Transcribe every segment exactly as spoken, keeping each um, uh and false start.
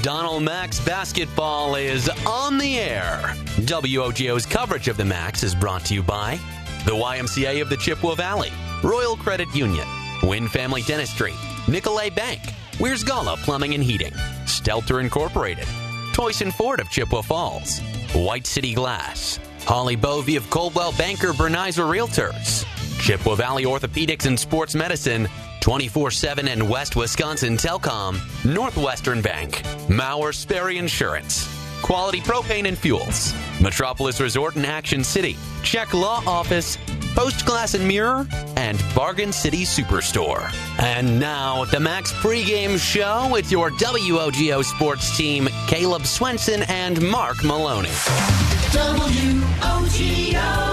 McDonald Max basketball is on the air. W O G O's coverage of the Max is brought to you by the Y M C A of the Chippewa Valley, Royal Credit Union, Wynn Family Dentistry, Nicolay Bank, Weirs-Gala Plumbing and Heating, Stelter Incorporated, Toyson Ford of Chippewa Falls, White City Glass, Holly Bovey of Coldwell Banker Bernizer Realtors, Chippewa Valley Orthopedics and Sports Medicine, twenty-four seven and West Wisconsin Telcom, Northwestern Bank, Mauer Sperry Insurance, Quality Propane and Fuels, Metropolis Resort and Action City, Check Law Office, Post Glass and Mirror, and Bargain City Superstore. And now, the Max pregame show with your W O G O sports team, Caleb Swenson and Mark Maloney. W O G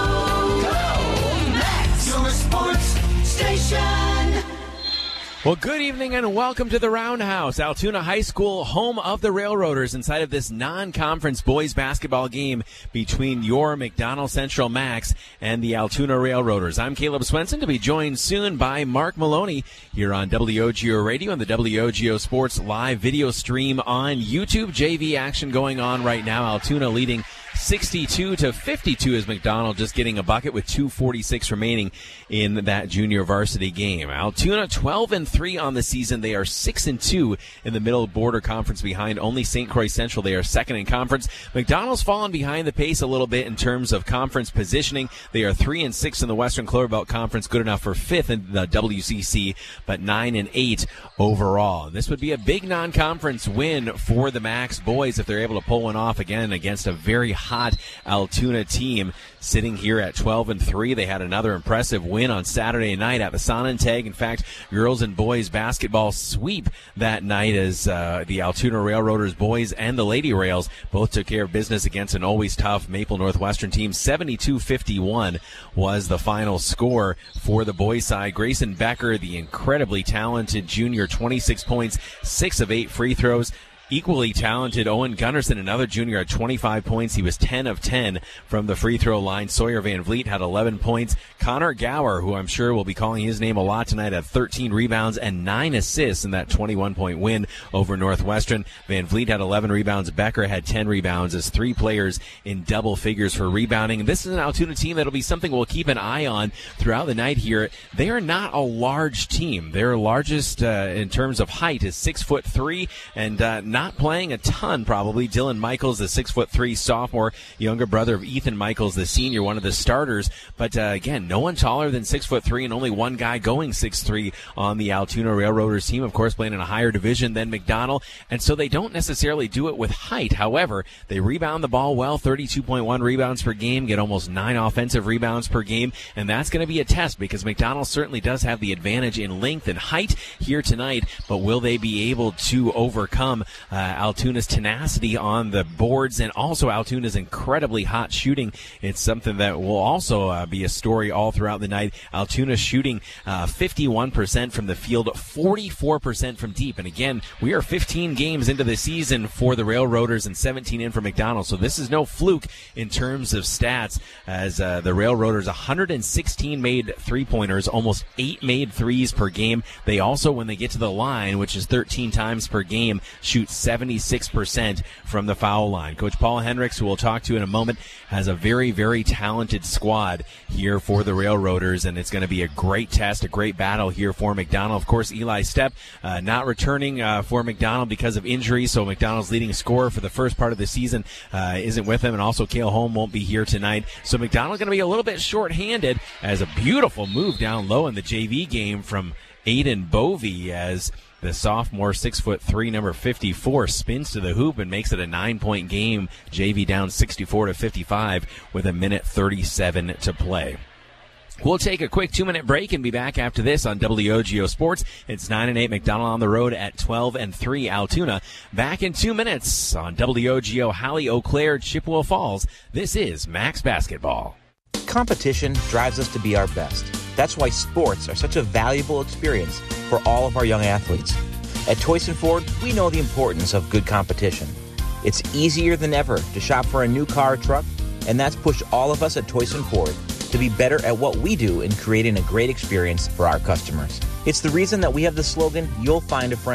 O, go Max, your sports station. Well, good evening and welcome to the Roundhouse, Altoona High School, home of the Railroaders, inside of this non-conference boys basketball game between your McDonald Central Max and the Altoona Railroaders. I'm Caleb Swenson, to be joined soon by Mark Maloney here on W O G O Radio and the W O G O Sports live video stream on YouTube. J V action going on right now. Altoona leading sixty-two to fifty-two as McDonald just getting a bucket with two forty-six remaining in that junior varsity game. Altoona twelve and three on the season. They are six and two in the Middle Border Conference behind only Saint Croix Central. They are second in conference. McDonald's fallen behind the pace a little bit in terms of conference positioning. They are three and six in the Western Clover Belt Conference, good enough for fifth in the W C C, but nine and eight overall. This would be a big non-conference win for the Max boys if they're able to pull one off again against a very hot Altoona team sitting here at twelve and three. They had another impressive win on Saturday night at the Sonnentag. In fact, girls and boys basketball sweep that night as uh, the Altoona Railroaders boys and the Lady Rails both took care of business against an always tough Maple Northwestern team. seventy-two fifty-one was the final score for the boys side. Grayson Becker, the incredibly talented junior, twenty-six points, six of eight free throws. Equally talented Owen Gunnarsson, another junior, at twenty-five points. He was ten of ten from the free throw line. Sawyer Van Vliet had eleven points. Connor Gower, who I'm sure will be calling his name a lot tonight, had thirteen rebounds and nine assists in that twenty-one point win over Northwestern. Van Vliet had eleven rebounds. Becker had ten rebounds as three players in double figures for rebounding. This is an Altoona team that'll be something we'll keep an eye on throughout the night here. They are not a large team. Their largest uh, in terms of height is six foot three, and uh, not Not playing a ton, probably. Dylan Michaels, the six foot three sophomore, younger brother of Ethan Michaels, the senior, one of the starters. But uh, again, no one taller than six foot three, and only one guy going six three on the Altoona Railroaders team. Of course, playing in a higher division than McDonald, and so they don't necessarily do it with height. However, they rebound the ball well, thirty-two point one rebounds per game, get almost nine offensive rebounds per game, and that's going to be a test because McDonald certainly does have the advantage in length and height here tonight. But will they be able to overcome Uh, Altoona's tenacity on the boards and also Altoona's incredibly hot shooting? It's something that will also uh, be a story all throughout the night. Altoona shooting uh, fifty-one percent from the field, forty-four percent from deep. And again, we are fifteen games into the season for the Railroaders and seventeen in for McDonald. So this is no fluke in terms of stats as uh, the Railroaders, one hundred sixteen made three-pointers, almost eight made threes per game. They also, when they get to the line, which is thirteen times per game, shoot seventy-six percent from the foul line. Coach Paul Hendricks, who we'll talk to in a moment, has a very, very talented squad here for the Railroaders, and it's going to be a great test, a great battle here for McDonald. Of course, Eli Stepp uh, not returning uh, for McDonald because of injury, so McDonald's leading scorer for the first part of the season uh, isn't with him, and also Cale Holm won't be here tonight. So McDonald's going to be a little bit short-handed as a beautiful move down low in the J V game from Aiden Bovey as the sophomore, six foot three, number fifty-four, spins to the hoop and makes it a nine-point game. J V down sixty-four to fifty-five with a minute thirty-seven to play. We'll take a quick two-minute break and be back after this on W O G O Sports. It's nine and eight McDonald on the road at twelve and three Altoona. Back in two minutes on W O G O Halley, Eau Claire, Chippewa Falls. This is Max Basketball. Competition drives us to be our best. That's why sports are such a valuable experience for all of our young athletes. At Toyson Ford, we know the importance of good competition. It's easier than ever to shop for a new car or truck, and that's pushed all of us at Toyson Ford to be better at what we do in creating a great experience for our customers. It's the reason that we have the slogan, "You'll find a friend."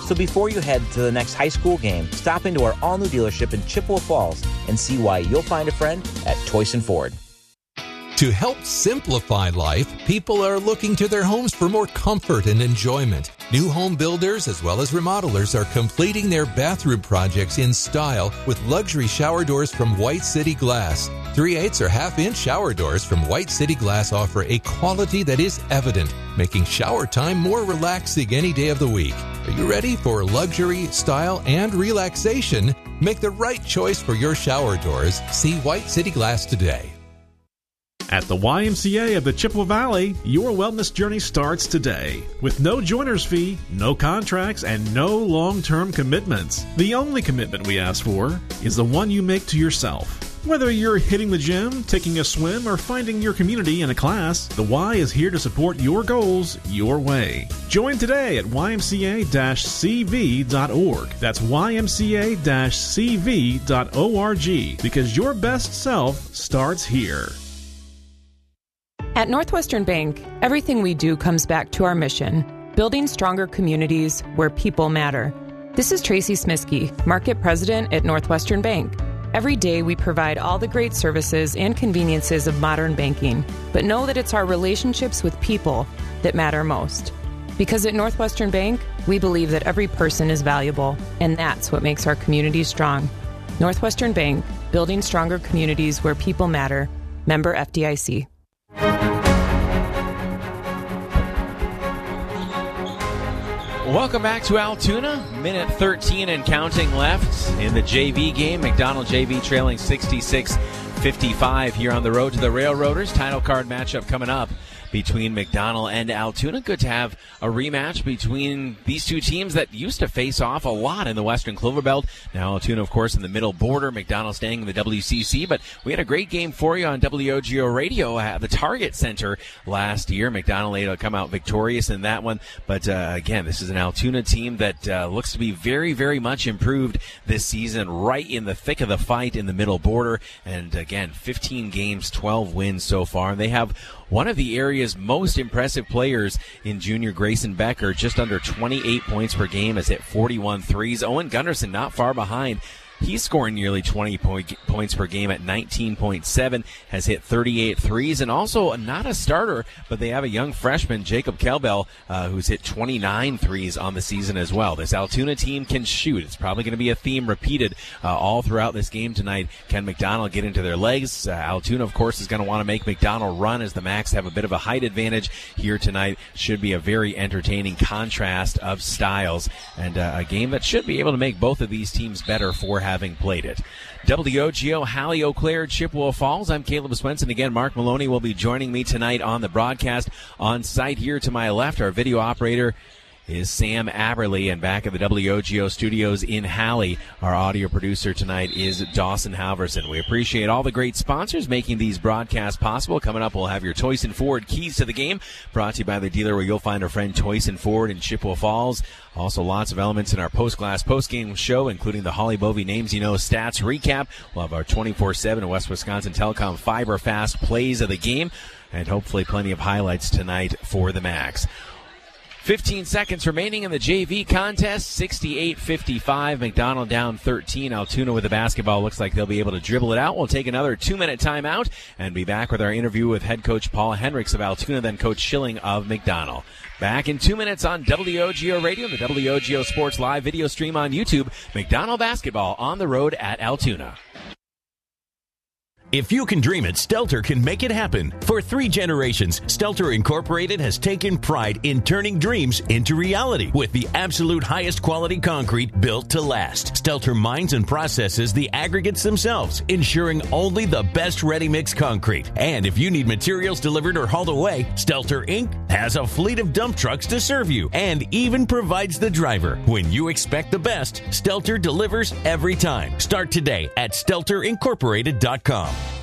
So before you head to the next high school game, stop into our all-new dealership in Chippewa Falls and see why you'll find a friend at Toyson Ford. To help simplify life, people are looking to their homes for more comfort and enjoyment. New home builders as well as remodelers are completing their bathroom projects in style with luxury shower doors from White City Glass. three eighths or half-inch shower doors from White City Glass offer a quality that is evident, making shower time more relaxing any day of the week. Are you ready for luxury, style, and relaxation? Make the right choice for your shower doors. See White City Glass today. At the Y M C A of the Chippewa Valley, your wellness journey starts today. With no joiner's fee, no contracts, and no long-term commitments. The only commitment we ask for is the one you make to yourself. Whether you're hitting the gym, taking a swim, or finding your community in a class, the Y is here to support your goals your way. Join today at Y M C A C V dot org. That's Y M C A C V dot org, because your best self starts here. At Northwestern Bank, everything we do comes back to our mission, building stronger communities where people matter. This is Tracy Smiskey, Market President at Northwestern Bank. Every day we provide all the great services and conveniences of modern banking, but know that it's our relationships with people that matter most. Because at Northwestern Bank, we believe that every person is valuable, and that's what makes our communities strong. Northwestern Bank, building stronger communities where people matter. Member F D I C. Welcome back to Altoona. Minute thirteen and counting left in the J V game. McDonald J V trailing sixty-six fifty-five here on the road to the Railroaders. Title card matchup coming up between McDonald and Altoona. Good to have a rematch between these two teams that used to face off a lot in the Western Clover Belt. Now Altoona, of course, in the middle border. McDonald staying in the W C C. But we had a great game for you on W O G O Radio at the Target Center last year. McDonald able to come out victorious in that one. But uh, again, this is an Altoona team that uh, looks to be very, very much improved this season, right in the thick of the fight in the middle border. And again, fifteen games, twelve wins so far. And they have one of the area's most impressive players in junior Grayson Becker, just under twenty-eight points per game, has hit forty-one threes. Owen Gunderson not far behind. He's scoring nearly twenty point, points per game at nineteen point seven, has hit thirty-eight threes, and also not a starter, but they have a young freshman, Jacob Kelbell, uh, who's hit twenty-nine threes on the season as well. This Altoona team can shoot. It's probably going to be a theme repeated uh, all throughout this game tonight. Can McDonald get into their legs? Uh, Altoona, of course, is going to want to make McDonald run, as the Macs have a bit of a height advantage here tonight. Should be a very entertaining contrast of styles, and uh, a game that should be able to make both of these teams better for having played it. W O G O, Hallie, Eau Claire, Chippewa Falls. I'm Caleb Swenson. Again, Mark Maloney will be joining me tonight on the broadcast. On site here to my left, our video operator is Sam Aberley, and back at the W O G O studios in Hallie, our audio producer tonight is Dawson Halverson. We appreciate all the great sponsors making these broadcasts possible. Coming up, we'll have your Toyson Ford Keys to the Game, brought to you by the dealer where you'll find our friend Toyson Ford in Chippewa Falls. Also, lots of elements in our post-glass post-game show, including the Holly Bovey Names You Know stats recap. We'll have our twenty-four seven West Wisconsin Telecom Fiber Fast plays of the game, and hopefully plenty of highlights tonight for the Macs. fifteen seconds remaining in the J V contest, sixty-eight fifty-five. McDonald down thirteen. Altoona with the basketball. Looks like they'll be able to dribble it out. We'll take another two-minute timeout and be back with our interview with head coach Paul Hendricks of Altoona, then Coach Schilling of McDonald. Back in two minutes on W O G O Radio, the W O G O Sports Live video stream on YouTube. McDonald basketball on the road at Altoona. If you can dream it, Stelter can make it happen. For three generations, Stelter Incorporated has taken pride in turning dreams into reality with the absolute highest quality concrete built to last. Stelter mines and processes the aggregates themselves, ensuring only the best ready-mix concrete. And if you need materials delivered or hauled away, Stelter Incorporated has a fleet of dump trucks to serve you and even provides the driver. When you expect the best, Stelter delivers every time. Start today at stelter incorporated dot com.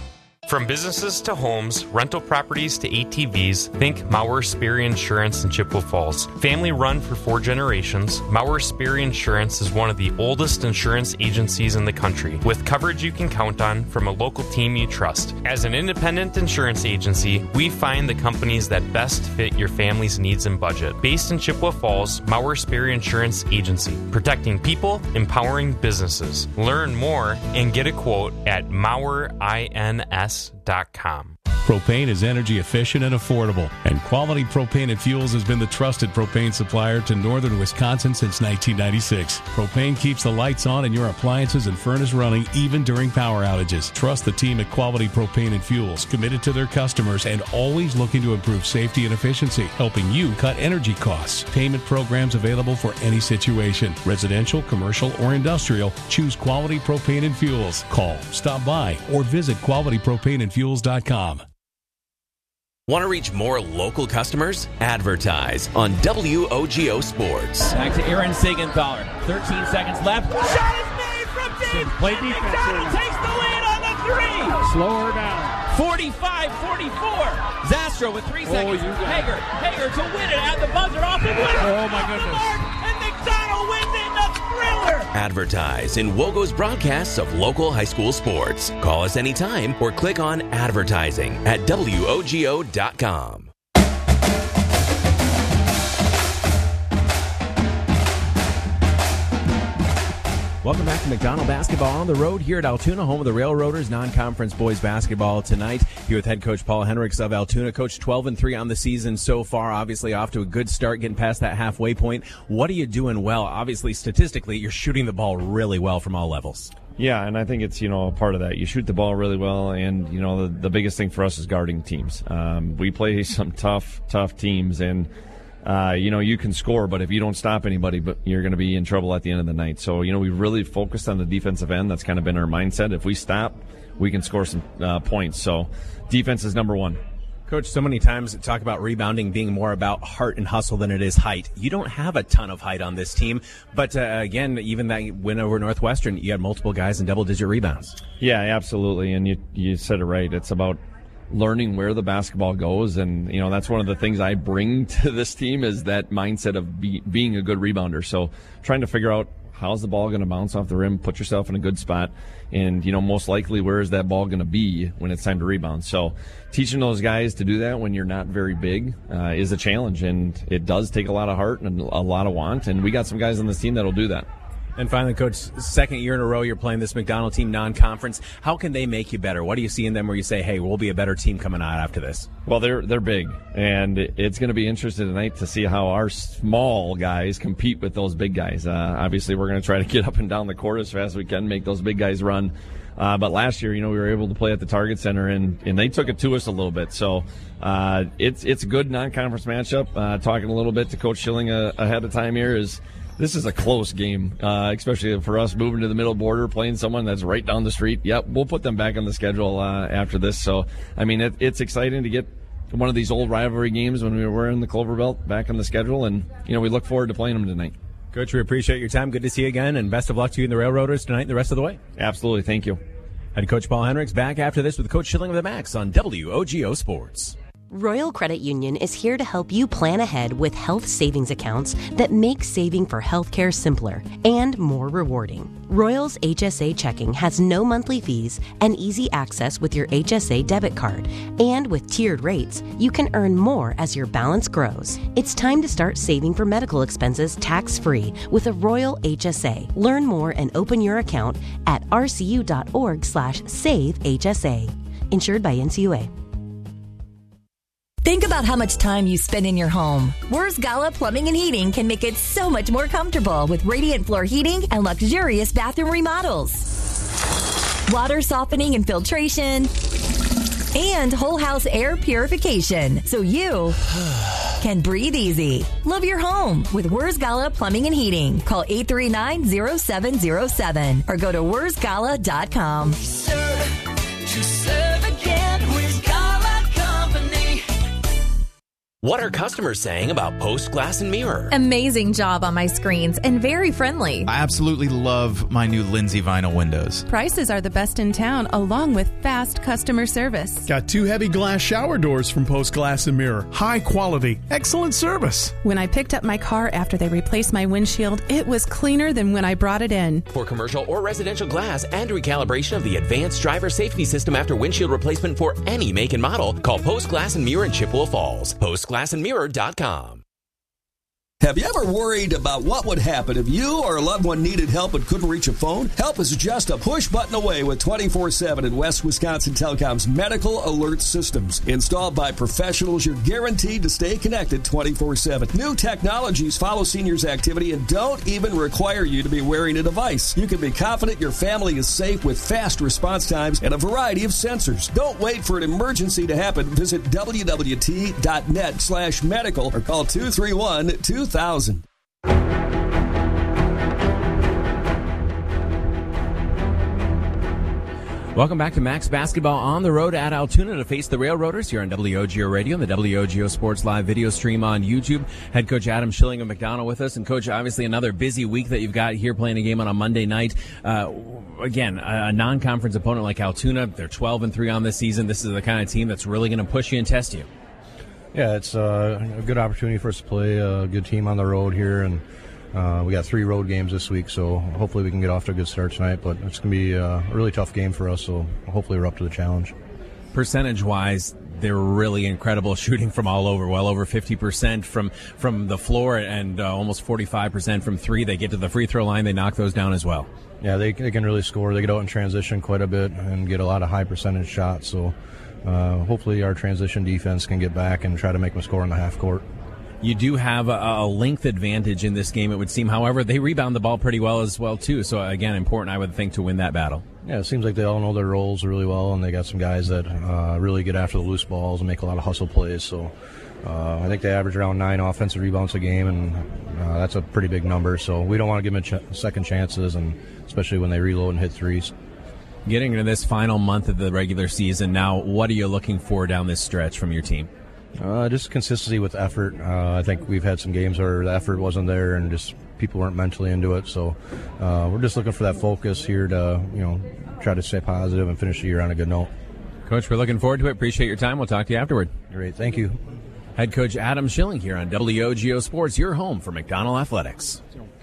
From businesses to homes, rental properties to A T Vs, think Maurer Sperry Insurance in Chippewa Falls. Family run for four generations, Maurer Sperry Insurance is one of the oldest insurance agencies in the country, with coverage you can count on from a local team you trust. As an independent insurance agency, we find the companies that best fit your family's needs and budget. Based in Chippewa Falls, Maurer Sperry Insurance Agency, protecting people, empowering businesses. Learn more and get a quote at Maurer ins dot com. Propane is energy efficient and affordable, and Quality Propane and Fuels has been the trusted propane supplier to northern Wisconsin since nineteen ninety-six. Propane keeps the lights on and your appliances and furnace running even during power outages. Trust the team at Quality Propane and Fuels, committed to their customers and always looking to improve safety and efficiency, helping you cut energy costs. Payment programs available for any situation. Residential, commercial, or industrial, choose Quality Propane and Fuels. Call, stop by, or visit quality propane and fuels dot com. Want to reach more local customers? Advertise on W O G O Sports. Back to Aaron Siegenthaler. thirteen seconds left. Shot is made from deep. Play defense. McDonald takes the lead on the three. Slow her down. forty-five forty-four. Zastro with three seconds. Oh, Hager. Hager to win it at the buzzer off the win. Oh, my goodness. And McDonald wins it in a thriller. Advertise in WOGO's broadcasts of local high school sports. Call us anytime or click on advertising at W O G O dot com. Welcome back to McDonald Basketball on the road here at Altoona, home of the Railroaders non-conference boys basketball tonight. Here with head coach Paul Henrichs of Altoona. Coach, twelve and three on the season so far. Obviously off to a good start, getting past that halfway point. What are you doing well? Obviously, statistically, you're shooting the ball really well from all levels. Yeah, and I think it's, you know, a part of that. You shoot the ball really well, and, you know, the, the biggest thing for us is guarding teams. Um, we play some tough, tough teams, and Uh, you know, you can score, but if you don't stop anybody, but you're going to be in trouble at the end of the night. So, you know, we really focused on the defensive end. That's kind of been our mindset. If we stop, we can score some uh, points. So defense is number one. Coach, so many times talk about rebounding being more about heart and hustle than it is height. You don't have a ton of height on this team, but uh, again, even that win over Northwestern, you had multiple guys in double-digit rebounds. Yeah, absolutely, and you you said it right. It's about learning where the basketball goes, and you know that's one of the things I bring to this team is that mindset of be, being a good rebounder. So trying to figure out how's the ball going to bounce off the rim, put yourself in a good spot, and you know most likely where is that ball going to be when it's time to rebound. So teaching those guys to do that when you're not very big uh, is a challenge, and it does take a lot of heart and a lot of want, and we got some guys on this team that'll do that. And finally, Coach, second year in a row you're playing this McDonald team non-conference. How can they make you better? What do you see in them where you say, hey, we'll be a better team coming out after this? Well, they're they're big, and it's going to be interesting tonight to see how our small guys compete with those big guys. Uh, obviously, we're going to try to get up and down the court as fast as we can, make those big guys run. Uh, but last year, you know, we were able to play at the Target Center, and, and they took it to us a little bit. So uh, it's it's a good non-conference matchup. Uh, talking a little bit to Coach Schilling uh, ahead of time here is – this is a close game, uh, especially for us moving to the middle border, playing someone that's right down the street. Yep, we'll put them back on the schedule uh, after this. So, I mean, it, it's exciting to get one of these old rivalry games when we were in the Clover Belt back on the schedule, and, you know, we look forward to playing them tonight. Coach, we appreciate your time. Good to see you again, and best of luck to you and the Railroaders tonight and the rest of the way. Absolutely. Thank you. Head Coach Paul Henrichs back after this with Coach Schilling of the Max on W O G O Sports. Royal Credit Union is here to help you plan ahead with health savings accounts that make saving for healthcare simpler and more rewarding. Royal's H S A checking has no monthly fees and easy access with your H S A debit card. And with tiered rates, you can earn more as your balance grows. It's time to start saving for medical expenses tax-free with a Royal H S A. Learn more and open your account at rcu.org slash save HSA. Insured by N C U A. Think about how much time you spend in your home. Wers Gala Plumbing and Heating can make it so much more comfortable with radiant floor heating and luxurious bathroom remodels. Water softening and filtration. And whole house air purification so you can breathe easy. Love your home with Wers Gala Plumbing and Heating. Call eight three nine, zero seven zero seven or go to wers gala dot com. Serve, to serve again, Wers Gala Company. What are customers saying about Post Glass and Mirror? Amazing job on my screens and very friendly. I absolutely love my new Lindsay vinyl windows. Prices are the best in town, along with fast customer service. Got two heavy glass shower doors from Post Glass and Mirror. High quality, excellent service. When I picked up my car after they replaced my windshield, it was cleaner than when I brought it in. For commercial or residential glass and recalibration of the advanced driver safety system after windshield replacement for any make and model, call Post Glass and Mirror in Chippewa Falls. Post glass and mirror dot com. Have you ever worried about what would happen if you or a loved one needed help but couldn't reach a phone? Help is just a push button away with twenty-four seven in West Wisconsin Telecom's medical alert systems. Installed by professionals, you're guaranteed to stay connected twenty-four seven. New technologies follow seniors' activity and don't even require you to be wearing a device. You can be confident your family is safe with fast response times and a variety of sensors. Don't wait for an emergency to happen. Visit w w w dot t dot net slash medical or call two three one, two thousand. Welcome back to Max Basketball on the road at Altoona to face the Railroaders here on W O G O Radio and the W O G O Sports Live video stream on YouTube. Head coach Adam Schilling of McDonald with us. And, Coach, obviously another busy week that you've got here playing a game on a Monday night. Uh, again, a, a non-conference opponent like Altoona, they're twelve and three on this season. This is the kind of team that's really going to push you and test you. Yeah, it's uh, a good opportunity for us to play a good team on the road here, and uh, we got three road games this week, so hopefully we can get off to a good start tonight, but it's going to be a really tough game for us, so hopefully we're up to the challenge. Percentage-wise, they're really incredible shooting from all over, well over fifty percent from, from the floor and uh, almost forty-five percent from three. They get to the free throw line, they knock those down as well. Yeah, they, they can really score. They get out in transition quite a bit and get a lot of high percentage shots, so Uh, hopefully our transition defense can get back and try to make them score in the half court. You do have a, a length advantage in this game, it would seem. However, they rebound the ball pretty well as well, too. So, again, important, I would think, to win that battle. Yeah, it seems like they all know their roles really well, and they got some guys that uh, really get after the loose balls and make a lot of hustle plays. So uh, I think they average around nine offensive rebounds a game, and uh, that's a pretty big number. So we don't want to give them ch- second chances, and especially when they reload and hit threes. Getting into this final month of the regular season now, what are you looking for down this stretch from your team? Uh, just consistency with effort. Uh, I think we've had some games where the effort wasn't there and just people weren't mentally into it. So uh, we're just looking for that focus here to, you know, try to stay positive and finish the year on a good note. Coach, we're looking forward to it. Appreciate your time. We'll talk to you afterward. Great. Thank you. Head coach Adam Schilling here on W O G O Sports, your home for McDonald Athletics.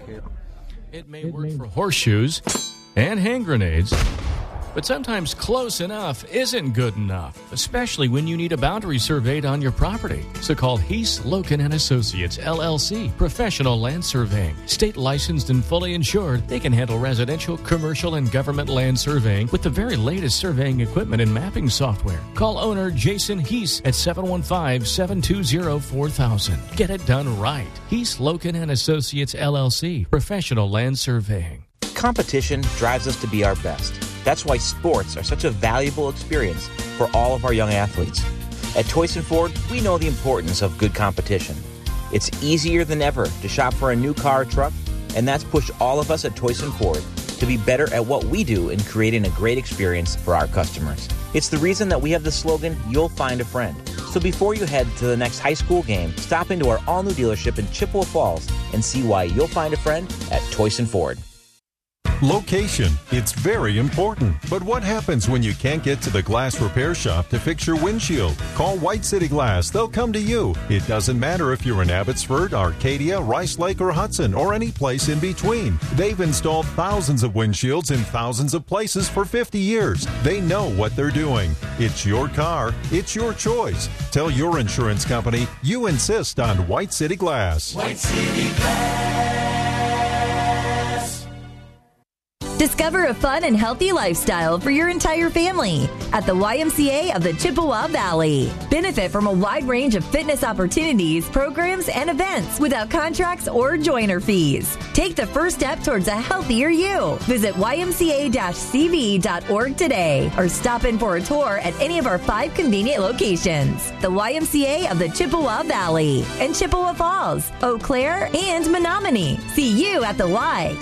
It may work for horseshoes and hand grenades, but sometimes close enough isn't good enough, especially when you need a boundary surveyed on your property. So call Heath, Loken and Associates, L L C, Professional Land Surveying. State licensed and fully insured, they can handle residential, commercial, and government land surveying with the very latest surveying equipment and mapping software. Call owner Jason Heath at seven one five, seven two zero, four thousand. Get it done right. Heath, Loken and Associates, L L C, Professional Land Surveying. Competition drives us to be our best. That's why sports are such a valuable experience for all of our young athletes. At Toyson Ford, we know the importance of good competition. It's easier than ever to shop for a new car or truck, and that's pushed all of us at Toyson Ford to be better at what we do in creating a great experience for our customers. It's the reason that we have the slogan, "You'll find a friend." So before you head to the next high school game, stop into our all-new dealership in Chippewa Falls and see why you'll find a friend at Toyson Ford. Location, it's very important. But what happens when you can't get to the glass repair shop to fix your windshield? Call White City Glass. They'll come to you. It doesn't matter if you're in Abbotsford, Arcadia, Rice Lake, or Hudson, or any place in between. They've installed thousands of windshields in thousands of places for fifty years. They know what they're doing. It's your car. It's your choice. Tell your insurance company you insist on White City Glass. White City Glass. Discover a fun and healthy lifestyle for your entire family at the Y M C A of the Chippewa Valley. Benefit from a wide range of fitness opportunities, programs, and events without contracts or joiner fees. Take the first step towards a healthier you. Visit y m c a dash c v dot org today or stop in for a tour at any of our five convenient locations. The Y M C A of the Chippewa Valley and Chippewa Falls, Eau Claire, and Menominee. See you at the Y.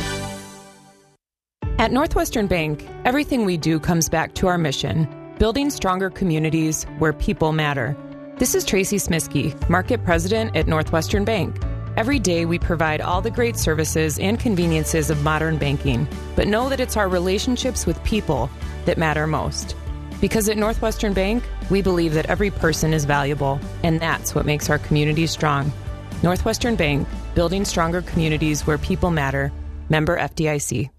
At Northwestern Bank, everything we do comes back to our mission, building stronger communities where people matter. This is Tracy Smisky, Market President at Northwestern Bank. Every day we provide all the great services and conveniences of modern banking, but know that it's our relationships with people that matter most. Because at Northwestern Bank, we believe that every person is valuable, and that's what makes our communities strong. Northwestern Bank, building stronger communities where people matter. Member F D I C.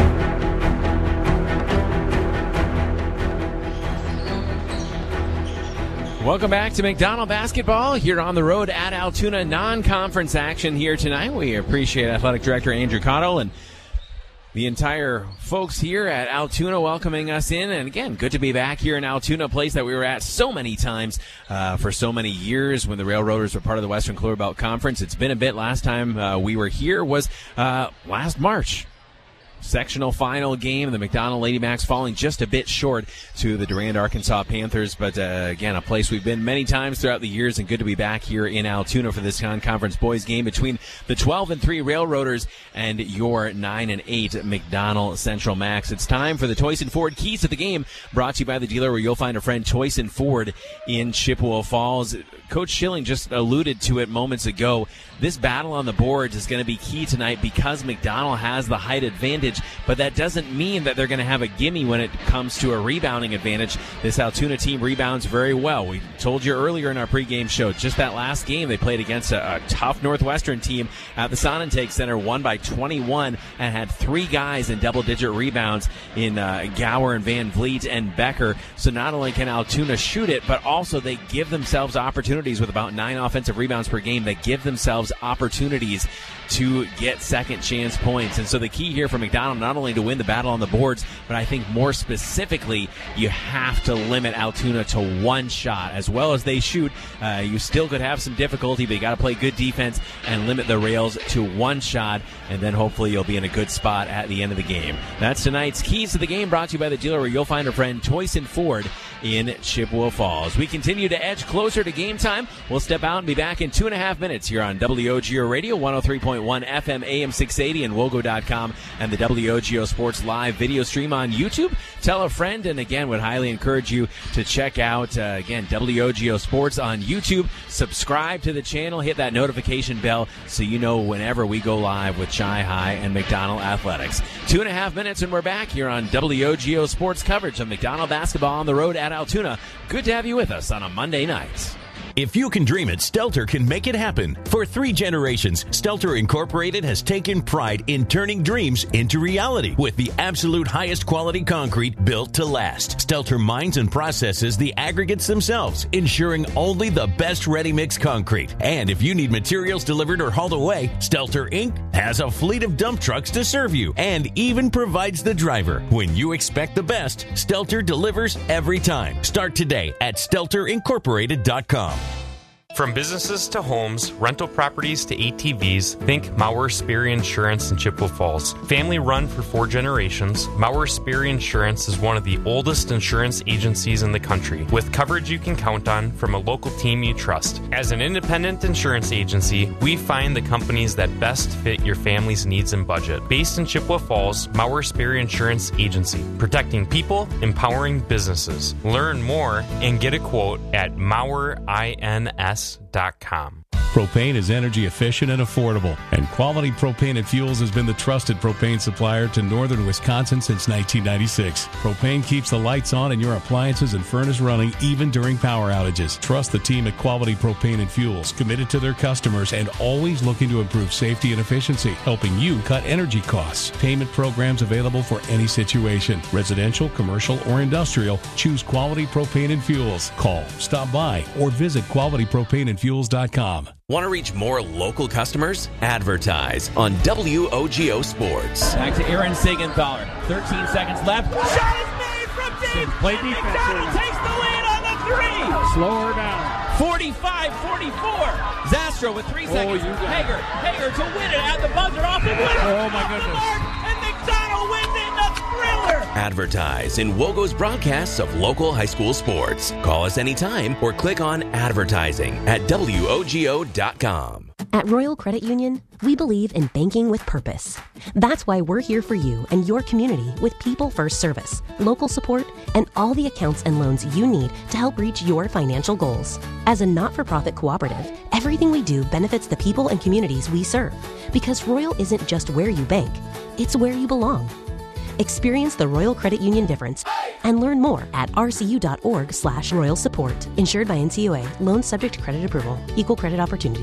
Welcome back to McDonald Basketball here on the road at Altoona. Non-conference action here tonight. We appreciate Athletic Director Andrew Cottle and the entire folks here at Altoona welcoming us in. And again, good to be back here in Altoona, a place that we were at so many times uh, for so many years when the Railroaders were part of the Western Clear Belt Conference. It's been a bit. Last time uh, we were here was uh, last March. Sectional final game, the McDonald Lady Macs falling just a bit short to the Durand, Arkansas Panthers. But uh, again, a place we've been many times throughout the years, and good to be back here in Altoona for this non-conference boys game between the twelve and three Railroaders and your nine and eight McDonald Central Macs. It's time for the Toyson Ford Keys to the Game, brought to you by the dealer where you'll find a friend, Toyson Ford in Chippewa Falls. Coach Schilling just alluded to it moments ago. This battle on the boards is going to be key tonight because McDonald has the height advantage, but that doesn't mean that they're going to have a gimme when it comes to a rebounding advantage. This Altoona team rebounds very well. We told you earlier in our pregame show, just that last game they played against a, a tough Northwestern team at the Sonnentake Center, won by twenty-one, and had three guys in double-digit rebounds in uh, Gower and Van Vliet and Becker. So not only can Altoona shoot it, but also they give themselves opportunities with about nine offensive rebounds per game. They give themselves opportunities to get second chance points. And so the key here for McDonald, not only to win the battle on the boards, but I think more specifically, you have to limit Altoona to one shot. As well as they shoot, uh, you still could have some difficulty, but you got to play good defense and limit the Rails to one shot, and then hopefully you'll be in a good spot at the end of the game. That's tonight's Keys to the Game, brought to you by the dealer where you'll find a friend, Toyson Ford in Chippewa Falls. We continue to edge closer to game time. We'll step out and be back in two and a half minutes here on W O G O Radio, one oh three point one F M A M six eighty and Wogo dot com, and the W O G O Sports live video stream on YouTube. Tell a friend, and again, would highly encourage you to check out, uh, again, W O G O Sports on YouTube. Subscribe to the channel, hit that notification bell so you know whenever we go live with Chi High and McDonald Athletics. Two and a half minutes, and we're back here on W O G O Sports coverage of McDonald basketball on the road at Altoona. Good to have you with us on a Monday night. If you can dream it, Stelter can make it happen. For three generations, Stelter Incorporated has taken pride in turning dreams into reality with the absolute highest quality concrete built to last. Stelter mines and processes the aggregates themselves, ensuring only the best ready-mix concrete. And if you need materials delivered or hauled away, Stelter Incorporated has a fleet of dump trucks to serve you and even provides the driver. When you expect the best, Stelter delivers every time. Start today at stelter incorporated dot com. From businesses to homes, rental properties to A T Vs, think Maurer Sperry Insurance in Chippewa Falls. Family run for four generations, Maurer Sperry Insurance is one of the oldest insurance agencies in the country, with coverage you can count on from a local team you trust. As an independent insurance agency, we find the companies that best fit your family's needs and budget. Based in Chippewa Falls, Maurer Sperry Insurance Agency, protecting people, empowering businesses. Learn more and get a quote at Maurer Ins dot com. Propane is energy efficient and affordable, and Quality Propane and Fuels has been the trusted propane supplier to northern Wisconsin since nineteen ninety-six. Propane keeps the lights on and your appliances and furnace running even during power outages. Trust the team at Quality Propane and Fuels, committed to their customers and always looking to improve safety and efficiency, helping you cut energy costs. Payment programs available for any situation. Residential, commercial, or industrial, choose Quality Propane and Fuels. Call, stop by, or visit quality propane and fuels dot com. Want to reach more local customers? Advertise on W O G O Sports. Back to Aaron Sigenthaler. thirteen seconds left. Shot is made from deep. Play defense. McDonald takes the lead on the three. Slow her down. forty-five forty-four. Zastro with three Oh, seconds. you got Hager. Hager to win it at the buzzer off the winner. Oh, my Off the goodness. mark, and McDonald wins it in a thriller. Advertise in Wogo's broadcasts of local high school sports. Call us anytime or click on advertising at W O G O dot com. At Royal Credit Union, we believe in banking with purpose. That's why we're here for you and your community with people-first service, local support, and all the accounts and loans you need to help reach your financial goals. As a not-for-profit cooperative, everything we do benefits the people and communities we serve, because Royal isn't just where you bank, it's where you belong. Experience the Royal Credit Union difference and learn more at rcu.org slash royal support. Insured by N C U A. Loans subject to credit approval. Equal credit opportunity.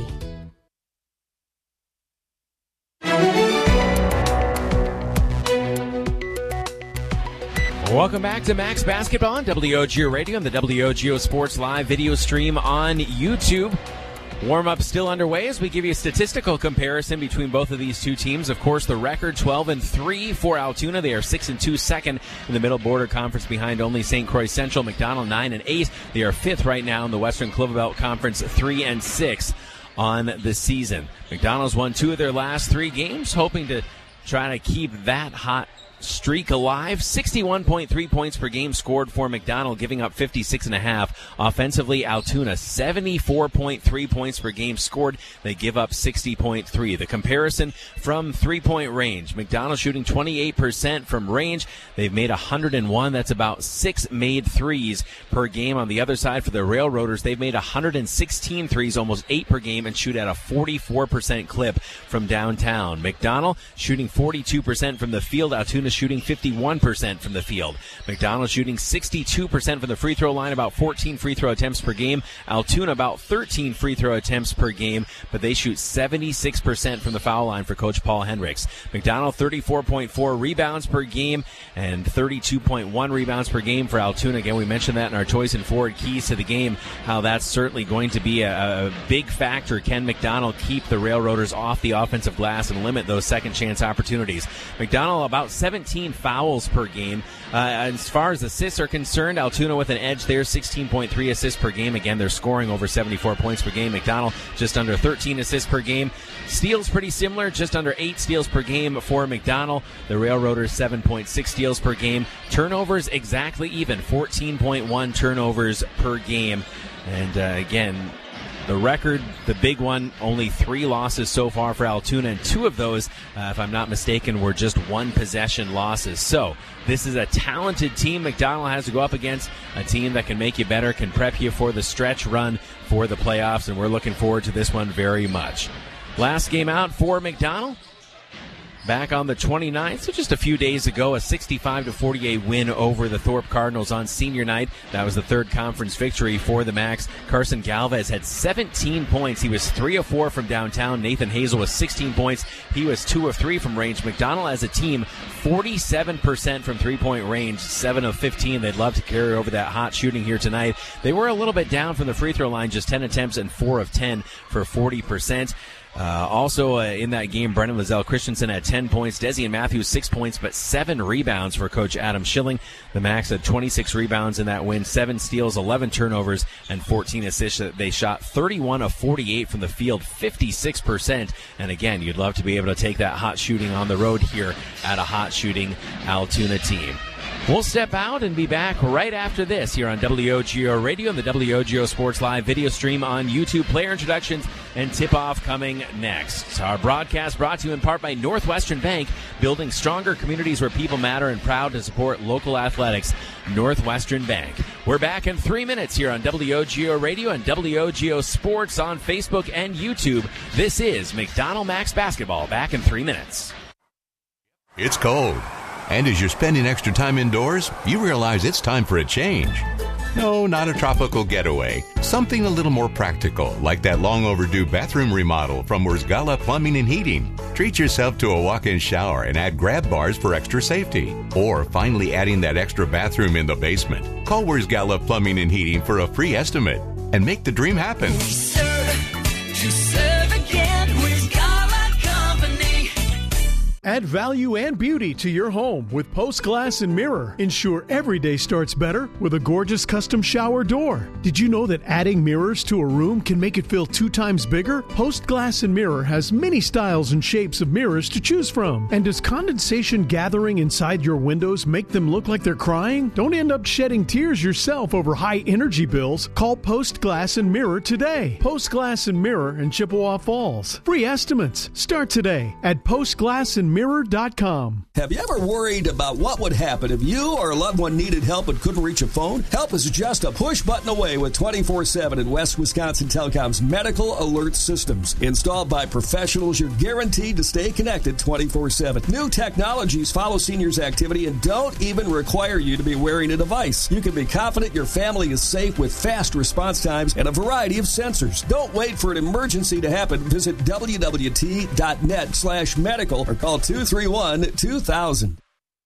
Welcome back to Max Basketball on W O G O Radio and the W O G O Sports Live video stream on YouTube. Warm-up still underway as we give you a statistical comparison between both of these two teams. Of course, the record twelve and three for Altoona. They are six and two second in the Middle Border Conference behind only Saint Croix Central. McDonald nine and eight. They are fifth right now in the Western Clover Belt Conference, three and six on the season. McDonald's won two of their last three games, hoping to try to keep that hot streak alive. sixty-one point three points per game scored for McDonald, giving up fifty-six and a half. Offensively, Altoona seventy-four point three points per game scored. They give up sixty point three. The comparison from three-point range. McDonald shooting twenty-eight percent from range. They've made one hundred one. That's about six made threes per game. On the other side, for the Railroaders, they've made one hundred sixteen threes, almost eight per game, and shoot at a forty-four percent clip from downtown. McDonald shooting forty-two percent from the field. Altoona shooting fifty-one percent from the field. McDonald shooting sixty-two percent from the free throw line, about fourteen free throw attempts per game. Altoona about thirteen free throw attempts per game, but they shoot seventy-six percent from the foul line for Coach Paul Hendricks. McDonald thirty-four point four rebounds per game and thirty-two point one rebounds per game for Altoona. Again, we mentioned that in our choice and forward keys to the game, how that's certainly going to be a, a big factor. Can McDonald keep the Railroaders off the offensive glass and limit those second chance opportunities? McDonald about seventeen fouls per game. Uh, as far as assists are concerned, Altoona with an edge there, sixteen point three assists per game. Again, they're scoring over seventy-four points per game. McDonald just under thirteen assists per game. Steals pretty similar, just under eight steals per game for McDonald. The Railroaders seven point six steals per game. Turnovers exactly even, fourteen point one turnovers per game. And uh, again, the record, the big one, only three losses so far for Altoona, and two of those, uh, if I'm not mistaken, were just one possession losses. So this is a talented team McDonald has to go up against, a team that can make you better, can prep you for the stretch run for the playoffs, and we're looking forward to this one very much. Last game out for McDonald, back on the twenty-ninth, so just a few days ago, a sixty-five to forty-eight win over the Thorpe Cardinals on senior night. That was the third conference victory for the Max. Carson Galvez had seventeen points. He was three of four from downtown. Nathan Hazel was sixteen points. He was two of three from range. McDonald as a team, forty-seven percent from three-point range, seven of fifteen. They'd love to carry over that hot shooting here tonight. They were a little bit down from the free throw line, just ten attempts and four of ten for forty percent. Uh, also uh, in that game, Brennan Lizelle Christensen had ten points. Desian Matthews, six points, but seven rebounds for Coach Adam Schilling. The Max had twenty-six rebounds in that win, seven steals, eleven turnovers, and fourteen assists. They shot thirty-one of forty-eight from the field, fifty-six percent. And again, you'd love to be able to take that hot shooting on the road here at a hot shooting Altoona team. We'll step out and be back right after this here on W O G O Radio and the W O G O Sports Live video stream on YouTube. Player introductions and tip-off coming next. Our broadcast brought to you in part by Northwestern Bank, building stronger communities where people matter and proud to support local athletics. Northwestern Bank. We're back in three minutes here on W O G O Radio and W O G O Sports on Facebook and YouTube. This is McDonald Max Basketball. Back in three minutes. It's cold. And as you're spending extra time indoors, you realize it's time for a change. No, not a tropical getaway. Something a little more practical, like that long overdue bathroom remodel from Wurzgala Plumbing and Heating. Treat yourself to a walk-in shower and add grab bars for extra safety. Or finally adding that extra bathroom in the basement. Call Wurzgala Plumbing and Heating for a free estimate and make the dream happen. We serve to serve again. Wurzgala Company. Add value and beauty to your home with Post Glass and Mirror. Ensure every day starts better with a gorgeous custom shower door. Did you know that adding mirrors to a room can make it feel two times bigger? Post Glass and Mirror has many styles and shapes of mirrors to choose from. And does condensation gathering inside your windows make them look like they're crying? Don't end up shedding tears yourself over high energy bills. Call Post Glass and Mirror today. Post Glass and Mirror in Chippewa Falls. Free estimates start today at Post Glass and Mirror. mirror dot com. Have you ever worried about what would happen if you or a loved one needed help but couldn't reach a phone? Help is just a push button away with twenty-four seven in West Wisconsin Telecom's medical alert systems. Installed by professionals, you're guaranteed to stay connected twenty-four seven. New technologies follow seniors' activity and don't even require you to be wearing a device. You can be confident your family is safe with fast response times and a variety of sensors. Don't wait for an emergency to happen. Visit w w t dot net slash medical or call two three one two thousand.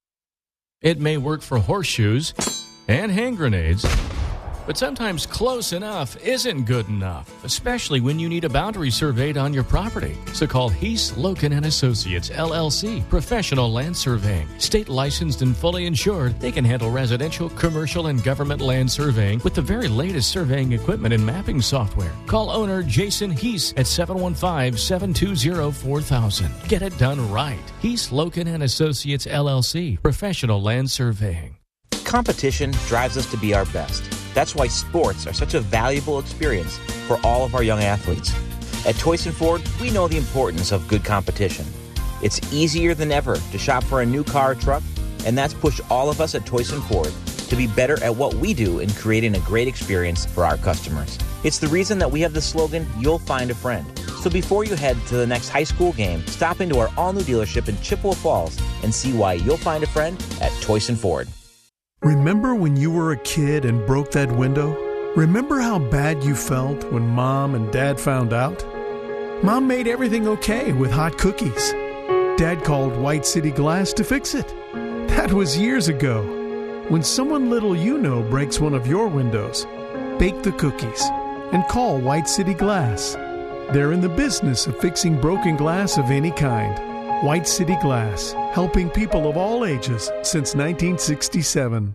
It may work for horseshoes and hand grenades, but sometimes close enough isn't good enough, especially when you need a boundary surveyed on your property. So call Heath, Loken and Associates, L L C, Professional Land Surveying. State licensed and fully insured, they can handle residential, commercial, and government land surveying with the very latest surveying equipment and mapping software. Call owner Jason Heath at seven one five, seven two zero, four thousand. Get it done right. Heath, Loken and Associates, L L C, Professional Land Surveying. Competition drives us to be our best. That's why sports are such a valuable experience for all of our young athletes. At Toyson Ford, we know the importance of good competition. It's easier than ever to shop for a new car or truck, and that's pushed all of us at Toyson Ford to be better at what we do in creating a great experience for our customers. It's the reason that we have the slogan, "You'll find a friend." So before you head to the next high school game, stop into our all-new dealership in Chippewa Falls and see why you'll find a friend at Toyson Ford. Remember when you were a kid and broke that window? Remember how bad you felt when Mom and Dad found out? Mom made everything okay with hot cookies. Dad called White City Glass to fix it. That was years ago. When someone little you know breaks one of your windows, bake the cookies and call White City Glass. They're in the business of fixing broken glass of any kind. White City Glass, helping people of all ages since nineteen sixty-seven.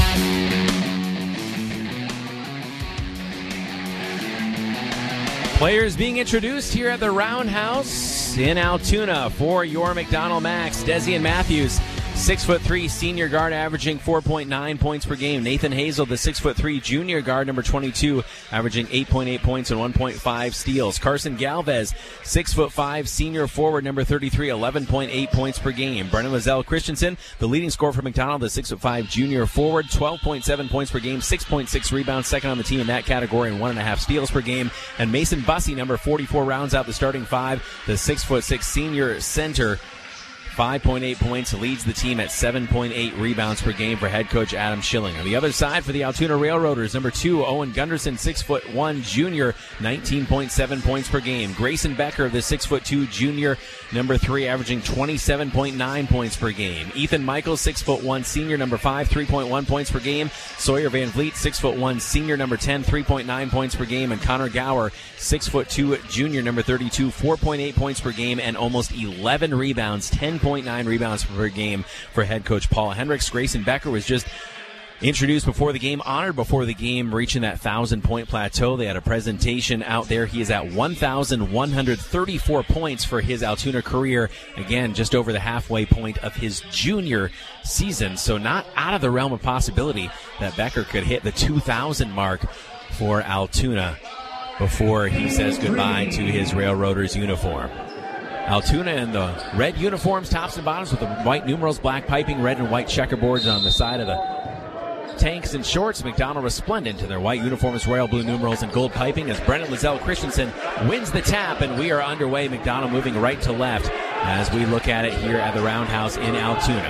Players being introduced here at the Roundhouse in Altoona for your McDonald Max. Desian Matthews, six foot three senior guard, averaging four point nine points per game. Nathan Hazel, the six foot three junior guard, number twenty-two, averaging eight point eight points and one point five steals. Carson Galvez, six foot five senior forward, number thirty-three, eleven point eight points per game. Brennan Lizelle Christensen, the leading scorer for McDonald, the six foot five junior forward, twelve point seven points per game, six point six rebounds, second on the team in that category, and one and a half steals per game. And Mason Bussey, number forty-four, rounds out the starting five, the six foot six senior center, five point eight points, leads the team at seven point eight rebounds per game for head coach Adam Schilling. On the other side for the Altoona Railroaders, number two, Owen Gunderson, six foot one junior, nineteen point seven points per game. Grayson Becker, the six foot two junior, number three, averaging twenty-seven point nine points per game. Ethan Michaels, six foot one senior, number five, three point one points per game. Sawyer Van Vliet, six foot one senior, number ten, three point nine points per game. And Connor Gower, six foot two junior, number thirty-two, four point eight points per game and almost eleven rebounds, ten point nine rebounds per game for head coach Paul Hendricks. Grayson Becker was just introduced before the game, honored before the game, reaching that thousand-point plateau. They had a presentation out there. He is at one thousand one hundred thirty-four points for his Altoona career. Again, just over the halfway point of his junior season. So not out of the realm of possibility that Becker could hit the two thousand mark for Altoona before he says goodbye to his Railroaders uniform. Altoona in the red uniforms, tops and bottoms, with the white numerals, black piping, red and white checkerboards on the side of the tanks and shorts. McDonald resplendent in their white uniforms, royal blue numerals, and gold piping as Brennan Lizelle Christensen wins the tap, and we are underway. McDonald moving right to left as we look at it here at the Roundhouse in Altoona.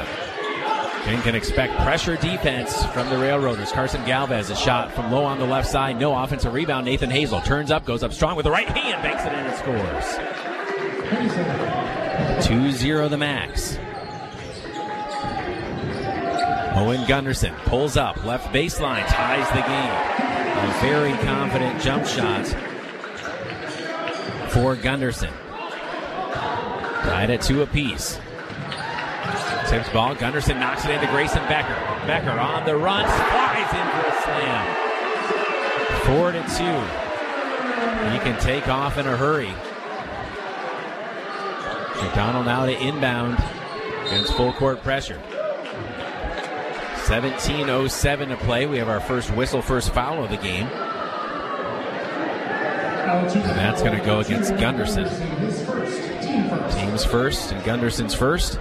And can expect pressure defense from the Railroaders. Carson Galvez, a shot from low on the left side. No offensive rebound. Nathan Hazel turns up, goes up strong with the right hand, banks it in and scores. two zero the Max. Owen Gunderson pulls up, left baseline, ties the game. A very confident jump shot for Gunderson. Tied at two apiece. Tips ball, Gunderson knocks it into Grayson Becker. Becker on the run, flies in for a slam. Four to two. He can take off in a hurry. McDonald now to inbound against full court pressure. seventeen oh seven to play. We have our first whistle, first foul of the game. And that's going to go against Gunderson. Team's first and Gunderson's first.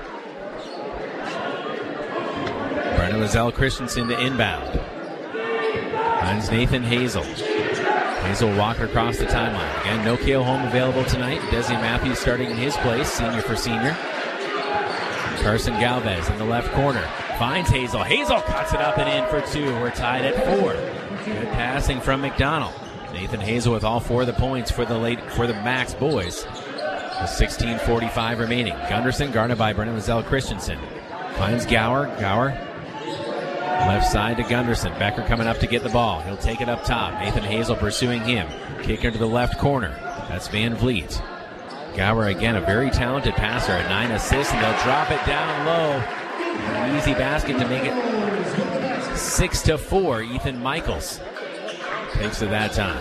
Brennan Lazelle Christensen to inbound. Finds Nathan Hazel. Hazel walk across the timeline. Again, no Kale Holm available tonight. Desi Matthews starting in his place, senior for senior. Carson Galvez in the left corner. Finds Hazel. Hazel cuts it up and in for two. We're tied at four. Good passing from McDonald. Nathan Hazel with all four of the points for the late for the Max boys. With sixteen forty-five remaining. Gunderson guarded by Brennan Lazelle Christensen. Finds Gower. Gower. Left side to Gunderson. Becker coming up to get the ball. He'll take it up top. Nathan Hazel pursuing him. Kick into the left corner. That's Van Vliet. Gower again, a very talented passer at nine assists, and they'll drop it down low. An easy basket to make it six to four. Ethan Michaels takes it that time.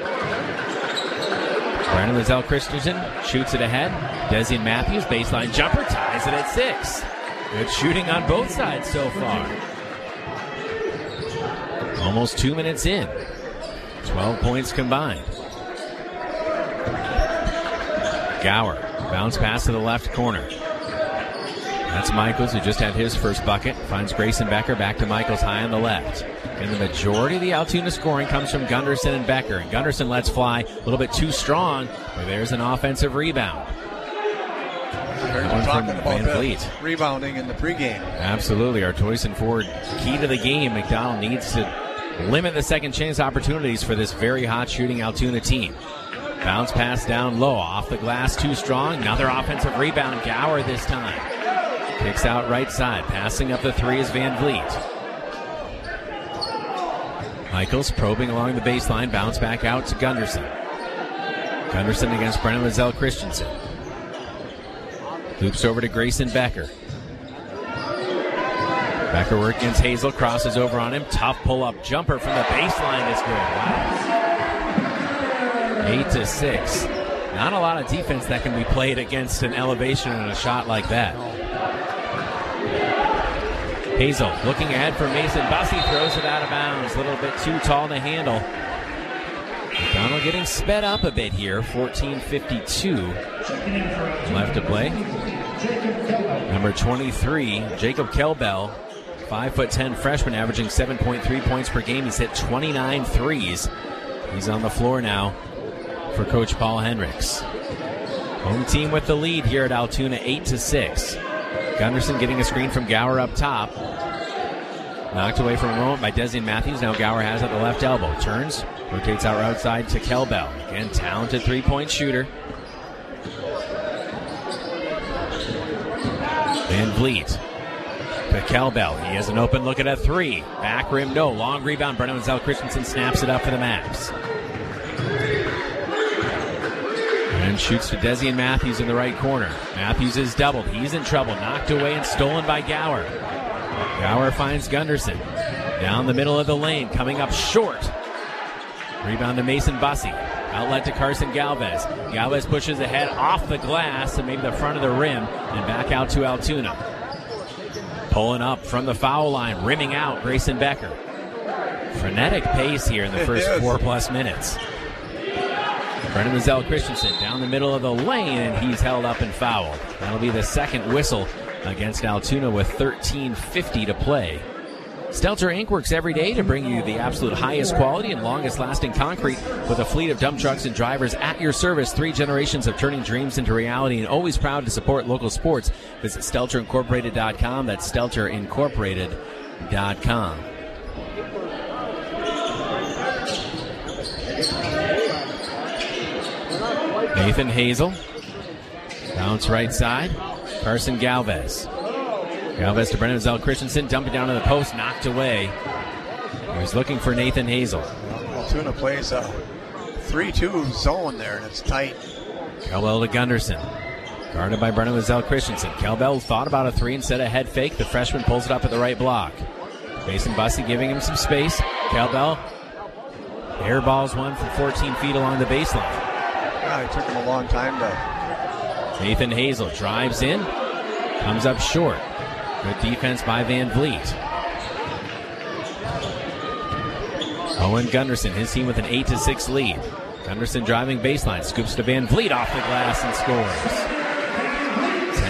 Brandon Lazelle Christensen shoots it ahead. Desi Matthews, baseline jumper, ties it at six. Good shooting on both sides so far. Almost two minutes in. twelve points combined. Gower, bounce pass to the left corner. That's Michaels, who just had his first bucket. Finds Grayson Becker, back to Michaels high on the left. And the majority of the Altoona scoring comes from Gunderson and Becker. And Gunderson lets fly a little bit too strong, but there's an offensive rebound. We're talking about Van Vliet rebounding in the pregame. Absolutely. Our Toyson Ford key to the game. McDonald needs to limit the second chance opportunities for this very hot shooting Altoona team. Bounce pass down low, off the glass, too strong. Another offensive rebound. Gower this time. Kicks out right side. Passing up the three is Van Vliet. Michaels probing along the baseline. Bounce back out to Gunderson. Gunderson against Brennan Lazelle Christensen. Loops over to Grayson Becker. Becker work against Hazel. Crosses over on him. Tough pull-up jumper from the baseline is good. Wow. Eight to six. Not a lot of defense that can be played against an elevation and a shot like that. Hazel looking ahead for Mason Bussey, throws it out of bounds. A little bit too tall to handle. McDonald getting sped up a bit here. fourteen fifty-two left to play. Number twenty-three, Jacob Kelbell, five foot ten freshman, averaging seven point three points per game. He's hit twenty-nine threes. He's on the floor now for Coach Paul Henricks. Home team with the lead here at Altoona, eight to six. Gunderson getting a screen from Gower up top. Knocked away from a moment by Desi Matthews. Now Gower has at the left elbow. Turns, rotates out outside to Kelbell. Again, talented three-point shooter. Van Vliet to Kelbell. He has an open look at a three. Back rim, no. Long rebound. Brennan Lazelle Christensen snaps it up for the Max. And shoots to Desi and Matthews in the right corner. Matthews is doubled. He's in trouble. Knocked away and stolen by Gower. Gower finds Gunderson. Down the middle of the lane. Coming up short. Rebound to Mason Bussey. Outlet to Carson Galvez. Galvez pushes ahead off the glass and maybe the front of the rim and back out to Altoona. Pulling up from the foul line. Rimming out Grayson Becker. Frenetic pace here in the first four plus minutes. Brennan Lazelle Christensen down the middle of the lane, and he's held up and fouled. That'll be the second whistle against Altoona with thirteen fifty to play. Stelter Incorporated works every day to bring you the absolute highest quality and longest lasting concrete with a fleet of dump trucks and drivers at your service. Three generations of turning dreams into reality, and always proud to support local sports. Visit Stelter Incorporated dot com. That's Stelter Incorporated dot com. Nathan Hazel. Bounce right side. Carson Galvez. Galvez to Brennan Lazelle Christensen. Dump it down to the post. Knocked away. He was looking for Nathan Hazel. Altoona plays a three two zone there, and it's tight. Kelbell to Gunderson. Guarded by Brennan Lazelle Christensen. Kelbell thought about a three and set a head fake. The freshman pulls it up at the right block. Mason Bussey giving him some space. Kelbell airballs one from fourteen feet along the baseline. Yeah, it took him a long time to... Nathan Hazel drives in, comes up short. Good defense by Van Vliet. Owen Gunderson, his team with an eight to six lead. Gunderson driving baseline, scoops to Van Vliet off the glass and scores.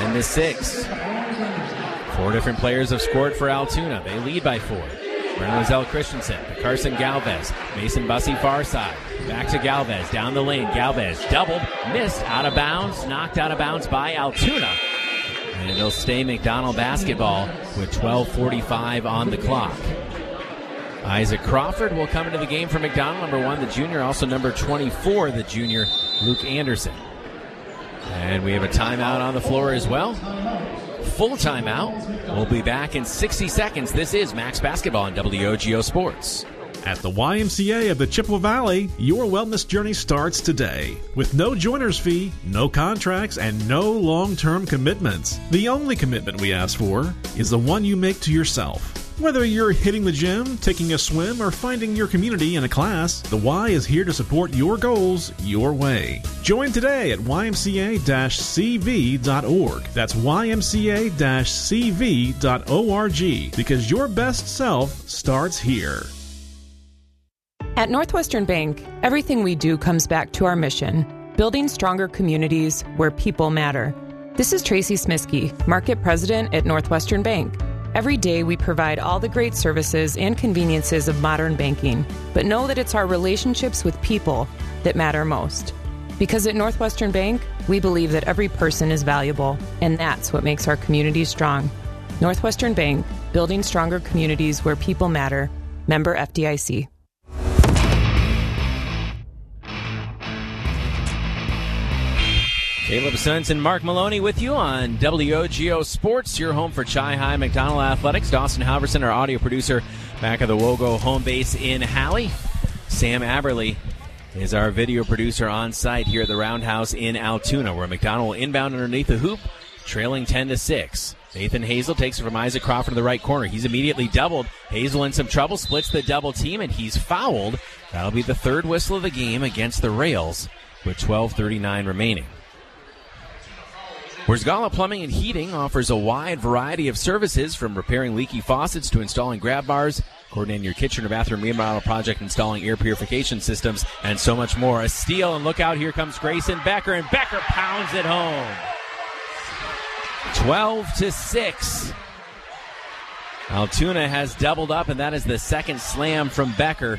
ten to six. Four different players have scored for Altoona. They lead by four. Brennan Lozelle Christensen, Carson Galvez, Mason Bussey far side. Back to Galvez, down the lane. Galvez doubled, missed, out of bounds, knocked out of bounds by Altoona. And it'll stay McDonald basketball with twelve forty-five on the clock. Isaac Crawford will come into the game for McDonald, number one, the junior, also number twenty-four, the junior, Luke Anderson. And we have a timeout on the floor as well. Full timeout. We'll be back in sixty seconds. This is Max Basketball on W O G O Sports. At the Y M C A of the Chippewa Valley, your wellness journey starts today. With no joiner's fee, no contracts, and no long-term commitments. The only commitment we ask for is the one you make to yourself. Whether you're hitting the gym, taking a swim, or finding your community in a class, the Y is here to support your goals your way. Join today at Y M C A C V dot org. That's Y M C A C V dot org, because your best self starts here. At Northwestern Bank, everything we do comes back to our mission, building stronger communities where people matter. This is Tracy Smisky, Market President at Northwestern Bank. Every day we provide all the great services and conveniences of modern banking, but know that it's our relationships with people that matter most. Because at Northwestern Bank, we believe that every person is valuable, and that's what makes our communities strong. Northwestern Bank, building stronger communities where people matter. Member F D I C. Caleb Sons and Mark Maloney with you on W O G O Sports, your home for Chi High McDonald Athletics. Dawson Halverson, our audio producer, back at the Wogo home base in Halley. Sam Aberley is our video producer on site here at the Roundhouse in Altoona, where McDonald will inbound underneath the hoop, trailing ten to six. Nathan Hazel takes it from Isaac Crawford in the right corner. He's immediately doubled. Hazel in some trouble, splits the double team, and he's fouled. That'll be the third whistle of the game against the Rails with twelve thirty-nine remaining. Werzgala Plumbing and Heating offers a wide variety of services, from repairing leaky faucets to installing grab bars, coordinating your kitchen or bathroom remodel project, installing air purification systems, and so much more. A steal, and look out, here comes Grayson Becker, and Becker pounds it home. twelve to six. Altoona has doubled up, and that is the second slam from Becker,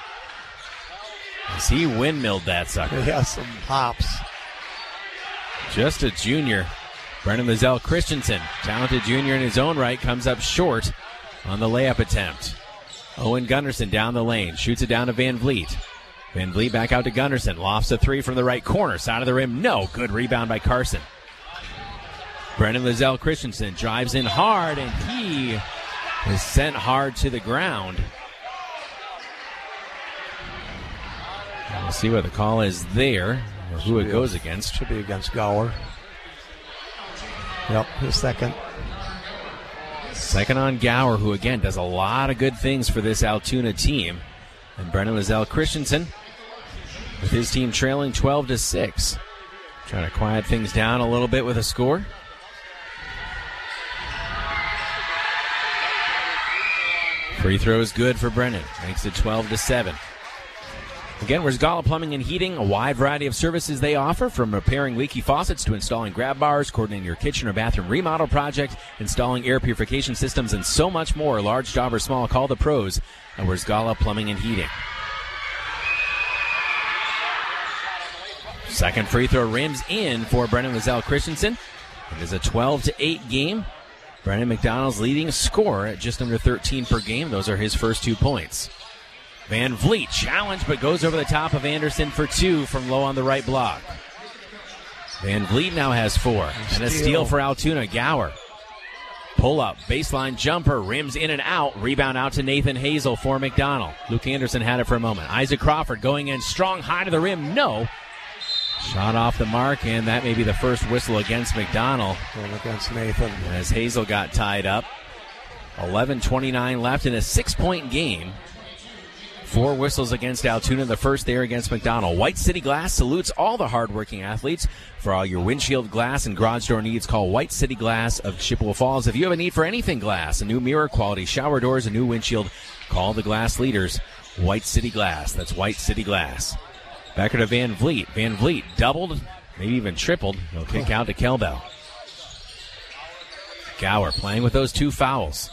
as he windmilled that sucker. He has some pops. Just a junior. Brennan Lozelle Christensen, talented junior in his own right, comes up short on the layup attempt. Owen Gunderson down the lane, shoots it down to Van Vliet. Van Vliet back out to Gunderson, lofts a three from the right corner, side of the rim, no. Good rebound by Carson. Brennan Lozelle Christensen drives in hard, and he is sent hard to the ground. We'll see what the call is there. Who it goes against. Should be against Gower. Yep, his second. Second on Gower, who again does a lot of good things for this Altoona team. And Brennan Lozelle Christensen, with his team trailing twelve to six. Trying to quiet things down a little bit with a score. Free throw is good for Brennan. Makes it twelve to seven. Again, Werzgala Plumbing and Heating, a wide variety of services they offer, from repairing leaky faucets to installing grab bars, coordinating your kitchen or bathroom remodel project, installing air purification systems, and so much more. Large job or small, call the pros at Werzgala Plumbing and Heating. Second free throw rims in for Brennan Lozelle Christensen. It is a twelve to eight game. Brennan McDonald's leading scorer at just under thirteen per game. Those are his first two points. Van Vliet challenged, but goes over the top of Anderson for two from low on the right block. Van Vliet now has four. And a steal for Altoona. Gower. Pull up, baseline jumper, rims in and out. Rebound out to Nathan Hazel for McDonald. Luke Anderson had it for a moment. Isaac Crawford going in strong, high to the rim. No. Shot off the mark, and that may be the first whistle against McDonald. And against Nathan. As Hazel got tied up. eleven twenty-nine left in a six-point game. Four whistles against Altoona, the first there against McDonald. White City Glass salutes all the hardworking athletes. For all your windshield glass and garage door needs, call White City Glass of Chippewa Falls. If you have a need for anything glass, a new mirror, quality shower doors, a new windshield, call the glass leaders. White City Glass. That's White City Glass. Back to Van Vliet. Van Vliet doubled, maybe even tripled. He'll kick out to Kelbell. Gower playing with those two fouls.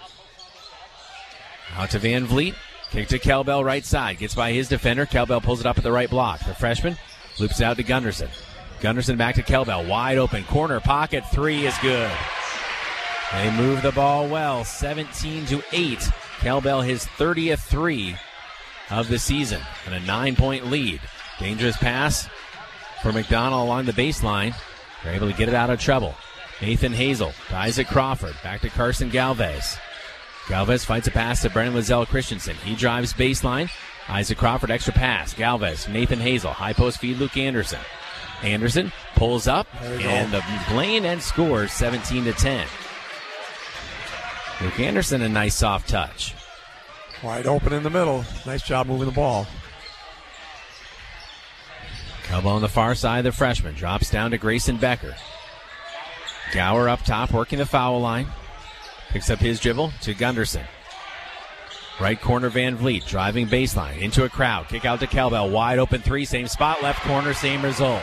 Out to Van Vliet. Kick to Kelbell right side. Gets by his defender. Kelbell pulls it up at the right block. The freshman loops it out to Gunderson. Gunderson back to Kelbell. Wide open. Corner pocket. Three is good. They move the ball well. seventeen to eight. Kelbell his thirtieth three of the season. And a nine-point lead. Dangerous pass for McDonald along the baseline. They're able to get it out of trouble. Nathan Hazel to Isaac Crawford. Back to Carson Galvez. Galvez fights a pass to Brennan Lizelle Christensen. He drives baseline. Isaac Crawford, extra pass. Galvez, Nathan Hazel. High post feed, Luke Anderson. Anderson pulls up, and the lane and scores seventeen to ten. Luke Anderson, a nice soft touch. Wide open in the middle. Nice job moving the ball. Kelbell on the far side, the freshman. Drops down to Grayson Becker. Gower up top, working the foul line. Picks up his dribble to Gunderson. Right corner, Van Vliet, driving baseline, into a crowd. Kick out to Kelbell, wide open three, same spot, left corner, same result.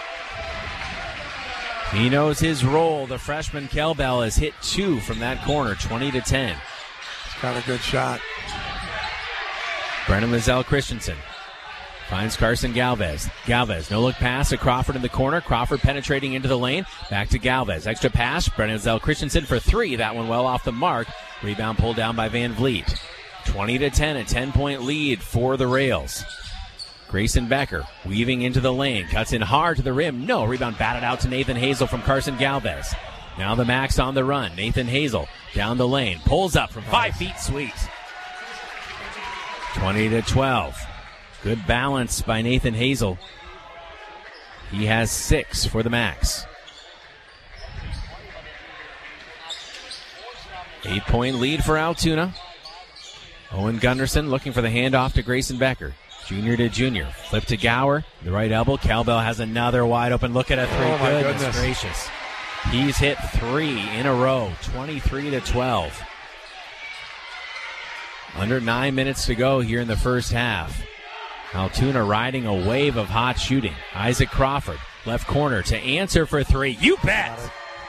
He knows his role. The freshman Kelbell has hit two from that corner, twenty to ten. It's got a good shot. Brennan Lizelle Christensen finds Carson Galvez. Galvez, no-look pass to Crawford in the corner. Crawford penetrating into the lane. Back to Galvez. Extra pass. Brennan Lizelle Christensen for three. That one well off the mark. Rebound pulled down by Van Vliet. twenty to ten, a ten-point lead for the Rails. Grayson Becker weaving into the lane. Cuts in hard to the rim. No. Rebound batted out to Nathan Hazel from Carson Galvez. Now the Max on the run. Nathan Hazel down the lane. Pulls up from five feet. Sweet. twenty to twelve. Good balance by Nathan Hazel. He has six for the Max. Eight-point lead for Altoona. Owen Gunderson looking for the handoff to Grayson Becker. Junior to junior. Flip to Gower. The right elbow. Kelbell has another wide open look at a three. Oh, my goodness, goodness gracious. He's hit three in a row. twenty-three to twelve. Under nine minutes to go here in the first half. Altoona riding a wave of hot shooting. Isaac Crawford, left corner to answer for three. You bet!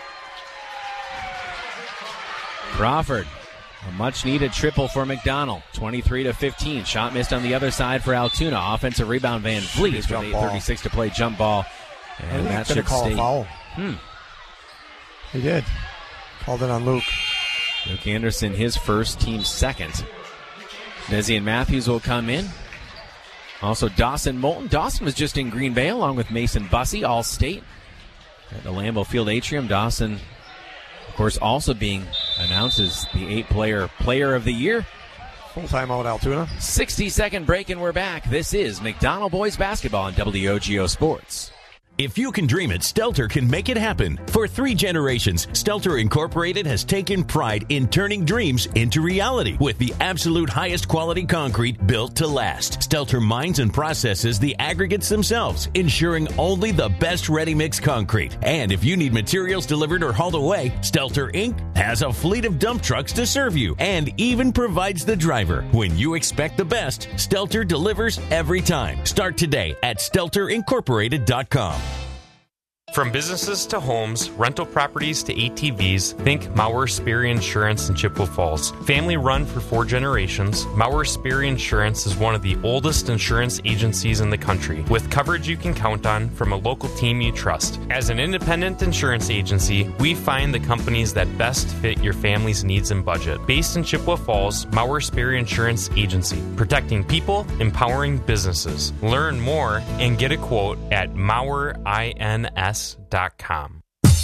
Crawford, a much-needed triple for McDonald. twenty-three to fifteen. Shot missed on the other side for Altoona. Offensive rebound, Van Vliet with eight thirty-six to play. Jump ball. And that should call stay. A foul. Hmm. He did. Called it on Luke. Luke Anderson, his first, team second. Desian Matthews will come in. Also, Dawson Moulton. Dawson was just in Green Bay along with Mason Bussey, All-State, at the Lambeau Field Atrium. Dawson, of course, also being announced as the eight-player player of the year. Full timeout, Altoona. sixty-second break, and we're back. This is McDonald Boys Basketball on W O G O Sports. If you can dream it, Stelter can make it happen. For three generations, Stelter Incorporated has taken pride in turning dreams into reality with the absolute highest quality concrete built to last. Stelter mines and processes the aggregates themselves, ensuring only the best ready-mix concrete. And if you need materials delivered or hauled away, Stelter Incorporated has a fleet of dump trucks to serve you and even provides the driver. When you expect the best, Stelter delivers every time. Start today at stelter incorporated dot com. From businesses to homes, rental properties to A T Vs, think Mauer Sperry Insurance in Chippewa Falls. Family run for four generations, Mauer Sperry Insurance is one of the oldest insurance agencies in the country, with coverage you can count on from a local team you trust. As an independent insurance agency, we find the companies that best fit your family's needs and budget. Based in Chippewa Falls, Mauer Sperry Insurance Agency, protecting people, empowering businesses. Learn more and get a quote at mauer ins dot com.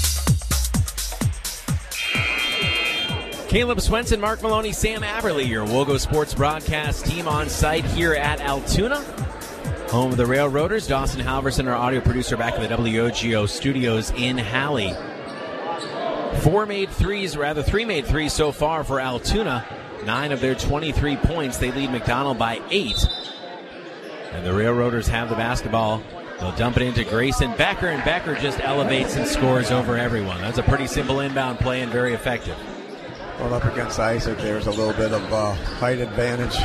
Caleb Swenson, Mark Maloney, Sam Aberley, your Wogo Sports broadcast team on site here at Altoona, home of the Railroaders. Dawson Halverson, our audio producer, back in the W O G O studios in Halley. Four made threes, rather three made threes so far for Altoona. Nine of their twenty-three points. They lead McDonald by eight. And the Railroaders have the basketball. They'll dump it into Grayson Becker, and Becker just elevates and scores over everyone. That's a pretty simple inbound play and very effective. Well, up against Isaac, there's a little bit of uh, height advantage.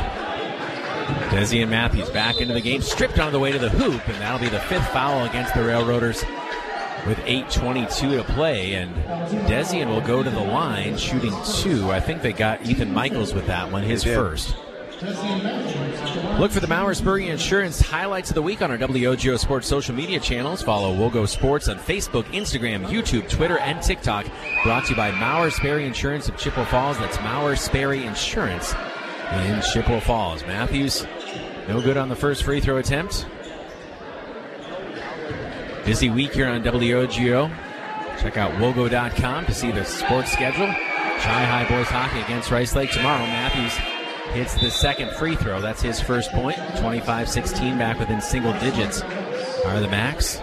Desian Matthews back into the game, stripped on the way to the hoop, and that'll be the fifth foul against the Railroaders with eight twenty-two to play, and Desian will go to the line shooting two. I think they got Ethan Michaels with that one, his first. Look for the Mauer-Spurrier Insurance highlights of the week on our W O G O Sports social media channels. Follow Wogo Sports on Facebook, Instagram, YouTube, Twitter, and TikTok. Brought to you by Mauer-Sperry Insurance of Chippewa Falls. That's Mauer-Sperry Insurance in Chippewa Falls. Matthews, no good on the first free throw attempt. Busy week here on W O G O. Check out wogo dot com to see the sports schedule. Chi-High boys hockey against Rice Lake tomorrow. Matthews hits the second free throw. That's his first point. twenty-five sixteen, back within single digits are the Macs.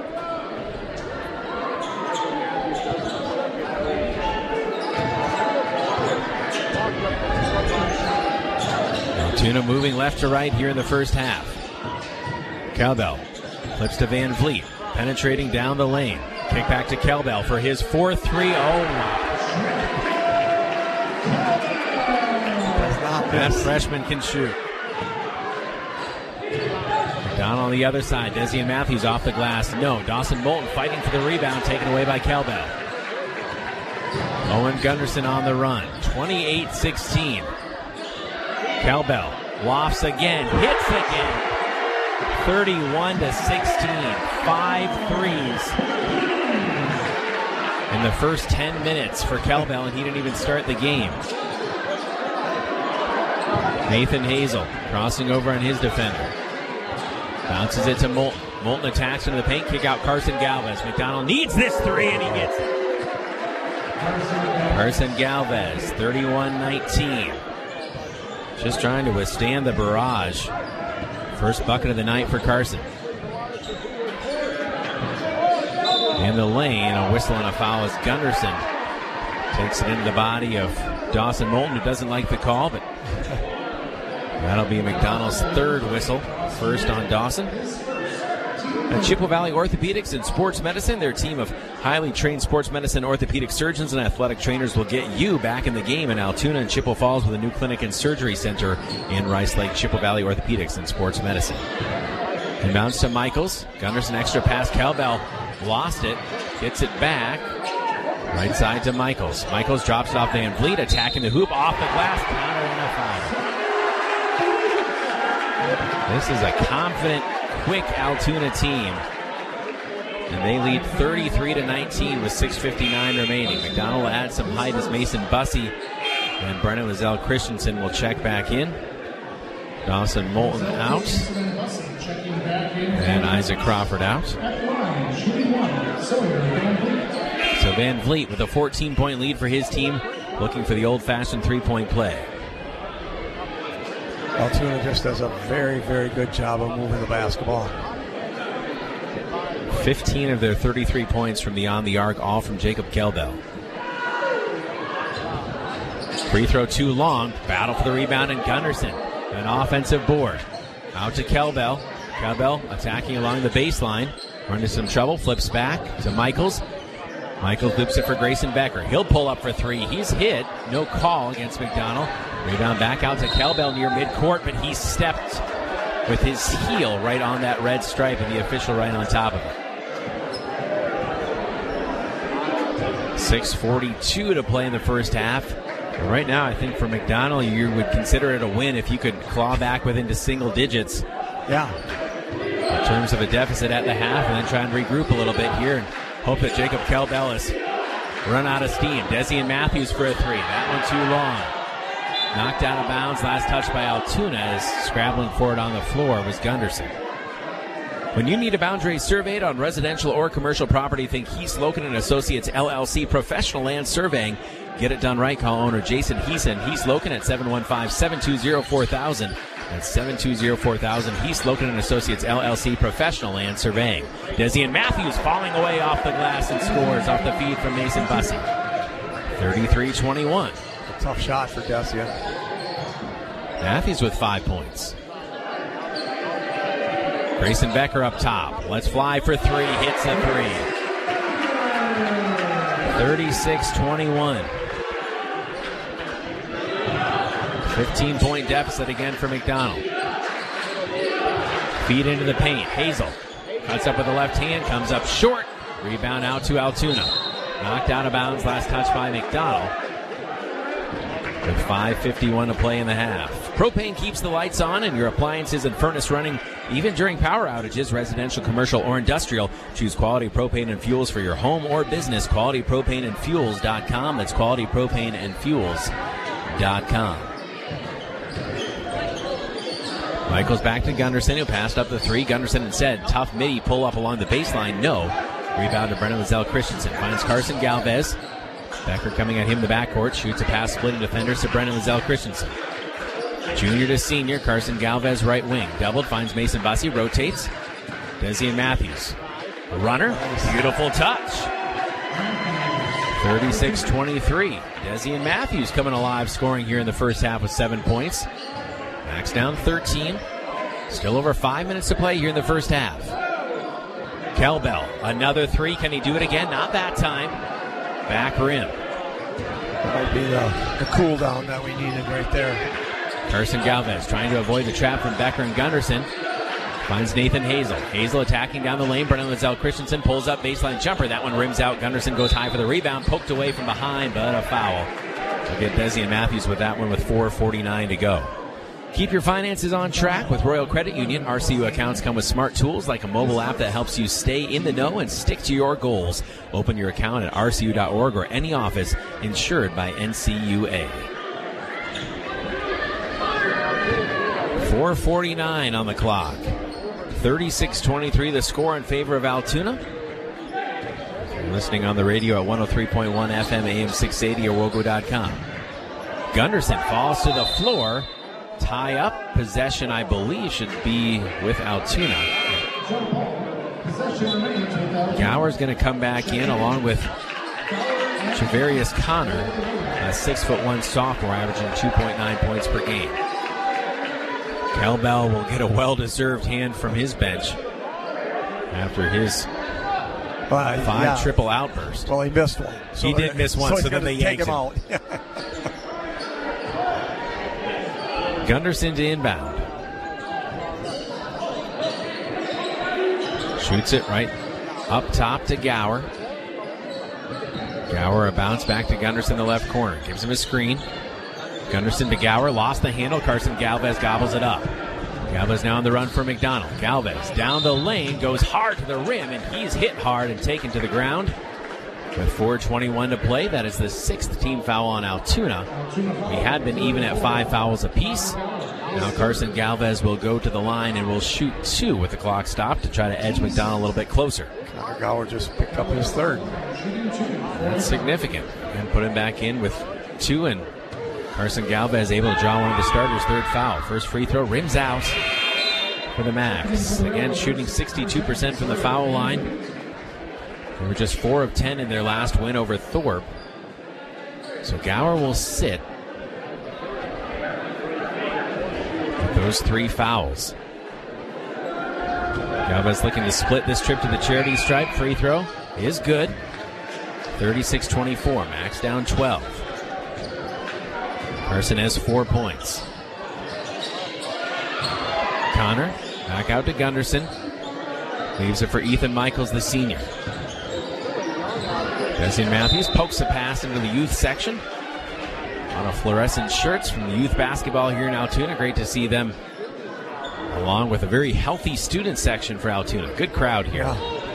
Altoona moving left to right here in the first half. Cowbell flips to Van Vliet, penetrating down the lane. Kick back to Cowbell for his four three. Oh, that freshman can shoot. McDonald on the other side. Desian Matthews off the glass. No. Dawson Moulton fighting for the rebound, taken away by Cowbell. Owen Gunderson on the run. twenty-eight sixteen. Cowbell lofts again. Hits again. thirty-one to sixteen. Five threes in the first ten minutes for Cowbell, and he didn't even start the game. Nathan Hazel crossing over on his defender. Bounces it to Moulton. Moulton attacks into the paint. Kick out Carson Galvez. McDonald needs this three, and he gets it. Carson Galvez, thirty-one nineteen. Just trying to withstand the barrage. First bucket of the night for Carson. In the lane, a whistle and a foul as Gunderson takes it into the body of Dawson Moulton, who doesn't like the call, but that'll be McDonald's third whistle, first on Dawson. At Chippewa Valley Orthopedics and Sports Medicine, their team of highly trained sports medicine orthopedic surgeons and athletic trainers will get you back in the game in Altoona and Chippewa Falls with a new clinic and surgery center in Rice Lake. Chippewa Valley Orthopedics and Sports Medicine. Inbounds to Michaels. Gunderson extra pass. Cowbell lost it. Gets it back. Right side to Michaels. Michaels drops it off Van Vliet. Attacking the hoop. Off the glass. Counter and a foul. This is a confident, quick Altoona team. And they lead thirty-three to nineteen with six fifty-nine remaining. McDonald will add some height as Mason Bussey and Brennan Lizelle Christensen will check back in. Dawson Moulton out. And Isaac Crawford out. So Van Vliet with a fourteen-point lead for his team, looking for the old-fashioned three-point play. Altoona just does a very, very good job of moving the basketball. fifteen of their thirty-three points from beyond the arc, all from Jacob Cowbell. Free throw too long. Battle for the rebound, and Gunderson. An offensive board. Out to Cowbell. Cowbell attacking along the baseline. Run into some trouble. Flips back to Michaels. Michaels loops it for Grayson Becker. He'll pull up for three. He's hit. No call against McDonald. Rebound back out to Cowbell near midcourt, but he stepped with his heel right on that red stripe, and the official right on top of it. six forty-two to play in the first half. And right now, I think for McDonald, you would consider it a win if you could claw back within to single digits. Yeah. In terms of a deficit at the half, and then try and regroup a little bit here and hope that Jacob Cowbell has run out of steam. Desian Matthews for a three. That one too long. Knocked out of bounds. Last touch by Altoona, as scrabbling for it on the floor was Gunderson. When you need a boundary surveyed on residential or commercial property, think Heath Loken and Associates L L C Professional Land Surveying. Get it done right. Call owner Jason Heason. Heath Loken at seven one five, seven two zero, four thousand. That's seven two zero, four thousand. Heath Loken and Associates L L C Professional Land Surveying. Desian Matthews falling away off the glass and scores off the feed from Mason Bussey. thirty-three twenty-one. Tough shot for Desian. Matthews with five points. Grayson Becker up top. Let's fly for three. Hits a three. thirty-six twenty-one. fifteen-point deficit again for McDonald. Feed into the paint. Hazel cuts up with the left hand. Comes up short. Rebound out to Altoona. Knocked out of bounds, last touch by McDonald. With five fifty-one to play in the half. Propane keeps the lights on and your appliances and furnace running even during power outages, residential, commercial, or industrial. Choose Quality Propane and Fuels for your home or business. quality propane and fuels dot com. That's quality propane and fuels dot com. Michaels back to Gunderson, who passed up the three. Gunderson instead, tough midi pull up along the baseline. No. Rebound to Brennan Lizzell Christensen. Finds Carson Galvez. Becker coming at him in the backcourt. Shoots a pass splitting defenders to Brennan Lizzell Christensen. Junior to senior, Carson Galvez right wing. Doubled, finds Mason Bussey, rotates. Desian Matthews. A runner, beautiful touch. thirty-six twenty-three. Desian Matthews coming alive, scoring here in the first half with seven points. Max down thirteen. Still over five minutes to play here in the first half. Kelbell, another three. Can he do it again? Not that time. Back rim. Might be the, the cool down that we needed right there. Carson Galvez trying to avoid the trap from Becker and Gunderson. Finds Nathan Hazel. Hazel attacking down the lane. Brennan Lizzell Christensen pulls up baseline jumper. That one rims out. Gunderson goes high for the rebound. Poked away from behind, but a foul. We'll get Desian Matthews with that one with four forty-nine to go. Keep your finances on track with Royal Credit Union. R C U accounts come with smart tools like a mobile app that helps you stay in the know and stick to your goals. Open your account at R C U dot org or any office insured by N C U A. four forty-nine on the clock. thirty-six twenty-three the score in favor of Altoona. You're listening on the radio at one oh three point one F M, A M six eighty, or wogo dot com. Gunderson falls to the floor. Tie up. Possession, I believe, should be with Altoona. Gower's going to come back in along with Javarius Connor, a six foot one sophomore averaging two point nine points per game. Kelbell will get a well-deserved hand from his bench after his uh, five yeah. triple outburst. Well, he missed one. So he did miss one, so, so then they yanked him, him out. Gunderson to inbound. Shoots it right up top to Gower. Gower a bounce back to Gunderson in the left corner. Gives him a screen. Gunderson to Gower. Lost the handle. Carson Galvez gobbles it up. Galvez now on the run for McDonald. Galvez down the lane. Goes hard to the rim, and he's hit hard and taken to the ground. With four twenty-one to play, that is the sixth team foul on Altoona. We had been even at five fouls apiece. Now Carson Galvez will go to the line and will shoot two with the clock stopped to try to edge McDonald a little bit closer. Connor Gower just picked up his third. That's significant. And put him back in with two, and Carson Galvez able to draw one of the starters' third foul. First free throw rims out for the Max. Again, shooting sixty-two percent from the foul line. They were just four of ten in their last win over Thorpe. So Gower will sit with those three fouls. Galvez looking to split this trip to the charity stripe. Free throw is good. thirty-six twenty-four. Max down twelve. Carson has four points. Connor back out to Gunderson. Leaves it for Ethan Michaels, the senior. Desian Matthews pokes a pass into the youth section. A lot of fluorescent shirts from the youth basketball here in Altoona. Great to see them, along with a very healthy student section for Altoona. Good crowd here.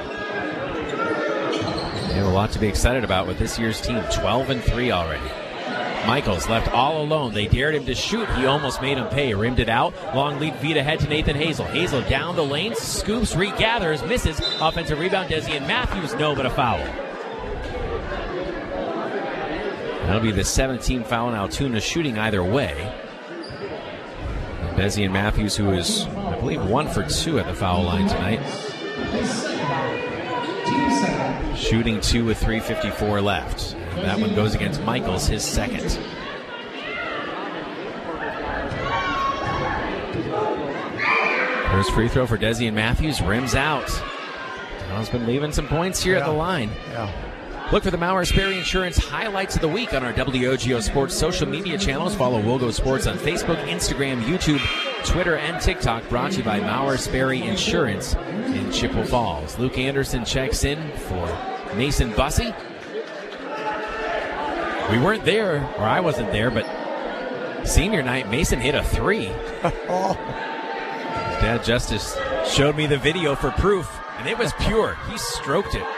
They have a lot to be excited about with this year's team. twelve and three already. Michaels left all alone. They dared him to shoot. He almost made him pay. Rimmed it out. Long lead feed ahead to Nathan Hazel. Hazel down the lane. Scoops, regathers, misses. Offensive rebound. Desian Matthews, no, but a foul. That'll be the seventeenth foul in Altoona, shooting either way. And Desian Matthews, who is, I believe, one for two at the foul line tonight. Shooting two with three fifty-four left. And that one goes against Michaels, his second. First free throw for Desian Matthews, rims out. He's been leaving some points here yeah. at the line. Yeah. Look for the Mauer Sperry Insurance highlights of the week on our W O G O Sports social media channels. Follow Wogo Sports on Facebook, Instagram, YouTube, Twitter and TikTok, brought to you by Mauer Sperry Insurance in Chippewa Falls. Luke Anderson checks in for Mason Bussey. We weren't there, or I wasn't there, but senior night, Mason hit a three. Dad Justice showed me the video for proof, and it was pure. He stroked it.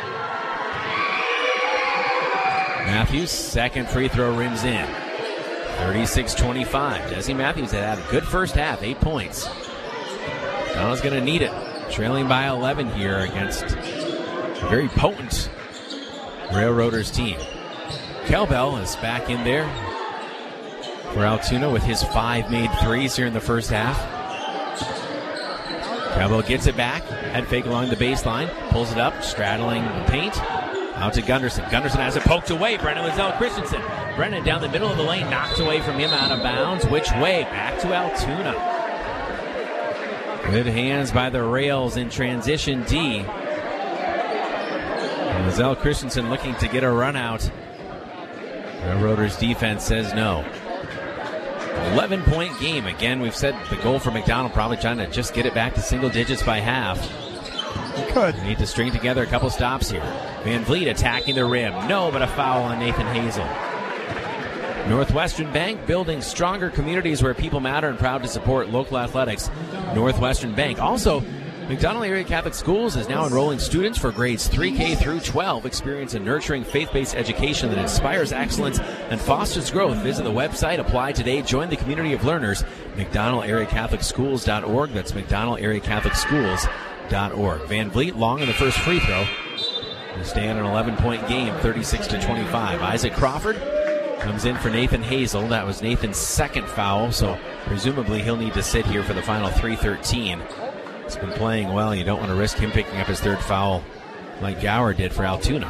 Matthews, second free throw rims in. thirty-six twenty-five. Desi Matthews had had a good first half, eight points. Donald's going to need it. Trailing by eleven here against a very potent Railroaders team. Kelbell is back in there for Altoona with his five made threes here in the first half. Kelbell gets it back. Head fake along the baseline. Pulls it up, straddling the paint. Out to Gunderson. Gunderson has it poked away. Brennan Lizzell Christensen. Brennan down the middle of the lane, knocked away from him, out of bounds. Which way? Back to Altoona. Good hands by the Rails in transition D. And Lizzell Christensen looking to get a run out. Railroaders defense says no. eleven-point game. Again, we've said the goal for McDonald, probably trying to just get it back to single digits by half. Good. Need to string together a couple stops here. Van Vliet attacking the rim. No, but a foul on Nathan Hazel. Northwestern Bank, building stronger communities where people matter, and proud to support local athletics. Northwestern Bank. Also, McDonald Area Catholic Schools is now enrolling students for grades three K through twelve. Experience a nurturing faith-based education that inspires excellence and fosters growth. Visit the website, apply today, join the community of learners. McDonald Area Catholic Schools dot org. That's McDonald Area Catholic Schools dot org. Van Vliet long in the first free throw. We stay on an eleven-point game, thirty-six to twenty-five. Isaac Crawford comes in for Nathan Hazel. That was Nathan's second foul, so presumably he'll need to sit here for the final three thirteen. He's been playing well. You don't want to risk him picking up his third foul like Gower did for Altoona.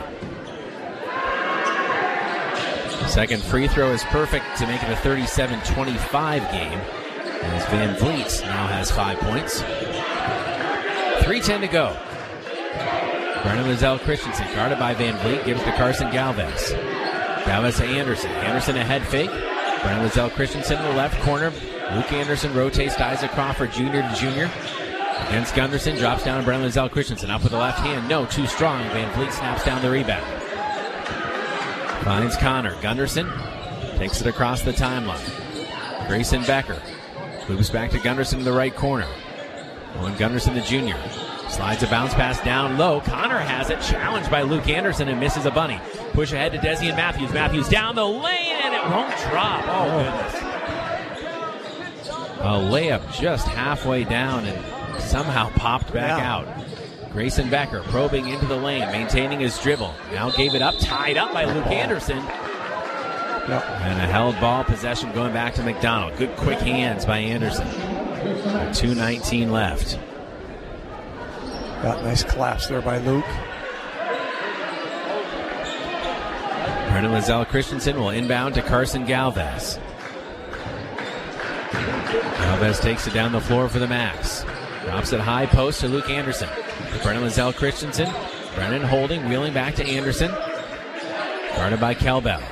Second free throw is perfect to make it a thirty-seven twenty-five game, as Van Vliet now has five points. three ten to go. Brennan Lizzell Christensen, guarded by Van Vliet, gives to Carson Galvez. Galvez to Anderson. Anderson a head fake. Brennan Lizzell Christensen in the left corner. Luke Anderson rotates to Isaac Crawford, junior to junior. Against Gunderson, drops down Brennan Lizzell Christensen. Up with the left hand, no, too strong. Van Vliet snaps down the rebound. Finds Connor. Gunderson takes it across the timeline. Grayson Becker moves back to Gunderson in the right corner. Owen Gunderson, the junior. Slides a bounce pass down low. Connor has it, challenged by Luke Anderson, and misses a bunny. Push ahead to Desi and Matthews. Matthews down the lane, and it won't drop. Oh, goodness. A layup just halfway down and somehow popped back yeah. out. Grayson Becker probing into the lane, maintaining his dribble. Now gave it up, tied up by Luke Anderson. Yep. And a held ball possession going back to McDonald. Good quick hands by Anderson. two nineteen left. Got nice collapse there by Luke. Brennan Lizzell Christensen will inbound to Carson Galvez. Galvez takes it down the floor for the Max. Drops it high post to Luke Anderson. To Brennan Lizzell Christensen. Brennan holding, wheeling back to Anderson. Guarded by Kelbell.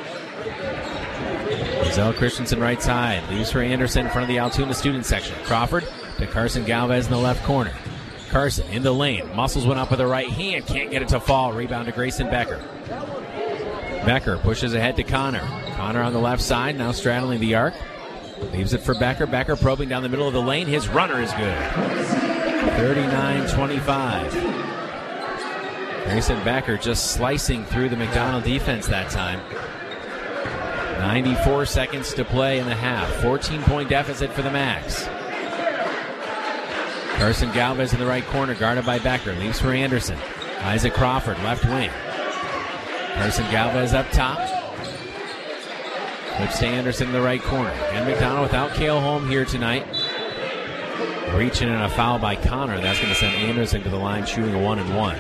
Lizzell Christensen right side. Leaves for Anderson in front of the Altoona student section. Crawford to Carson Galvez in the left corner. Carson in the lane. Muscles one up with the right hand. Can't get it to fall. Rebound to Grayson Becker. Becker pushes ahead to Connor. Connor on the left side, now straddling the arc. Leaves it for Becker. Becker probing down the middle of the lane. His runner is good. thirty-nine twenty-five. Grayson Becker just slicing through the McDonald defense that time. ninety-four seconds to play in the half. fourteen-point deficit for the Max. Carson Galvez in the right corner, guarded by Becker. Leaves for Anderson. Isaac Crawford, left wing. Carson Galvez up top. Flips to Anderson in the right corner. And McDonald without Cale Holm here tonight. Reaching in a foul by Connor. That's going to send Anderson to the line shooting a one and one.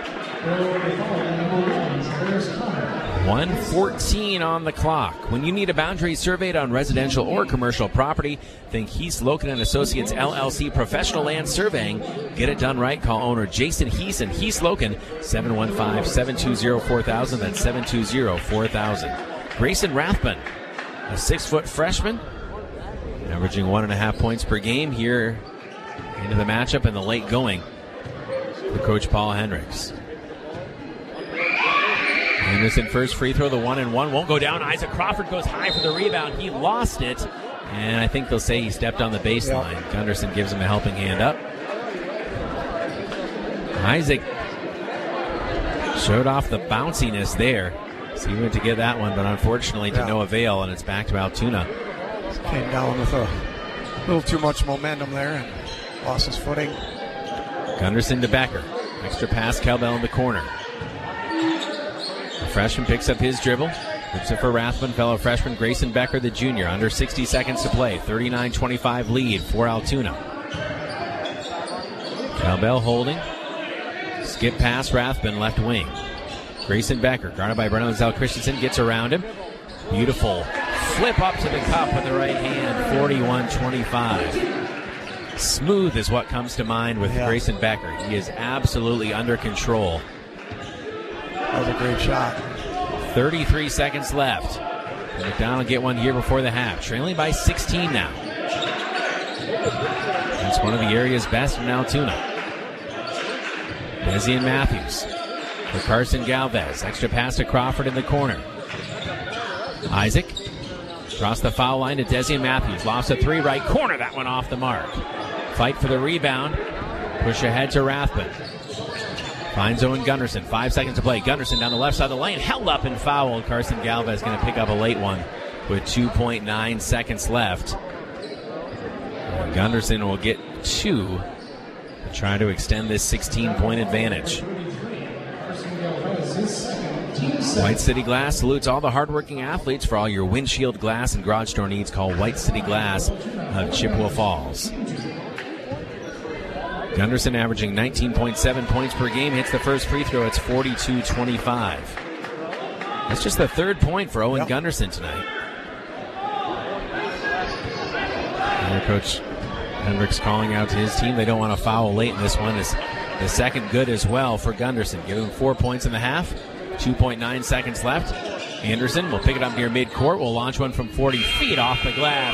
one fourteen on the clock. When you need a boundary surveyed on residential or commercial property, think Heath Loken and Associates L L C Professional Land Surveying. Get it done right. Call owner Jason Heath and Heath Loken, seven one five, seven two zero, four thousand. That's seven two zero, four thousand. Grayson Rathbun, a six-foot freshman. averaging one and a half points per game here into the matchup and the late going for Coach Paul Hendricks. Anderson first free throw, the one and one won't go down. Isaac Crawford goes high for the rebound. He lost it, and I think they'll say he stepped on the baseline. Yep. Gunderson gives him a helping hand up. Isaac showed off the bounciness there. So he went to get that one, but unfortunately to yeah. no avail, and it's back to Altoona. Came down with a little too much momentum there and lost his footing. Gunderson to Becker. Extra pass, Cowbell in the corner. The freshman picks up his dribble. Puts it for Rathbun, fellow freshman Grayson Becker, the junior. Under sixty seconds to play. thirty-nine twenty-five lead for Altoona. Cowbell holding. Skip pass, Rathbun, left wing. Grayson Becker, guarded by Brennan Zell Christensen, gets around him. Beautiful flip up to the cup with the right hand, forty-one twenty-five. Smooth is what comes to mind with yeah. Grayson Becker. He is absolutely under control. That was a great shot. thirty-three seconds left. McDonald get one here before the half. Trailing by sixteen now. That's one of the area's best in Altoona. Desian Matthews for Carson Galvez. Extra pass to Crawford in the corner. Isaac across the foul line to Desian Matthews. Lofts a three, right corner. That one off the mark. Fight for the rebound. Push ahead to Rathbun. Finds Owen Gunderson. Five seconds to play. Gunderson down the left side of the lane. Held up and fouled. Carson Galvez going to pick up a late one with two point nine seconds left. And Gunderson will get two to try to extend this sixteen-point advantage. White City Glass salutes all the hardworking athletes. For all your windshield glass and garage door needs, call White City Glass of Chippewa Falls. Gunderson averaging nineteen point seven points per game. Hits the first free throw. It's forty-two twenty-five. That's just the third point for Owen yep. Gunderson tonight. And Coach Hendricks calling out to his team. They don't want to foul late in this one. It's the second good as well for Gunderson. Give him four points in the half. two point nine seconds left. Anderson will pick it up near midcourt. Will launch one from forty feet off the glass.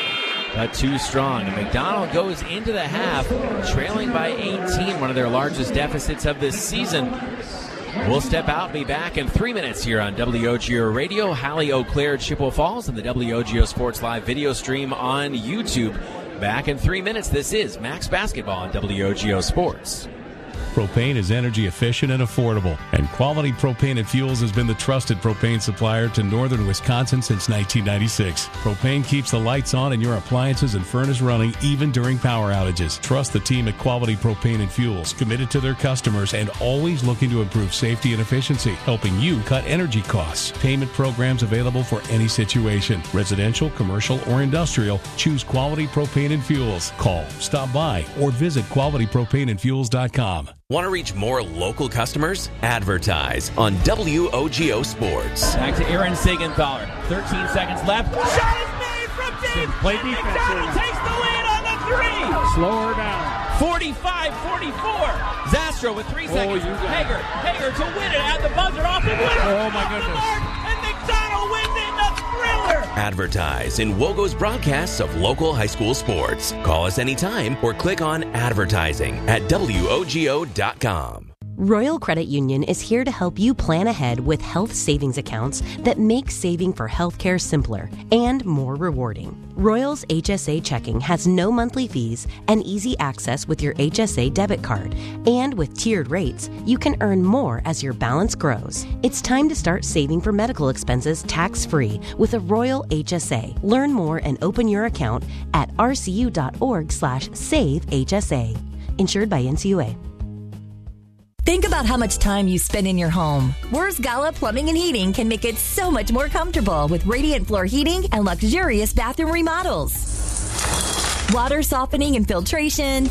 But too strong. And McDonald goes into the half, trailing by eighteen, one of their largest deficits of this season. We'll step out and be back in three minutes here on W O G O Radio, Hallie, Eau Claire, Chippewa Falls, and the W O G O Sports Live video stream on YouTube. Back in three minutes. This is Max Basketball on W O G O Sports. Propane is energy efficient and affordable, and Quality Propane and Fuels has been the trusted propane supplier to northern Wisconsin since nineteen ninety-six. Propane keeps the lights on and your appliances and furnace running even during power outages. Trust the team at Quality Propane and Fuels, committed to their customers and always looking to improve safety and efficiency, helping you cut energy costs. Payment programs available for any situation. Residential, commercial, or industrial, choose Quality Propane and Fuels. Call, stop by, or visit quality propane and fuels dot com. Want to reach more local customers? Advertise on W O G O Sports. Back to Aaron Siegenthaler. thirteen seconds left. Shot is made from deep. Play defense. McDonald takes the lead on the three. Slow her down. forty-five forty-four. Zastro with three seconds. Oh, Hager. Hager to win it at the buzzer off the winner. Oh, my goodness. And McDonald wins it in the thriller. Advertise in WOGO's broadcasts of local high school sports. Call us anytime or click on advertising at W O G O dot com. Royal Credit Union is here to help you plan ahead with health savings accounts that make saving for healthcare simpler and more rewarding. Royal's H S A checking has no monthly fees and easy access with your H S A debit card. And with tiered rates, you can earn more as your balance grows. It's time to start saving for medical expenses tax-free with a Royal H S A. Learn more and open your account at r c u dot org slash save H S A. Insured by N C U A. Think about how much time you spend in your home. Wers Gala Plumbing and Heating can make it so much more comfortable with radiant floor heating and luxurious bathroom remodels. Water softening and filtration,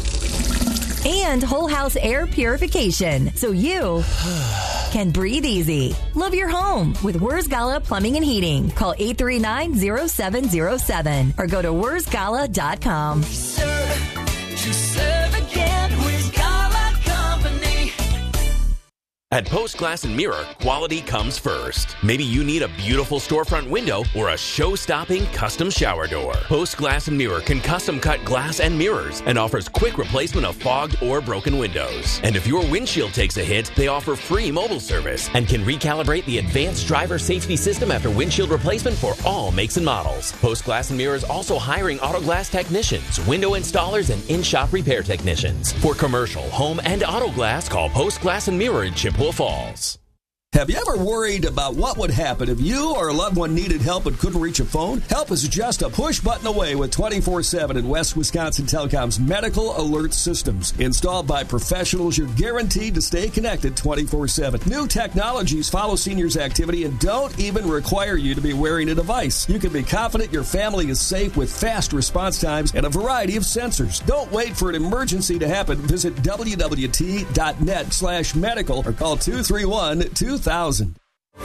and whole house air purification, so you can breathe easy. Love your home with Wers Gala Plumbing and Heating. Call eight three nine, zero seven zero seven or go to wers gala dot com. Serve, to serve again, Wers Gala Company. At Post Glass and Mirror, quality comes first. Maybe you need a beautiful storefront window or a show-stopping custom shower door. Post Glass and Mirror can custom cut glass and mirrors and offers quick replacement of fogged or broken windows. And if your windshield takes a hit, they offer free mobile service and can recalibrate the advanced driver safety system after windshield replacement for all makes and models. Post Glass and Mirror is also hiring auto glass technicians, window installers, and in-shop repair technicians. For commercial, home, and auto glass, call Post Glass and Mirror in Chippewa Falls. Have you ever worried about what would happen if you or a loved one needed help but couldn't reach a phone? Help is just a push button away with twenty-four seven in West Wisconsin Telecom's medical alert systems. Installed by professionals, you're guaranteed to stay connected twenty-four seven. New technologies follow seniors' activity and don't even require you to be wearing a device. You can be confident your family is safe with fast response times and a variety of sensors. Don't wait for an emergency to happen. Visit w w t dot net slash medical or call two three one, two thousand.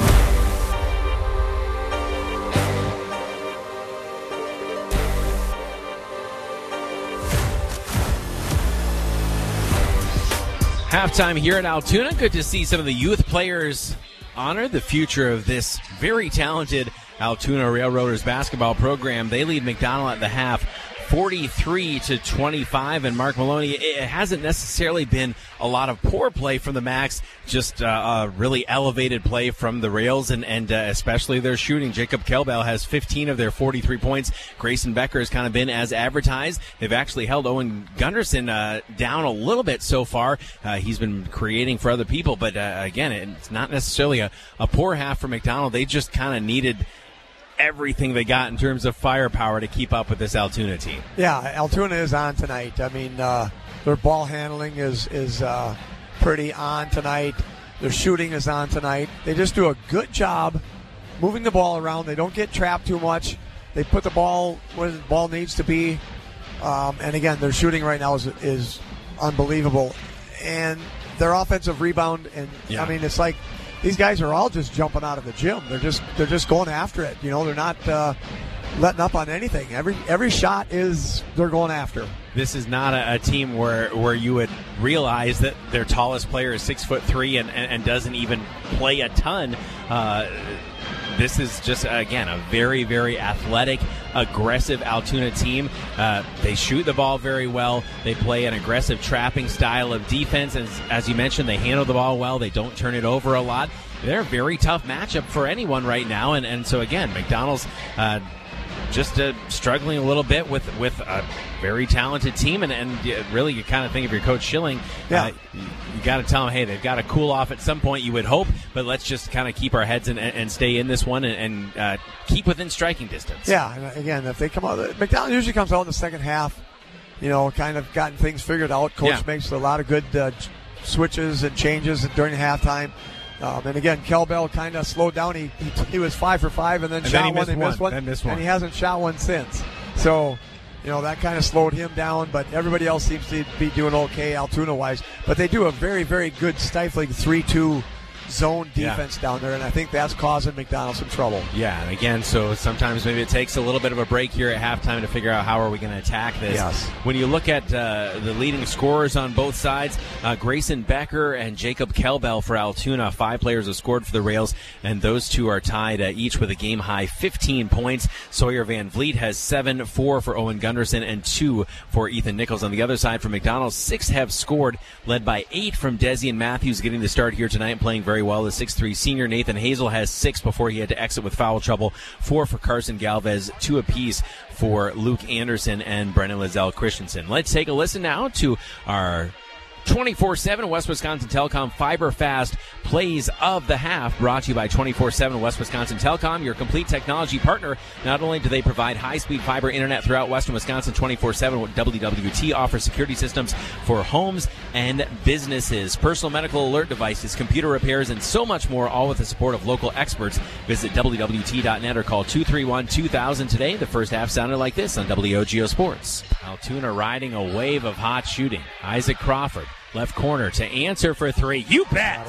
Halftime here at Altoona. Good to see some of the youth players honor the future of this very talented Altoona Railroaders basketball program. They lead McDonald at the half, forty-three to twenty-five, and Mark Maloney, it hasn't necessarily been a lot of poor play from the Macs, just uh, a really elevated play from the Rails, and, and uh, especially their shooting. Jacob Kelbell has fifteen of their forty-three points. Grayson Becker has kind of been as advertised. They've actually held Owen Gunderson uh, down a little bit so far. Uh, he's been creating for other people, but uh, again, it's not necessarily a, a poor half for McDonald. They just kind of needed everything they got in terms of firepower to keep up with this Altoona team. Yeah, Altoona is on tonight. I mean, uh, their ball handling is is uh, pretty on tonight. Their shooting is on tonight. They just do a good job moving the ball around. They don't get trapped too much. They put the ball where the ball needs to be. Um, and again, their shooting right now is is unbelievable. And their offensive rebound, and yeah. I mean, it's like these guys are all just jumping out of the gym. They're just they're just going after it. You know, they're not uh, letting up on anything. Every every shot is they're going after. This is not a, a team where, where you would realize that their tallest player is six foot three and, and, and doesn't even play a ton. Uh, this is just, again, a very, very athletic, aggressive Altoona team. Uh, they shoot the ball very well. They play an aggressive trapping style of defense. And as, as you mentioned, they handle the ball well. They don't turn it over a lot. They're a very tough matchup for anyone right now. And, and so, again, McDonald's uh, just uh, struggling a little bit with, with a very talented team. And, and really, you kind of think of your coach Schilling. Yeah. Uh, you, you got to tell them, hey, they've got to cool off at some point, you would hope. But let's just kind of keep our heads in, and, and stay in this one and, and uh, keep within striking distance. Yeah, and again, if they come out, McDonald usually comes out in the second half, you know, kind of gotten things figured out. Coach Yeah. makes a lot of good uh, switches and changes during the halftime. Um, and again, Kelbell kind of slowed down. He, he he was five for five, and then And shot then he one, missed and one, missed one, then missed one. and he hasn't shot one since. So, you know, that kind of slowed him down. But everybody else seems to be doing okay, Altoona wise. But they do a very, very good stifling three two zone defense Yeah. down there, and I think that's causing McDonald some trouble. Yeah, and again, so sometimes maybe it takes a little bit of a break here at halftime to figure out how are we going to attack this. Yes. When you look at uh, the leading scorers on both sides, uh, Grayson Becker and Jacob Kelbell for Altoona, five players have scored for the Rails, and those two are tied uh, each with a game-high fifteen points. Sawyer Van Vliet has seven, four for Owen Gunderson, and two for Ethan Nichols. On the other side for McDonald, six have scored, led by eight from Desi and Matthews getting the start here tonight and playing very well. The six three senior Nathan Hazel has six before he had to exit with foul trouble. Four for Carson Galvez, two apiece for Luke Anderson and Brennan Lizelle Christensen. Let's take a listen now to our twenty-four seven West Wisconsin Telecom Fiber Fast plays of the half, brought to you by twenty-four seven West Wisconsin Telecom, your complete technology partner. Not only do they provide high-speed fiber internet throughout western Wisconsin twenty-four seven, W W T offers security systems for homes and businesses, personal medical alert devices, computer repairs, and so much more, all with the support of local experts. Visit W W T dot net or call two three one, two thousand today. The first half sounded like this on W O G O Sports. Altoona riding a wave of hot shooting. Isaac Crawford, left corner to answer for three. You bet!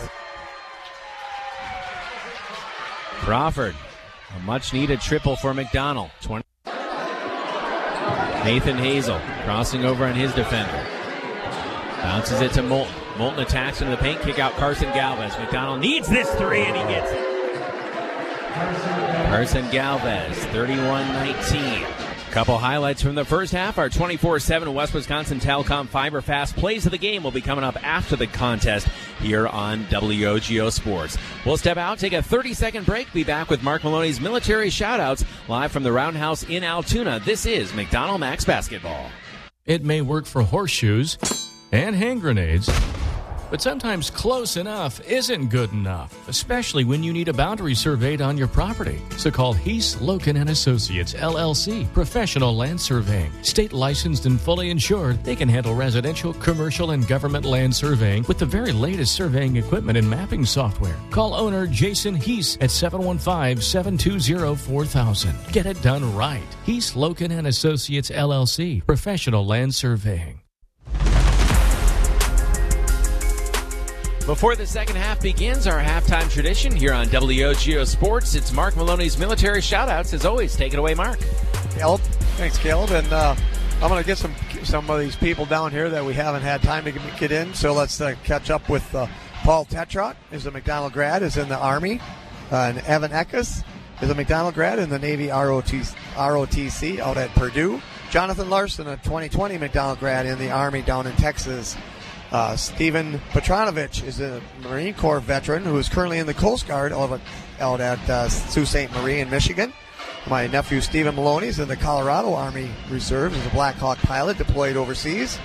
Crawford, a much-needed triple for McDonald. twenty Nathan Hazel crossing over on his defender. Bounces it to Moulton. Moulton attacks into the paint. Kick out Carson Galvez. McDonald needs this three, and he gets it. Carson Galvez, thirty-one nineteen. Couple highlights from the first half. Our twenty-four seven West Wisconsin Telecom Fiber Fast Plays of the Game will be coming up after the contest here on W O G O Sports. We'll step out, take a thirty-second break, be back with Mark Maloney's military shoutouts live from the Roundhouse in Altoona. This is McDonald Max Basketball. It may work for horseshoes and hand grenades, but sometimes close enough isn't good enough, especially when you need a boundary surveyed on your property. So call Heath, Loken and Associates, L L C, Professional Land Surveying. State licensed and fully insured, they can handle residential, commercial, and government land surveying with the very latest surveying equipment and mapping software. Call owner Jason Heath at seven one five, seven two zero, four thousand. Get it done right. Heath, Loken and Associates, L L C, Professional Land Surveying. Before the second half begins, our halftime tradition here on W O G O Sports, it's Mark Maloney's military shoutouts. As always, take it away, Mark. Caleb. Thanks, Caleb. And uh, I'm going to get some some of these people down here that we haven't had time to get in. So let's uh, catch up with uh, Paul Tetrot, is a McDonald grad, is in the Army. Uh, and Evan Eckes is a McDonald grad in the Navy R O T C out at Purdue. Jonathan Larson, a twenty twenty McDonald grad in the Army down in Texas. Uh, Stephen Petronovich is a Marine Corps veteran who is currently in the Coast Guard out, out at uh, Sault Ste. Marie in Michigan. My nephew Stephen Maloney is in the Colorado Army Reserve. He's a Black Hawk pilot deployed overseas.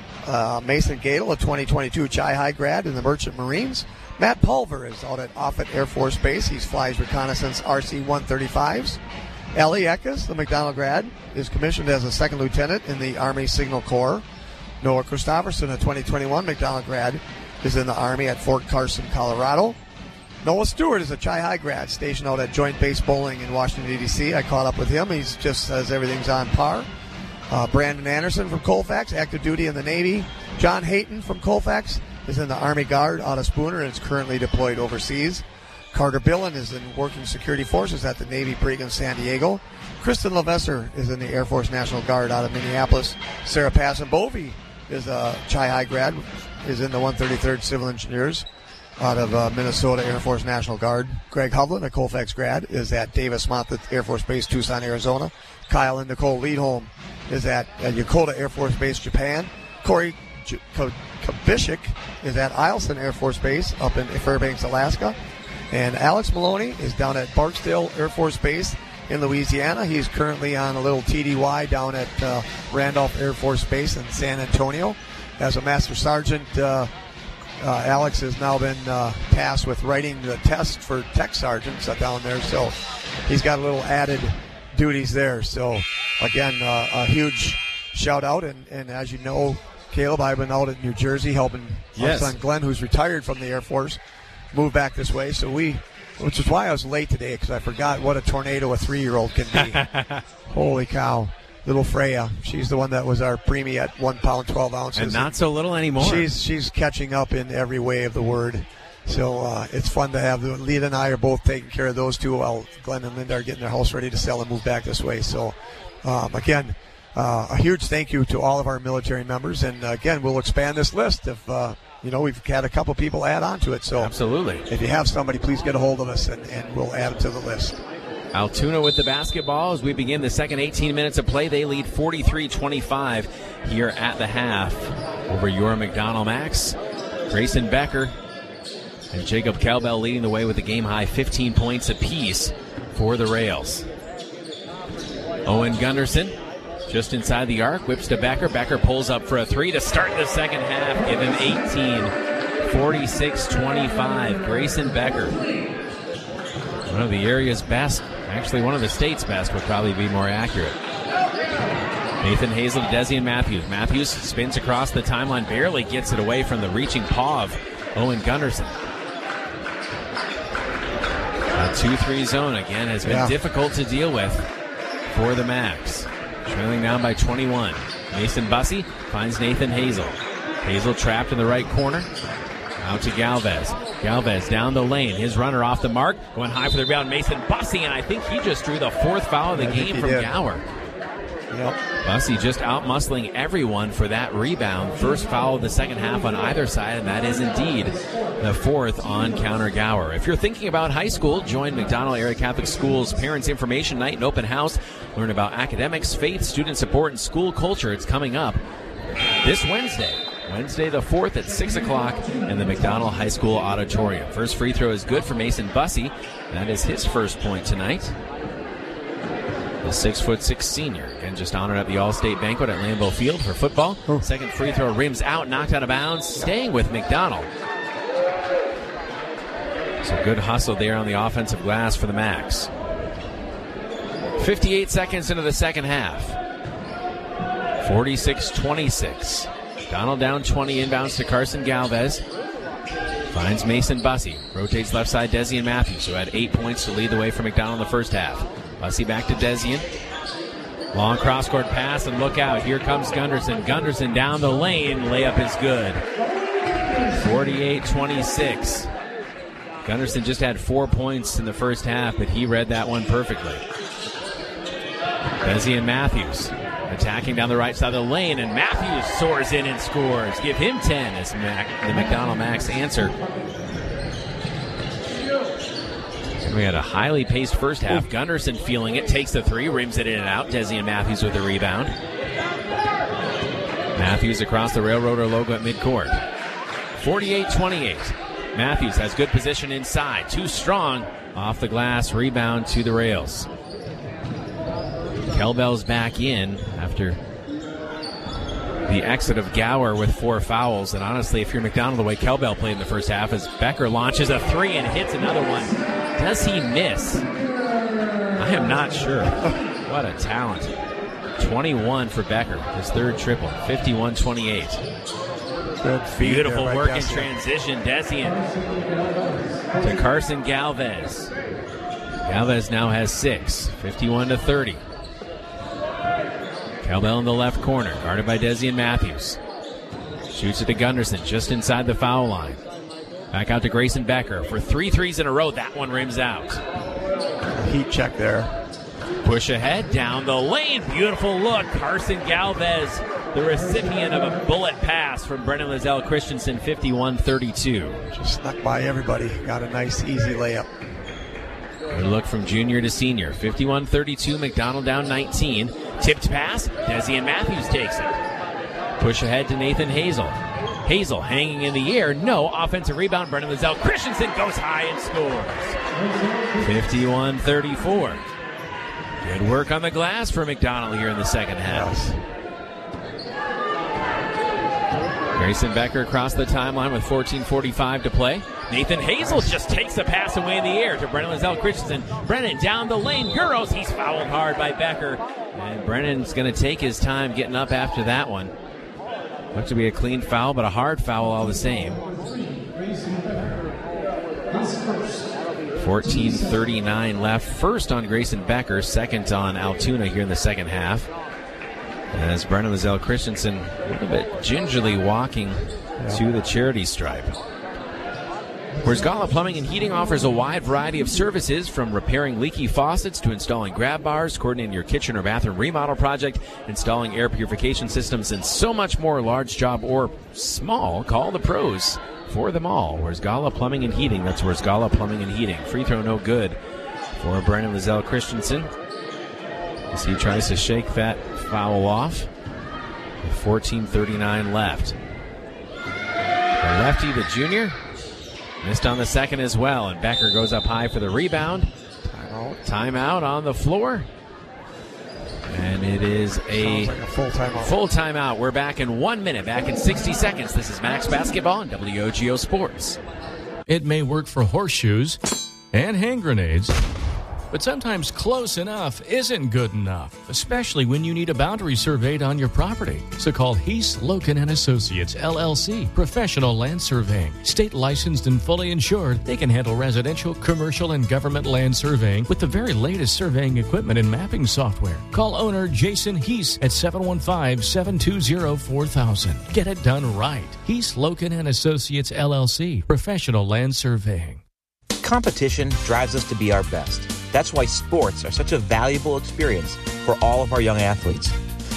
Uh, Mason Gadel, a twenty twenty-two Chi-High grad in the Merchant Marines. Matt Pulver is out at Offutt Air Force Base. He flies reconnaissance R C one thirty-fives. Ellie Eckes, the McDonald grad, is commissioned as a second lieutenant in the Army Signal Corps. Noah Christopherson, a twenty twenty-one McDonald grad, is in the Army at Fort Carson, Colorado. Noah Stewart is a Chi-High grad stationed out at Joint Base Bowling in Washington, D C I caught up with him. He just says everything's on par. Uh, Brandon Anderson from Colfax, active duty in the Navy. John Hayton from Colfax is in the Army Guard out of Spooner and is currently deployed overseas. Carter Billen is in working security forces at the Navy Brig in San Diego. Kristen Levesser is in the Air Force National Guard out of Minneapolis. Sarah Passon-Bovey is a Chi-High grad, is in the one thirty-third Civil Engineers out of uh, Minnesota Air Force National Guard. Greg Hovland, a Colfax grad, is at Davis Monthan Air Force Base, Tucson, Arizona. Kyle and Nicole Liedholm is at uh, Yokota Air Force Base, Japan. Corey J- K- Kabishik is at Eielson Air Force Base up in Fairbanks, Alaska. And Alex Maloney is down at Barksdale Air Force Base in Louisiana. He's currently on a little T D Y down at uh, Randolph Air Force Base in San Antonio. As a Master Sergeant, uh, uh, Alex has now been uh, tasked with writing the test for tech sergeants uh, down there. So he's got a little added duties there. So, again, uh, a huge shout out. And, and as you know, Caleb, I've been out in New Jersey helping yes. our son Glenn, who's retired from the Air Force, move back this way. So we... Which is why I was late today, because I forgot what a tornado a three-year-old can be. Holy cow. Little Freya. She's the one that was our preemie at one pound, twelve ounces. And not so little anymore. She's she's catching up in every way of the word. So uh, it's fun to have. Lita and I are both taking care of those two while Glenn and Linda are getting their house ready to sell and move back this way. So, um, again, uh, a huge thank you to all of our military members. And, uh, again, we'll expand this list if uh, – you know, we've had a couple people add on to it. So absolutely. If you have somebody, please get a hold of us, and, and we'll add it to the list. Altoona with the basketball as we begin the second eighteen minutes of play. They lead forty-three twenty-five here at the half over your McDonald Max. Grayson Becker and Jacob Cowbell leading the way with a game-high fifteen points apiece for the Rails. Owen Gunderson just inside the arc, whips to Becker. Becker pulls up for a three to start the second half. Give him eighteen, forty-six twenty-five. Grayson Becker, one of the area's best, actually one of the state's best would probably be more accurate. Nathan Hazel to Desian Matthews. Matthews spins across the timeline, barely gets it away from the reaching paw of Owen Gunderson. A two three zone, again, has been yeah. difficult to deal with for the Max. Trailing down by twenty-one. Mason Bussey finds Nathan Hazel. Hazel trapped in the right corner. Out to Galvez. Galvez down the lane. His runner off the mark. Going high for the rebound. Mason Bussey, and I think he just drew the fourth foul of the I game from did. Gower. Yep. Bussey just out-muscling everyone for that rebound. First foul of the second half on either side, and that is indeed the fourth on Counter Gower. If you're thinking about high school, join McDonald Area Catholic Schools Parents Information Night and Open House. Learn about academics, faith, student support, and school culture. It's coming up this Wednesday. Wednesday the fourth at six o'clock in the McDonald High School Auditorium. First free throw is good for Mason Bussey. That is his first point tonight. The six foot six senior, again, just honored at the All-State Banquet at Lambeau Field for football. Oh. Second free throw rims out, knocked out of bounds, staying with McDonald. So good hustle there on the offensive glass for the Macs. fifty-eight seconds into the second half. forty-six twenty-six. McDonald down twenty, inbounds to Carson Galvez. Finds Mason Bussey. Rotates left side, Desian Matthews, who had eight points to lead the way for McDonald in the first half. Bussey back to Desian. Long cross-court pass, and look out. Here comes Gunderson. Gunderson down the lane. Layup is good. forty-eight twenty-six. Gunderson just had four points in the first half, but he read that one perfectly. Desian Matthews attacking down the right side of the lane, and Matthews soars in and scores. Give him ten as Mac, the McDonald Macs answer. We had a highly paced first half. Ooh. Gunderson feeling it, takes the three, rims it in and out. Desian Matthews with the rebound. Matthews across the Railroader logo at midcourt. forty-eight twenty-eight. Matthews has good position inside. Too strong. Off the glass, rebound to the rails. Kelbell's back in after the exit of Gower with four fouls. And honestly, if you're McDonald, the way Kelbell played in the first half, as Becker launches a three and hits another one. Does he miss? I am not sure. What a talent. twenty-one for Becker, his third triple. fifty-one twenty-eight. Good Beautiful there, work right, in transition. Desian to Carson Galvez. Galvez now has six. fifty-one to thirty. Kelbell in the left corner, guarded by Desian Matthews. Shoots it to Gunderson, just inside the foul line. Back out to Grayson Becker for three threes in a row. That one rims out. Heat check there. Push ahead, down the lane. Beautiful look. Carson Galvez, the recipient of a bullet pass from Brennan Lizelle Christensen, fifty-one thirty-two. Just snuck by everybody. Got a nice, easy layup. Good look from junior to senior. fifty-one thirty-two, McDonald down nineteen. Tipped pass, Desian Matthews takes it. Push ahead to Nathan Hazel. Hazel hanging in the air. No offensive rebound. Brennan Lizelle Christensen goes high and scores. fifty-one thirty-four. Good work on the glass for McDonald here in the second half. Grayson Becker across the timeline with fourteen forty-five to play. Nathan Hazel just takes the pass away in the air to Brennan Lizelle Christensen. Brennan down the lane. Euros. He's fouled hard by Becker. And Brennan's going to take his time getting up after that one. Looks to be a clean foul, but a hard foul all the same. fourteen thirty-nine left. First on Grayson Becker, second on Altoona here in the second half. As Brennan Lizelle Christensen a little bit gingerly walking yeah. to the charity stripe. Wersgala Plumbing and Heating offers a wide variety of services, from repairing leaky faucets to installing grab bars, coordinating your kitchen or bathroom remodel project, installing air purification systems, and so much more. Large job or small, call the pros for them all. Wersgala Plumbing and Heating. That's Wersgala Plumbing and Heating. Free throw no good for Brennan Lizelle Christensen as he tries to shake that foul off with fourteen thirty-nine left. The lefty, the junior, missed on the second as well, and Becker goes up high for the rebound. Timeout. Timeout on the floor. And it is a, like a full timeout. Full timeout. We're back in one minute, back in sixty seconds. This is Max Basketball on W O G O Sports. It may work for horseshoes and hand grenades, but sometimes close enough isn't good enough, especially when you need a boundary surveyed on your property. So call Heath, Loken and Associates, L L C, Professional Land Surveying. State licensed and fully insured, they can handle residential, commercial, and government land surveying with the very latest surveying equipment and mapping software. Call owner Jason Heath at seven one five, seven two zero, four thousand. Get it done right. Heath, Loken and Associates, L L C, Professional Land Surveying. Competition drives us to be our best. That's why sports are such a valuable experience for all of our young athletes.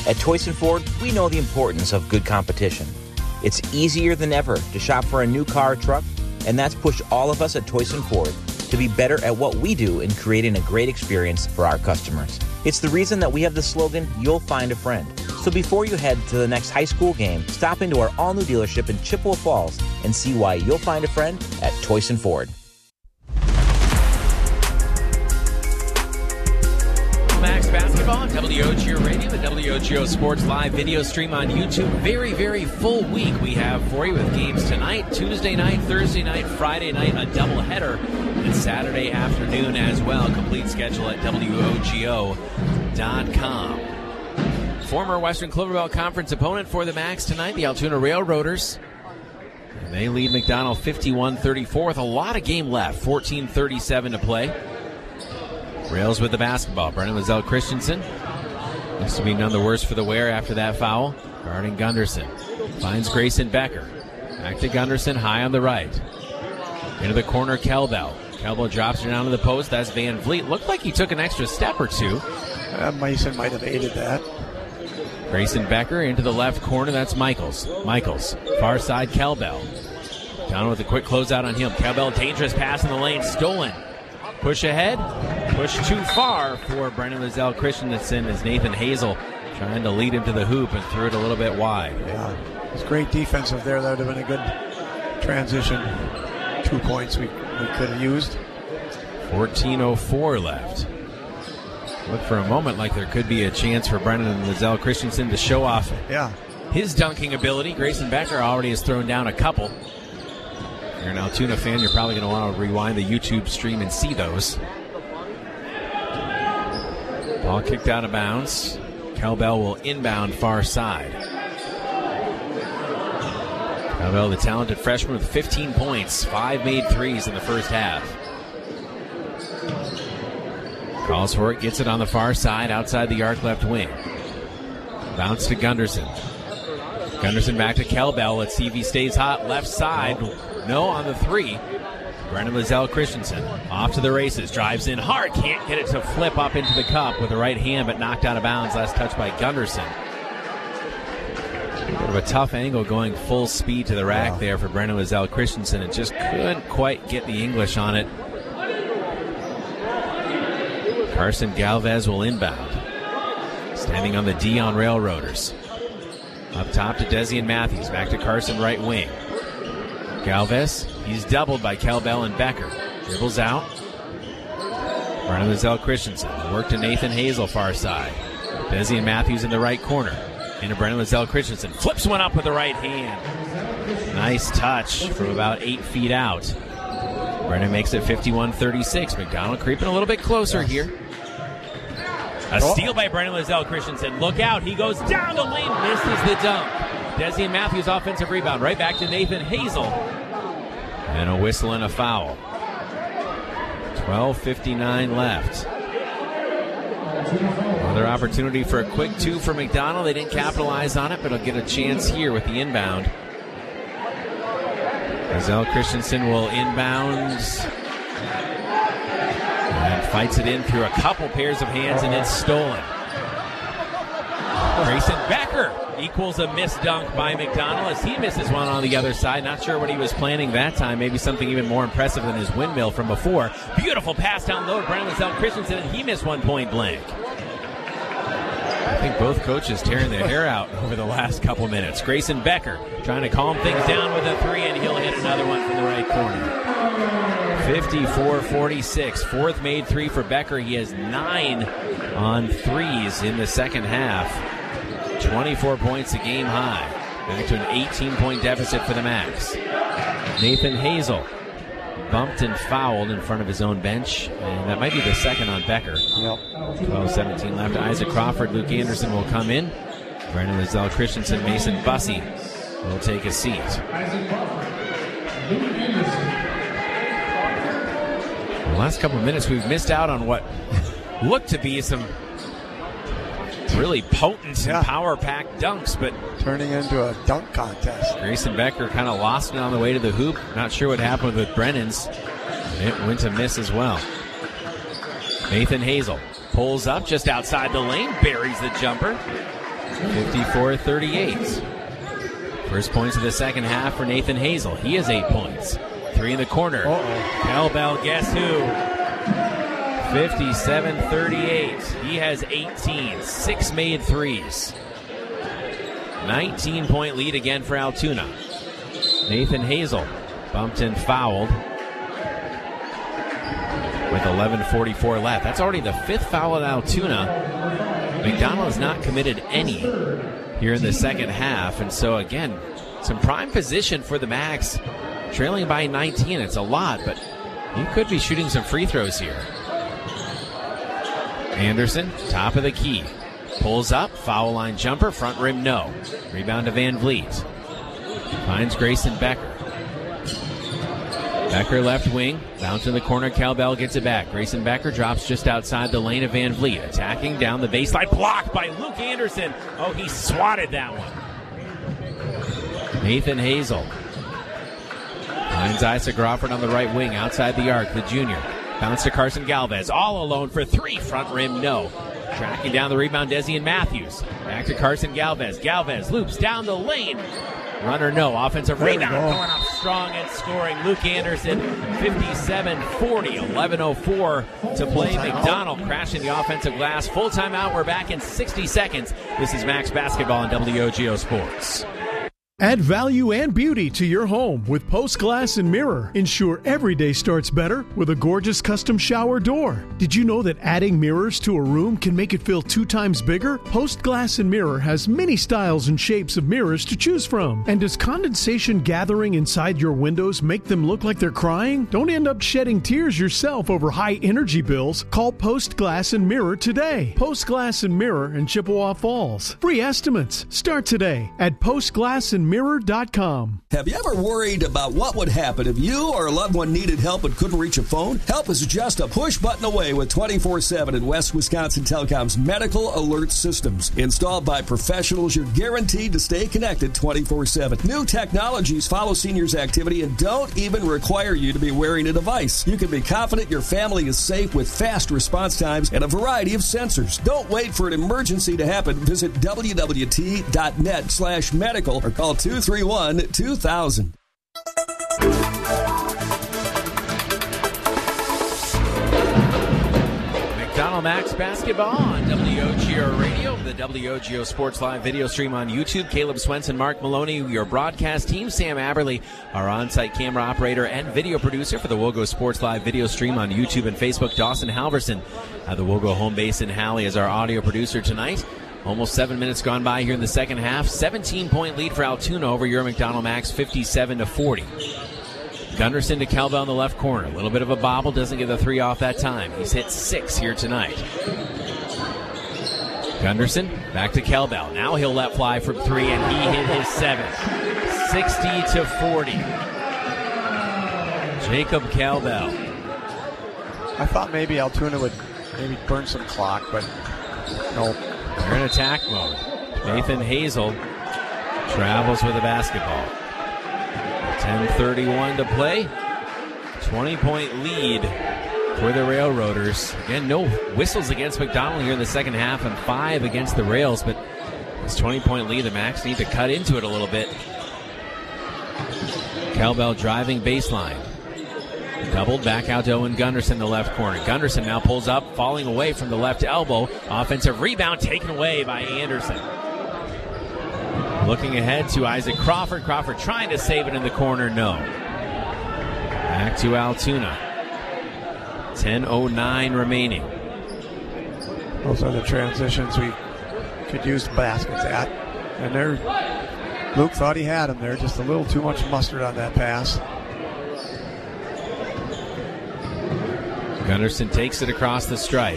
At Toyson Ford, we know the importance of good competition. It's easier than ever to shop for a new car or truck, and that's pushed all of us at Toyson Ford to be better at what we do in creating a great experience for our customers. It's the reason that we have the slogan, "You'll find a friend." So before you head to the next high school game, stop into our all-new dealership in Chippewa Falls and see why you'll find a friend at Toyson Ford. Max Basketball, W O G O Radio, the W O G O Sports Live video stream on YouTube. Very, very full week we have for you with games tonight, Tuesday night, Thursday night, Friday night, a doubleheader, and Saturday afternoon as well. Complete schedule at W O G O dot com. Former Western Clover Belt Conference opponent for the Max tonight, the Altoona Railroaders. And they lead McDonald fifty-one thirty-four with a lot of game left, fourteen thirty-seven to play. Rails with the basketball. Brennan Lizelle Christensen looks to be none the worse for the wear after that foul. Guarding Gunderson. Finds Grayson Becker. Back to Gunderson, high on the right. Into the corner, Kelbell. Kelbell drops her down to the post. That's Van Vliet. Looked like he took an extra step or two. Uh, Mason might have aided that. Grayson Becker into the left corner. That's Michaels. Michaels. Far side, Kelbell. Down with a quick closeout on him. Kelbell, dangerous pass in the lane. Stolen. Push ahead. Push too far for Brennan Lizelle Christensen as Nathan Hazel trying to lead him to the hoop and threw it a little bit wide. Yeah, it's great defensive there. That would have been a good transition. Two points we, we could have used. fourteen oh four left. Looked for a moment like there could be a chance for Brennan Lizelle Christensen to show off yeah. his dunking ability. Grayson Becker already has thrown down a couple. If you're an Altoona fan, you're probably going to want to rewind the YouTube stream and see those. Ball kicked out of bounds. Kelbell will inbound far side. Kelbell, the talented freshman with fifteen points, five made threes in the first half. Calls for it, gets it on the far side, outside the arc left wing. Bounce to Gunderson. Gunderson back to Kelbell. Let's see if he stays hot. Left side. No on the three. Brennan Lizelle Christensen off to the races. Drives in hard. Can't get it to flip up into the cup with the right hand, but knocked out of bounds. Last touch by Gunderson. Bit of a tough angle going full speed to the rack yeah. there for Brennan Lizelle Christensen. It just couldn't quite get the English on it. Carson Galvez will inbound. Standing on the D on Railroaders. Up top to Desian Matthews. Back to Carson right wing. Galvez, he's doubled by Kelbell and Becker. Dribbles out. Brennan Lizelle Christensen. Work to Nathan Hazel far side. Desian Matthews in the right corner. Into Brennan Lizelle Christensen. Flips one up with the right hand. Nice touch from about eight feet out. Brennan makes it fifty-one thirty-six. McDonald creeping a little bit closer here. A steal by Brennan Lizelle Christensen. Look out. He goes down the lane. Misses the dunk. Desian Matthews offensive rebound. Right back to Nathan Hazel. And a whistle and a foul. twelve fifty-nine left. Another opportunity for a quick two for McDonald. They didn't capitalize on it, but he'll get a chance here with the inbound. Lizelle Christensen will inbound. And fights it in through a couple pairs of hands, and it's stolen. Grayson Becker equals a missed dunk by McDonald as he misses one on the other side. Not sure what he was planning that time. Maybe something even more impressive than his windmill from before. Beautiful pass down low to Brennan Lizelle Christensen, and he missed one point blank. I think both coaches tearing their hair out over the last couple minutes. Grayson Becker trying to calm things down with a three, and he'll hit another one from the right corner. fifty-four forty-six. Fourth made three for Becker. He has nine on threes in the second half. twenty-four points a game high. Back to an eighteen-point deficit for the Max. Nathan Hazel bumped and fouled in front of his own bench, and that might be the second on Becker. Yep. twelve seventeen left. Isaac Crawford, Luke Anderson will come in. Brennan Lizelle Christensen, Mason Bussey will take a seat. The last couple of minutes, we've missed out on what looked to be some really potent yeah. and power-packed dunks, but turning into a dunk contest. Grayson Becker kind of lost it on the way to the hoop. Not sure what happened with Brennan's. It went to miss as well. Nathan Hazel pulls up just outside the lane, buries the jumper. fifty-four thirty-eight. First points of the second half for Nathan Hazel. He has eight points. Three in the corner. Uh-oh. Cal Bell, guess who? fifty-seven thirty-eight. He has eighteen. Six made threes. nineteen-point lead again for Altoona. Nathan Hazel bumped and fouled with eleven forty-four left. That's already the fifth foul at Altoona. McDonald has not committed any here in the second half, and so again, some prime position for the Max, trailing by nineteen. It's a lot, but he could be shooting some free throws here. Anderson, top of the key, pulls up, foul line jumper, front rim no. Rebound to Van Vliet. Finds Grayson Becker. Becker left wing, bounce in the corner, Cal Bell gets it back. Grayson Becker drops just outside the lane of Van Vliet. Attacking down the baseline, blocked by Luke Anderson. Oh, he swatted that one. Nathan Hazel finds Isaac Crawford on the right wing, outside the arc, the junior. Bounce to Carson Galvez, all alone for three, front rim no. Tracking down the rebound, Desian Matthews. Back to Carson Galvez. Galvez loops down the lane. Runner no. Offensive rebound. Going up strong and scoring. Luke Anderson, fifty-seven forty. eleven oh four to play. McDonald crashing the offensive glass. Full timeout. We're back in sixty seconds. This is Max Basketball on W O G O Sports. Add value and beauty to your home with Post Glass and Mirror. Ensure every day starts better with a gorgeous custom shower door. Did you know that adding mirrors to a room can make it feel two times bigger? Post Glass and Mirror has many styles and shapes of mirrors to choose from. And does condensation gathering inside your windows make them look like they're crying? Don't end up shedding tears yourself over high energy bills. Call Post Glass and Mirror today. Post Glass and Mirror in Chippewa Falls. Free estimates start today at post glass and mirror dot com. Have you ever worried about what would happen if you or a loved one needed help but couldn't reach a phone? Help is just a push button away with twenty-four seven in West Wisconsin Telecom's medical alert systems. Installed by professionals, you're guaranteed to stay connected twenty-four seven. New technologies follow seniors' activity and don't even require you to be wearing a device. You can be confident your family is safe with fast response times and a variety of sensors. Don't wait for an emergency to happen. Visit w w t dot net slash medical or call two three one two thousand. McDonald Max Basketball on W O G O Radio, the W O G O Sports Live video stream on YouTube. Caleb Swenson, Mark Maloney, your broadcast team. Sam Aberley, our on-site camera operator and video producer for the Wogo Sports Live video stream on YouTube and Facebook. Dawson Halverson at the Wogo home base in Halley is our audio producer tonight. Almost seven minutes gone by here in the second half. seventeen-point lead for Altoona over your McDonald Max, fifty-seven to forty. Gunderson to Cal Bell in the left corner. A little bit of a bobble, doesn't get the three off that time. He's hit six here tonight. Gunderson back to Cal Bell. Now he'll let fly from three, and he hit his seventh. sixty to forty. Jacob Cal Bell. I thought maybe Altoona would maybe burn some clock, but no. They're in attack mode. Nathan Hazel travels with the basketball. ten thirty-one to play. twenty-point lead for the Railroaders. Again, no whistles against McDonald here in the second half and five against the Rails, but this twenty-point lead, the Max need to cut into it a little bit. Cal Bell driving baseline. Doubled back out to Owen Gunderson in the left corner. Gunderson now pulls up, falling away from the left elbow. Offensive rebound taken away by Anderson. Looking ahead to Isaac Crawford. Crawford trying to save it in the corner. No. Back to Altoona. ten oh nine remaining. Those are the transitions we could use baskets at. And there, Luke thought he had him there. Just a little too much mustard on that pass. Gunderson takes it across the stripe.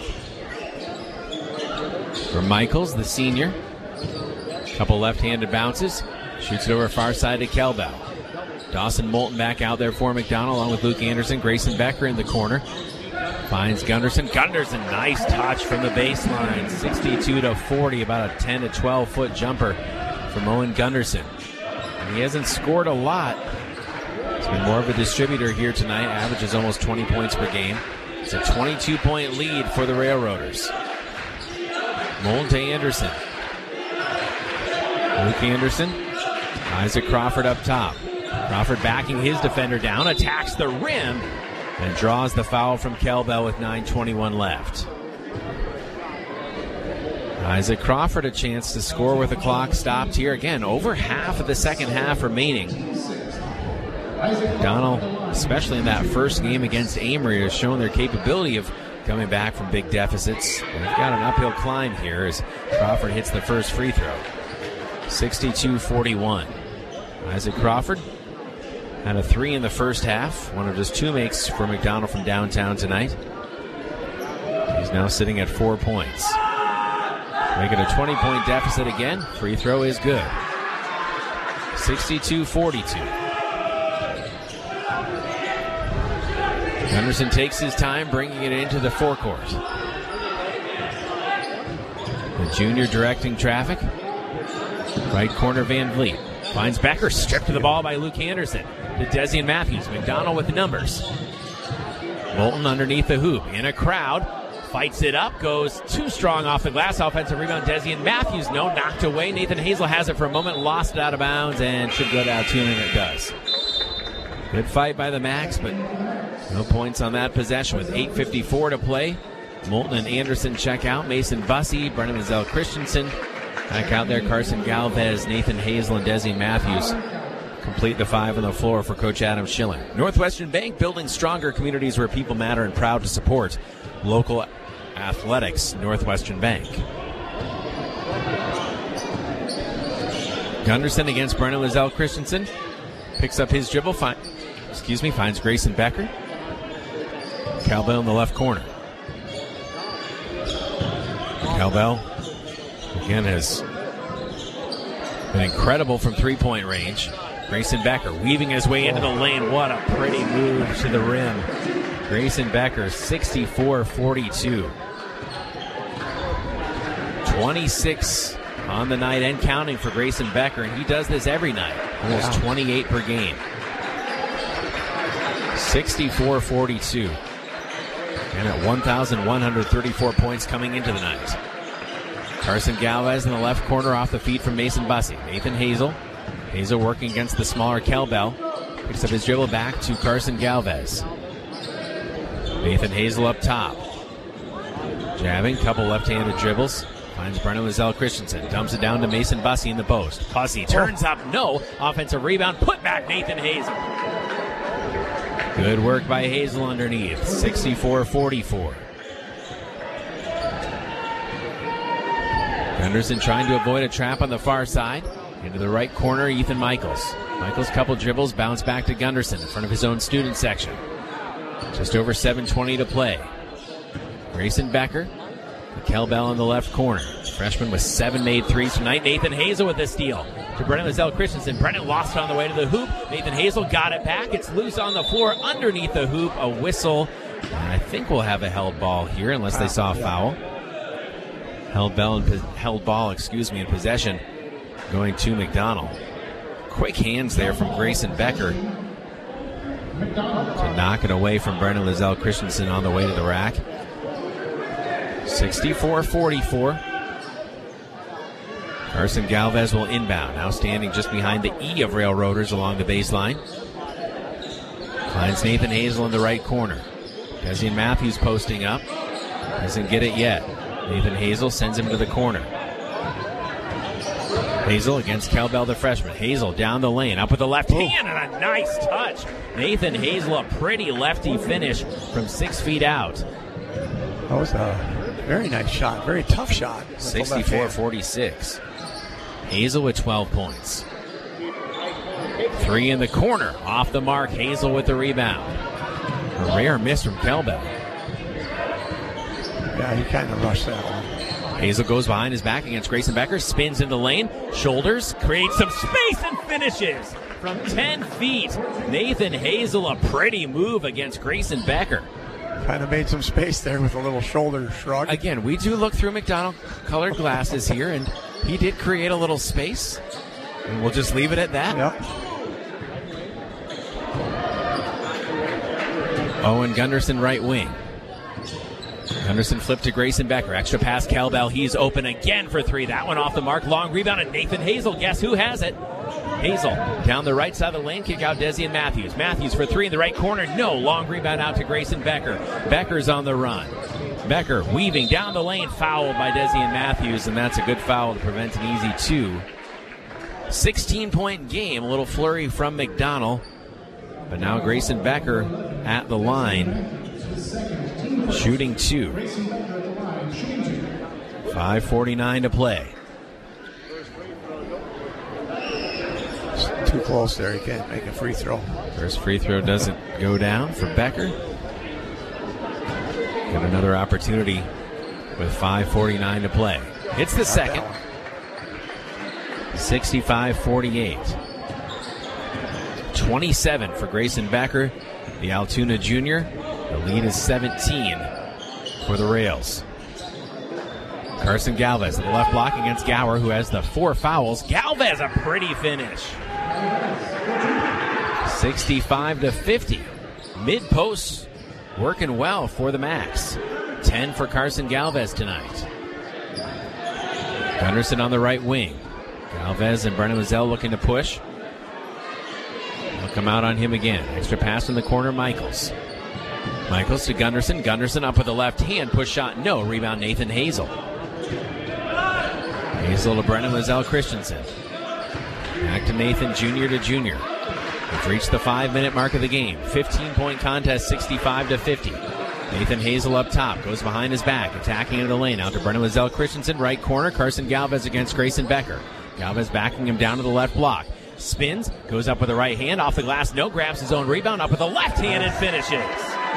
For Michaels, the senior. Couple left-handed bounces. Shoots it over far side to Cal Bell. Dawson Moulton back out there for McDonald along with Luke Anderson. Grayson Becker in the corner. Finds Gunderson. Gunderson, nice touch from the baseline. sixty-two to forty, about a ten to twelve foot jumper from Owen Gunderson. And he hasn't scored a lot. He's been more of a distributor here tonight. Averages almost twenty points per game. It's a twenty-two point lead for the Railroaders. Moulton to Anderson. Luke Anderson. Isaac Crawford up top. Crawford backing his defender down, attacks the rim, and draws the foul from Kel Bell with nine twenty-one left. Isaac Crawford a chance to score with the clock stopped here. Again, over half of the second half remaining. McDonald, especially in that first game against Amory, has shown their capability of coming back from big deficits. They've got an uphill climb here as Crawford hits the first free throw. sixty-two forty-one. Isaac Crawford had a three in the first half. One of just two makes for McDonald from downtown tonight. He's now sitting at four points. Make it a twenty-point deficit again. Free throw is good. sixty-two forty-two. Gunderson takes his time bringing it into the forecourt. The junior directing traffic. Right corner Van Vliet. Finds Becker, stripped to the ball by Luke Anderson. To Desian Matthews. McDonald with the numbers. Moulton underneath the hoop. In a crowd. Fights it up. Goes too strong off the glass. Offensive rebound. Desian Matthews. No, knocked away. Nathan Hazel has it for a moment. Lost it out of bounds and should go down two, and it does. Good fight by the Max, but no points on that possession with eight fifty-four to play. Moulton and Anderson check out. Mason Bussey, Brennan Mazel Christensen. Back out there, Carson Galvez, Nathan Hazel, and Desi Matthews complete the five on the floor for Coach Adam Schilling. Northwestern Bank, building stronger communities where people matter, and proud to support local athletics. Northwestern Bank. Gunderson against Brennan Mazel Christensen. Picks up his dribble. Find, excuse me, finds Grayson Becker. Cowbell in the left corner. Cowbell again has been incredible from three-point range. Grayson Becker weaving his way into the lane. What a pretty move to the rim. Grayson Becker, sixty-four forty-two. twenty-six on the night and counting for Grayson Becker, and he does this every night. Almost wow. twenty-eight per game. sixty-four forty-two. And at one thousand one hundred thirty-four points coming into the night. Carson Galvez in the left corner off the feet from Mason Bussey. Nathan Hazel. Hazel working against the smaller Kel Bell. Picks up his dribble back to Carson Galvez. Nathan Hazel up top. Jabbing, couple left-handed dribbles. Finds Brennan Mazel Christensen. Dumps it down to Mason Bussey in the post. Bussey turns up, no. Offensive rebound, put back Nathan Hazel. Good work by Hazel underneath. sixty-four forty-four. Gunderson trying to avoid a trap on the far side. Into the right corner, Ethan Michaels. Michaels couple dribbles, bounce back to Gunderson in front of his own student section. Just over seven twenty to play. Grayson Becker. Kel Bell in the left corner. Freshman with seven made threes tonight. Nathan Hazel with the steal to Brennan Mazel Christensen. Brennan lost it on the way to the hoop. Nathan Hazel got it back. It's loose on the floor underneath the hoop. A whistle. And I think we'll have a held ball here unless they saw a foul. Held ball, in, held ball, excuse me, in possession going to McDonald. Quick hands there from Grayson Becker to knock it away from Brennan Mazel Christensen on the way to the rack. sixty-four forty-four. Carson Galvez will inbound. Now standing just behind the E of Railroaders along the baseline. Finds Nathan Hazel in the right corner. Desian Matthews posting up. Doesn't get it yet. Nathan Hazel sends him to the corner. Hazel against Kel Bell, the freshman. Hazel down the lane, up with the left hand, and a nice touch. Nathan Hazel, a pretty lefty finish from six feet out. That was a very nice shot, very tough shot. sixty-four forty-six. Hazel with twelve points. Three in the corner, off the mark. Hazel with the rebound. A rare miss from Kel Bell. Yeah, he kind of rushed that one. Hazel goes behind his back against Grayson Becker, spins in the lane, shoulders, creates some space and finishes from ten feet. Nathan Hazel, a pretty move against Grayson Becker. Kind of made some space there with a little shoulder shrug. Again, we do look through McDonald colored glasses here, and he did create a little space, and we'll just leave it at that. Yep. Owen Gunderson, right wing. Gunderson flipped to Grayson Becker. Extra pass, Kelbell. He's open again for three. That one off the mark. Long rebound, and Nathan Hazel. Guess who has it? Hazel down the right side of the lane. Kick out Desi and Matthews. Matthews for three in the right corner. No. Long rebound out to Grayson Becker. Becker's on the run. Becker weaving down the lane. Fouled by Desi and Matthews, and that's a good foul to prevent an easy two. sixteen-point game. A little flurry from McDonald. But now Grayson Becker at the line. Shooting two. five forty-nine to play. It's too close there. He can't make a free throw. First free throw doesn't go down for Becker. Got another opportunity with five forty-nine to play. It's the second. sixty-five forty-eight. twenty-seven for Grayson Becker, the Altoona junior. The lead is seventeen for the Rails. Carson Galvez at the left block against Gower, who has the four fouls. Galvez, a pretty finish. sixty-five to fifty. Mid-post working well for the Max. ten for Carson Galvez tonight. Gunderson on the right wing. Galvez and Brennan Mazzell looking to push. They'll come out on him again. Extra pass in the corner, Michaels. Michaels to Gunderson. Gunderson up with the left hand. Push shot, no. Rebound, Nathan Hazel. Hazel to Brennan Mazzell Christensen. Back to Nathan, junior to junior. We've reached the five-minute mark of the game. fifteen-point contest, sixty-five to fifty. Nathan Hazel up top. Goes behind his back. Attacking into the lane. Out to Brennan Mazzell Christensen. Right corner. Carson Galvez against Grayson Becker. Galvez backing him down to the left block. Spins. Goes up with the right hand. Off the glass. No. Grabs his own rebound. Up with the left hand and finishes.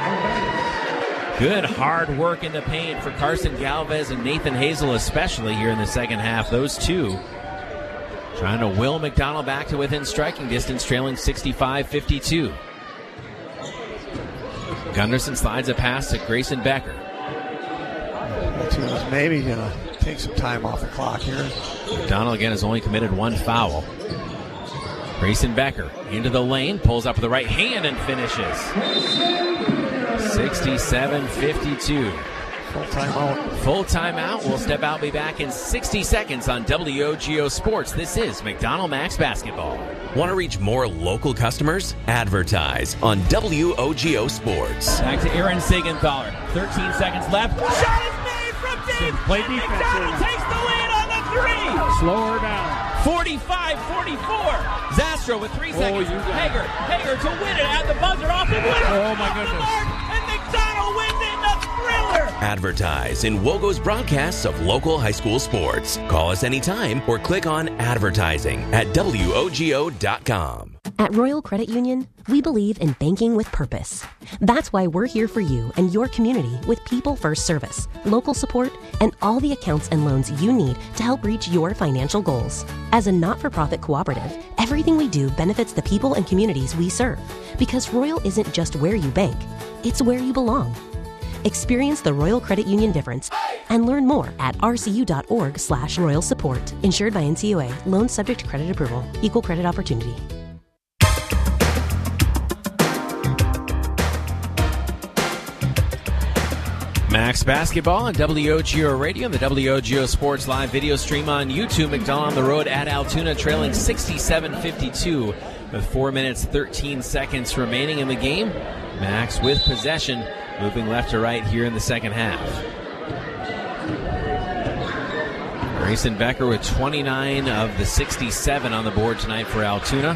Good hard work in the paint for Carson Galvez and Nathan Hazel, especially here in the second half. Those two trying to will McDonald back to within striking distance, trailing sixty-five fifty-two. Gunderson slides a pass to Grayson Becker. Maybe going to take some time off the clock here. McDonald again has only committed one foul. Grayson Becker into the lane, pulls up with the right hand and finishes. sixty-seven fifty-two. Full timeout. Full timeout. We'll step out, be back in sixty seconds on W O G O Sports. This is McDonald Max Basketball. Want to reach more local customers? Advertise on W O G O Sports. Back to Aaron Sigenthaler. thirteen seconds left. Shot is made from deep. Play defense. McDonald takes the lead on the three. Slow her down. forty-five forty-four. Zastro with three seconds. Oh, you got Hager. Hager to win it at the buzzer. Off the winner. Oh, my goodness. And McDonald wins it in the thriller. Advertise in WOGO's broadcasts of local high school sports. Call us anytime or click on advertising at W O G O dot com. At Royal Credit Union, we believe in banking with purpose. That's why we're here for you and your community with people-first service, local support, and all the accounts and loans you need to help reach your financial goals. As a not-for-profit cooperative, everything we do benefits the people and communities we serve. Because Royal isn't just where you bank, it's where you belong. Experience the Royal Credit Union difference and learn more at rcu.org slash royal support. Insured by N C U A. Loans subject to credit approval. Equal credit opportunity. Max Basketball on W O G O Radio and the W O G O Sports Live video stream on YouTube. McDonald on the road at Altoona, trailing sixty-seven fifty-two with four minutes, thirteen seconds remaining in the game. Max with possession, moving left to right here in the second half. Grayson Becker with twenty-nine of the sixty-seven on the board tonight for Altoona.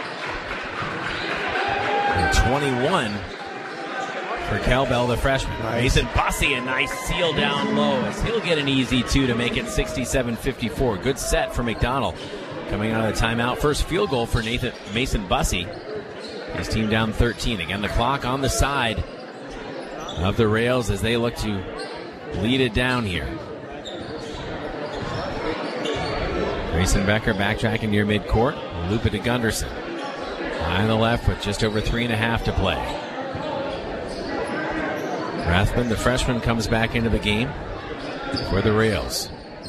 And twenty-one for Kelbell, the freshman. Nice. Mason Bussey, a nice seal down low as he'll get an easy two to make it sixty-seven fifty-four. Good set for McDonald. Coming out of the timeout, first field goal for Nathan Mason Bussey. His team down thirteen. Again, the clock on the side of the Rails as they look to lead it down here. Grayson Becker backtracking near midcourt. Loop it to Gunderson. High on the left with just over three and a half to play. Rathman, the freshman, comes back into the game for the Rails.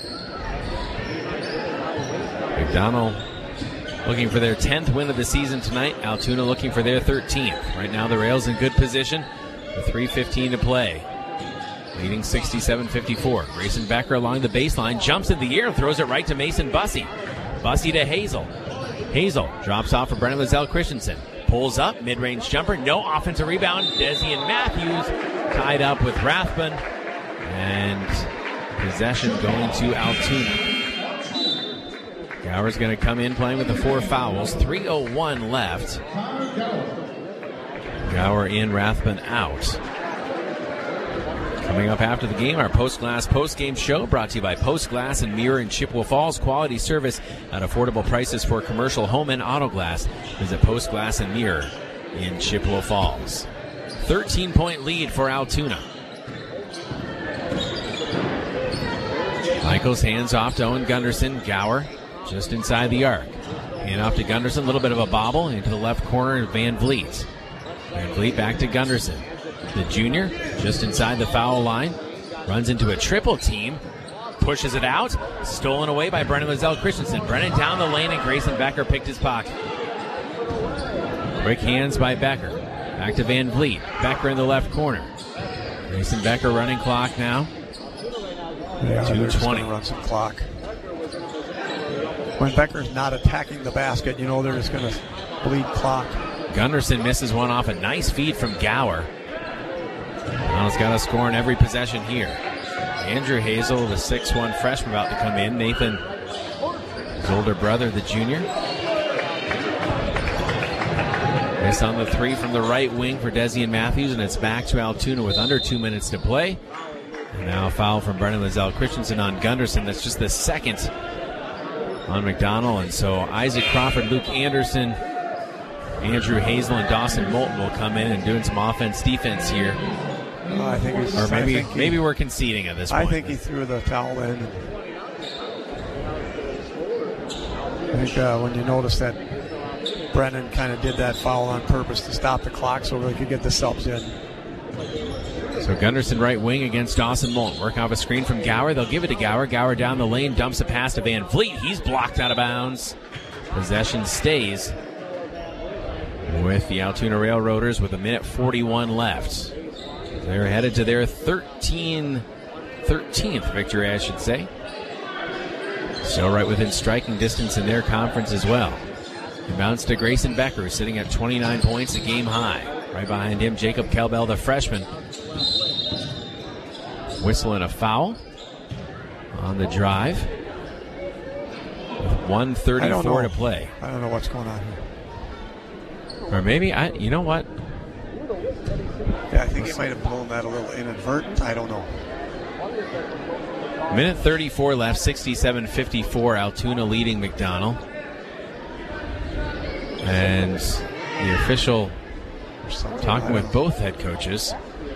McDonald looking for their tenth win of the season tonight. Altoona looking for their thirteenth. Right now the Rails in good position with three fifteen to play. leading sixty-seven fifty-four. Grayson Becker along the baseline, jumps in the air and throws it right to Mason Bussey. Bussey to Hazel. Hazel drops off for Brennan Lizelle Christensen. Pulls up, mid-range jumper, no offensive rebound. Desi and Matthews tied up with Rathbun. And possession going to Altoona. Gower's going to come in playing with the four fouls. three oh one left. Gower in, Rathbun out. Coming up after the game, our Post Glass post-game show brought to you by Post Glass and Mirror in Chippewa Falls. Quality service at affordable prices for commercial home and auto glass. Visit Post Glass and Mirror in Chippewa Falls. thirteen-point lead for Altoona. Michaels hands off to Owen Gunderson. Gower just inside the arc. Hand off to Gunderson. A little bit of a bobble into the left corner of Van Vliet. Van Vliet back to Gunderson. The junior just inside the foul line. Runs into a triple team. Pushes it out. Stolen away by Brennan Lizelle Christensen. Brennan down the lane and Grayson Becker picked his pocket. Quick hands by Becker. Back to Van Vliet. Becker in the left corner. Grayson Becker running clock now. Yeah, two twenty. Run some clock. When Becker's not attacking the basket, you know they're just going to bleed clock. Gunderson misses one off a nice feed from Gower. Donald's got to score in every possession here. Andrew Hazel, the six one freshman, about to come in. Nathan, his older brother, the junior. Miss on the three from the right wing for Desi and Matthews, and it's back to Altoona with under two minutes to play. And now a foul from Brennan Lizelle Christensen on Gunderson. That's just the second on McDonald. And so Isaac Crawford, Luke Anderson, Andrew Hazel, and Dawson Moulton will come in and doing some offense-defense here. Uh, I think he's, or maybe I think he, maybe we're conceding at this point. I think he threw the towel in. I think uh, when you notice that Brennan kind of did that foul on purpose to stop the clock so they could get the subs in. So Gunderson right wing against Dawson Moulton. Work off a screen from Gower. They'll give it to Gower. Gower down the lane, dumps a pass to Van Vliet. He's blocked out of bounds. Possession stays with the Altoona Railroaders with a minute forty-one left. They're headed to their thirteen, thirteenth victory, I should say. Still right within striking distance in their conference as well. He bounced to Grayson Becker, sitting at twenty-nine points, a game high. Right behind him, Jacob Kelbell, the freshman. Whistling a foul on the drive. With one thirty-four to play. I don't know what's going on here. Or maybe, I. you know what? Yeah, I think he might have blown that a little inadvertent. I don't know. Minute thirty-four left, sixty-seven fifty-four. Altoona leading McDonald. And the official talking with both head coaches.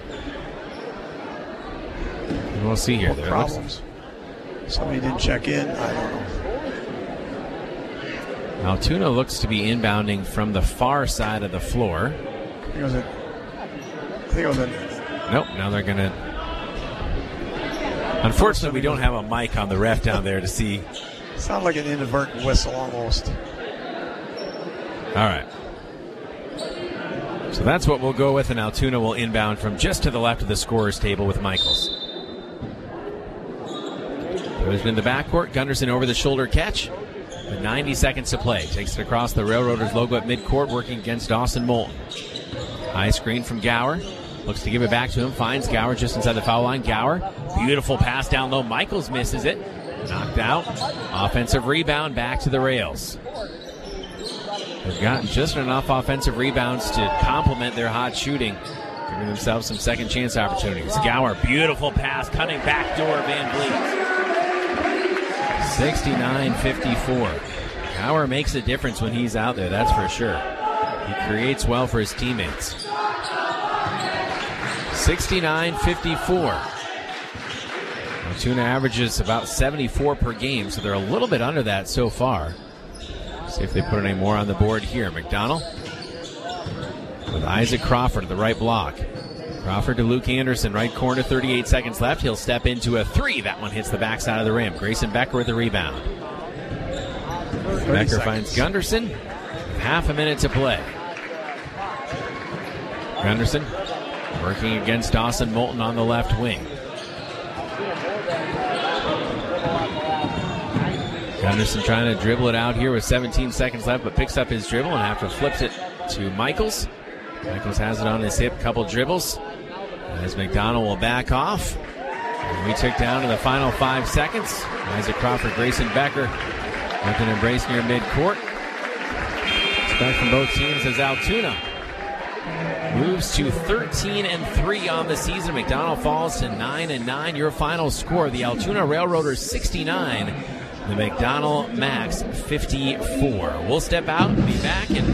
And we'll see here. What there problems? Looks... Somebody didn't check in. I don't know. Altoona looks to be inbounding from the far side of the floor. I think it was a. I think it was a. Nope. Now they're going to. Unfortunately, we don't have a mic on the ref down there to see. Sounded like an inadvertent whistle almost. All right. So that's what we'll go with, and Altoona will inbound from just to the left of the scorer's table with Michaels. Goes in the backcourt. Gunderson over the shoulder catch. With ninety seconds to play. Takes it across the Railroaders logo at midcourt, working against Dawson Moulton. High screen from Gower. Looks to give it back to him. Finds Gower just inside the foul line. Gower, beautiful pass down low. Michaels misses it. Knocked out. Offensive rebound back to the Rails. They've gotten just enough offensive rebounds to complement their hot shooting, giving themselves some second chance opportunities. Gower, beautiful pass, cutting back door Van Vliet. sixty-nine fifty-four. Gower makes a difference when he's out there, that's for sure. He creates well for his teammates. sixty-nine fifty-four. Altoona averages about seventy-four per game, so they're a little bit under that so far. See if they put any more on the board here. McDonald with Isaac Crawford at the right block. Crawford to Luke Anderson, right corner, thirty-eight seconds left. He'll step into a three. That one hits the backside of the rim. Grayson Becker with the rebound. Becker seconds. Finds Gunderson. Half a minute to play. Gunderson working against Dawson Moulton on the left wing. Gunderson trying to dribble it out here with seventeen seconds left, but picks up his dribble and after flips it to Michaels. Michaels has it on his hip, couple dribbles. As McDonald will back off. And we took down to the final five seconds. Isaac Crawford, Grayson Becker with an embrace near midcourt. Expect from both teams as Altoona moves to thirteen and three on the season. McDonald falls to nine and nine. Your final score: the Altoona Railroaders sixty-nine, the McDonald Max fifty-four. We'll step out and be back in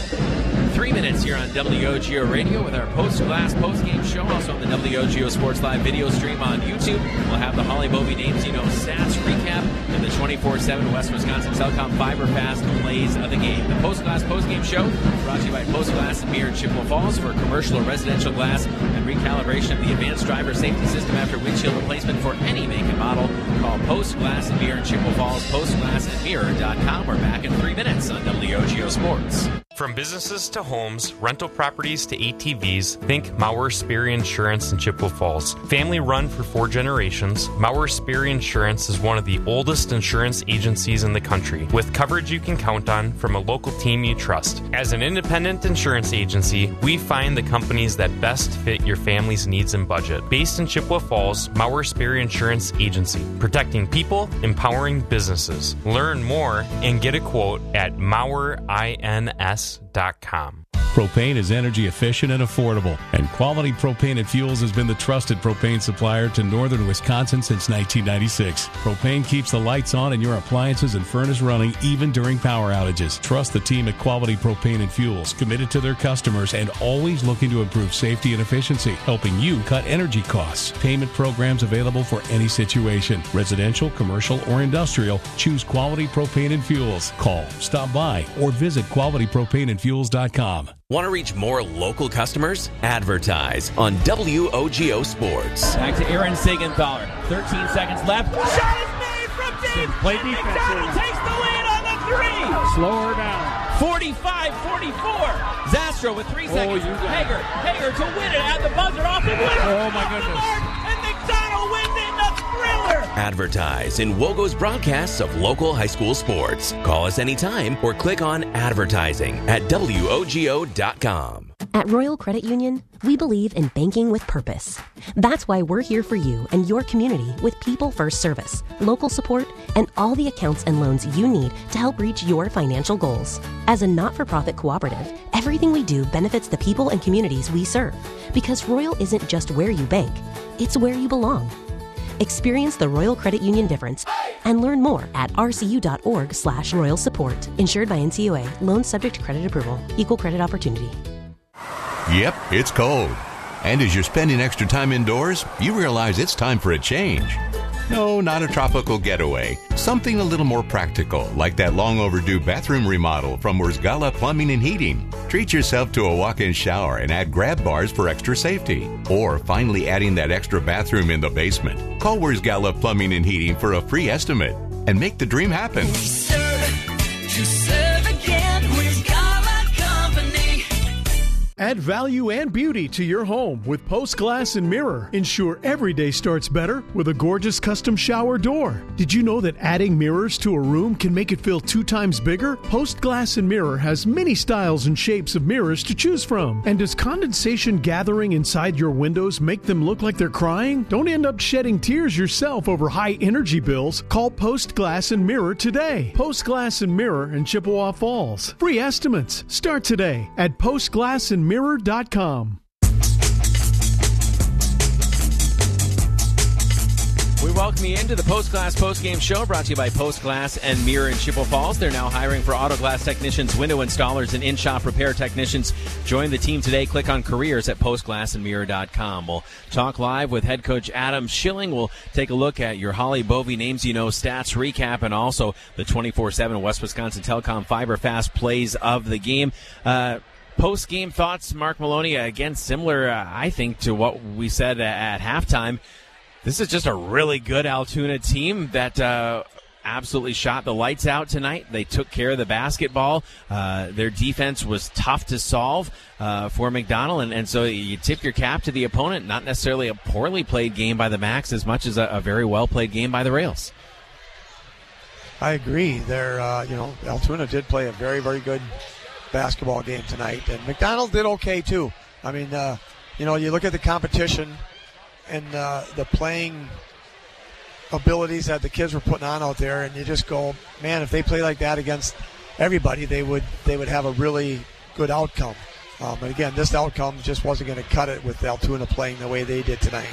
three minutes here on W O G O Radio with our post-glass post-game show. Also on the W O G O Sports Live video stream on YouTube. We'll have the Holly Bovey Names You Know stats recap and the twenty-four seven West Wisconsin Telecom Fiber Fast plays of the game. The post-glass post-game show brought to you by Post Glass and Mirror in Chippewa Falls for commercial or residential glass and recalibration of the advanced driver safety system after windshield replacement for any make and model. Call Post Glass and Mirror in Chippewa Falls, post glass and mirror dot com. We're back in three minutes on W O G O Sports. From businesses to homes, rental properties to A T Vs, think Maurer Sperry Insurance in Chippewa Falls. Family run for four generations, Maurer Sperry Insurance is one of the oldest insurance agencies in the country, with coverage you can count on from a local team you trust. As an independent insurance agency, we find the companies that best fit your family's needs and budget. Based in Chippewa Falls, Maurer Sperry Insurance Agency, protecting people, empowering businesses. Learn more and get a quote at Maurer ins dot com. Propane is energy efficient and affordable, and Quality Propane and Fuels has been the trusted propane supplier to northern Wisconsin since nineteen ninety-six. Propane keeps the lights on and your appliances and furnace running even during power outages. Trust the team at Quality Propane and Fuels, committed to their customers and always looking to improve safety and efficiency, helping you cut energy costs. Payment programs available for any situation, residential, commercial, or industrial. Choose Quality Propane and Fuels. Call, stop by, or visit quality propane and fuels dot com. Want to reach more local customers? Advertise on W O G O Sports. Back to Aaron Sigenthaler. thirteen seconds left. Shot is made from deep. Play defense. McDonald takes the lead on the three. Slow her down. forty-five forty-four. Zastro with three Oh, seconds. you got Hager. Hager to win it at the buzzer off the winner. Oh, my goodness. And McDonald wins it in a thriller. Advertise in WOGO's broadcasts of local high school sports. Call us anytime or click on advertising at W O G O dot com. At Royal Credit Union, we believe in banking with purpose. That's why we're here for you and your community with people-first service, local support, and all the accounts and loans you need to help reach your financial goals. As a not-for-profit cooperative, everything we do benefits the people and communities we serve. Because Royal isn't just where you bank, it's where you belong. Experience the Royal Credit Union difference and learn more at rcu.org slash royal support. Insured by N C U A. Loans subject to credit approval. Equal credit opportunity. Yep, it's cold. And as you're spending extra time indoors, you realize it's time for a change. No, not a tropical getaway. Something a little more practical, like that long overdue bathroom remodel from Wurzgala Plumbing and Heating. Treat yourself to a walk-in shower and add grab bars for extra safety. Or finally adding that extra bathroom in the basement. Call Wurzgala Plumbing and Heating for a free estimate and make the dream happen. We serve, to serve again, Wurzgala Company. Add value and beauty to your home with Post Glass and Mirror. Ensure every day starts better with a gorgeous custom shower door. Did you know that adding mirrors to a room can make it feel two times bigger? Post Glass and Mirror has many styles and shapes of mirrors to choose from. And does condensation gathering inside your windows make them look like they're crying? Don't end up shedding tears yourself over high energy bills. Call Post Glass and Mirror today. Post Glass and Mirror in Chippewa Falls. Free estimates start today at post glass and mirror dot com. We welcome you into the Post Glass Post Game Show, brought to you by Post Glass and Mirror in Chippewa Falls. They're now hiring for auto glass technicians, window installers, and in-shop repair technicians. Join the team today. Click on careers at post glass and mirror dot com. We'll talk live with head coach Adam Schilling. We'll take a look at your Holly Bovey Names You Know stats recap and also the twenty-four seven West Wisconsin Telecom Fiber Fast plays of the game. Uh, Post-game thoughts, Mark Maloney, again, similar, uh, I think, to what we said at halftime. This is just a really good Altoona team that uh, absolutely shot the lights out tonight. They took care of the basketball. Uh, their defense was tough to solve uh, for McDonell, and, and so you tip your cap to the opponent. Not necessarily a poorly played game by the Macs as much as a, a very well-played game by the Rails. I agree. They're, uh, you know, Altoona did play a very, very good basketball game tonight, and McDonell did okay too. I mean, uh, you know, you look at the competition and uh, the playing abilities that the kids were putting on out there, and you just go, man, if they play like that against everybody, they would they would have a really good outcome. Um, but again, this outcome just wasn't going to cut it with Altoona playing the way they did tonight.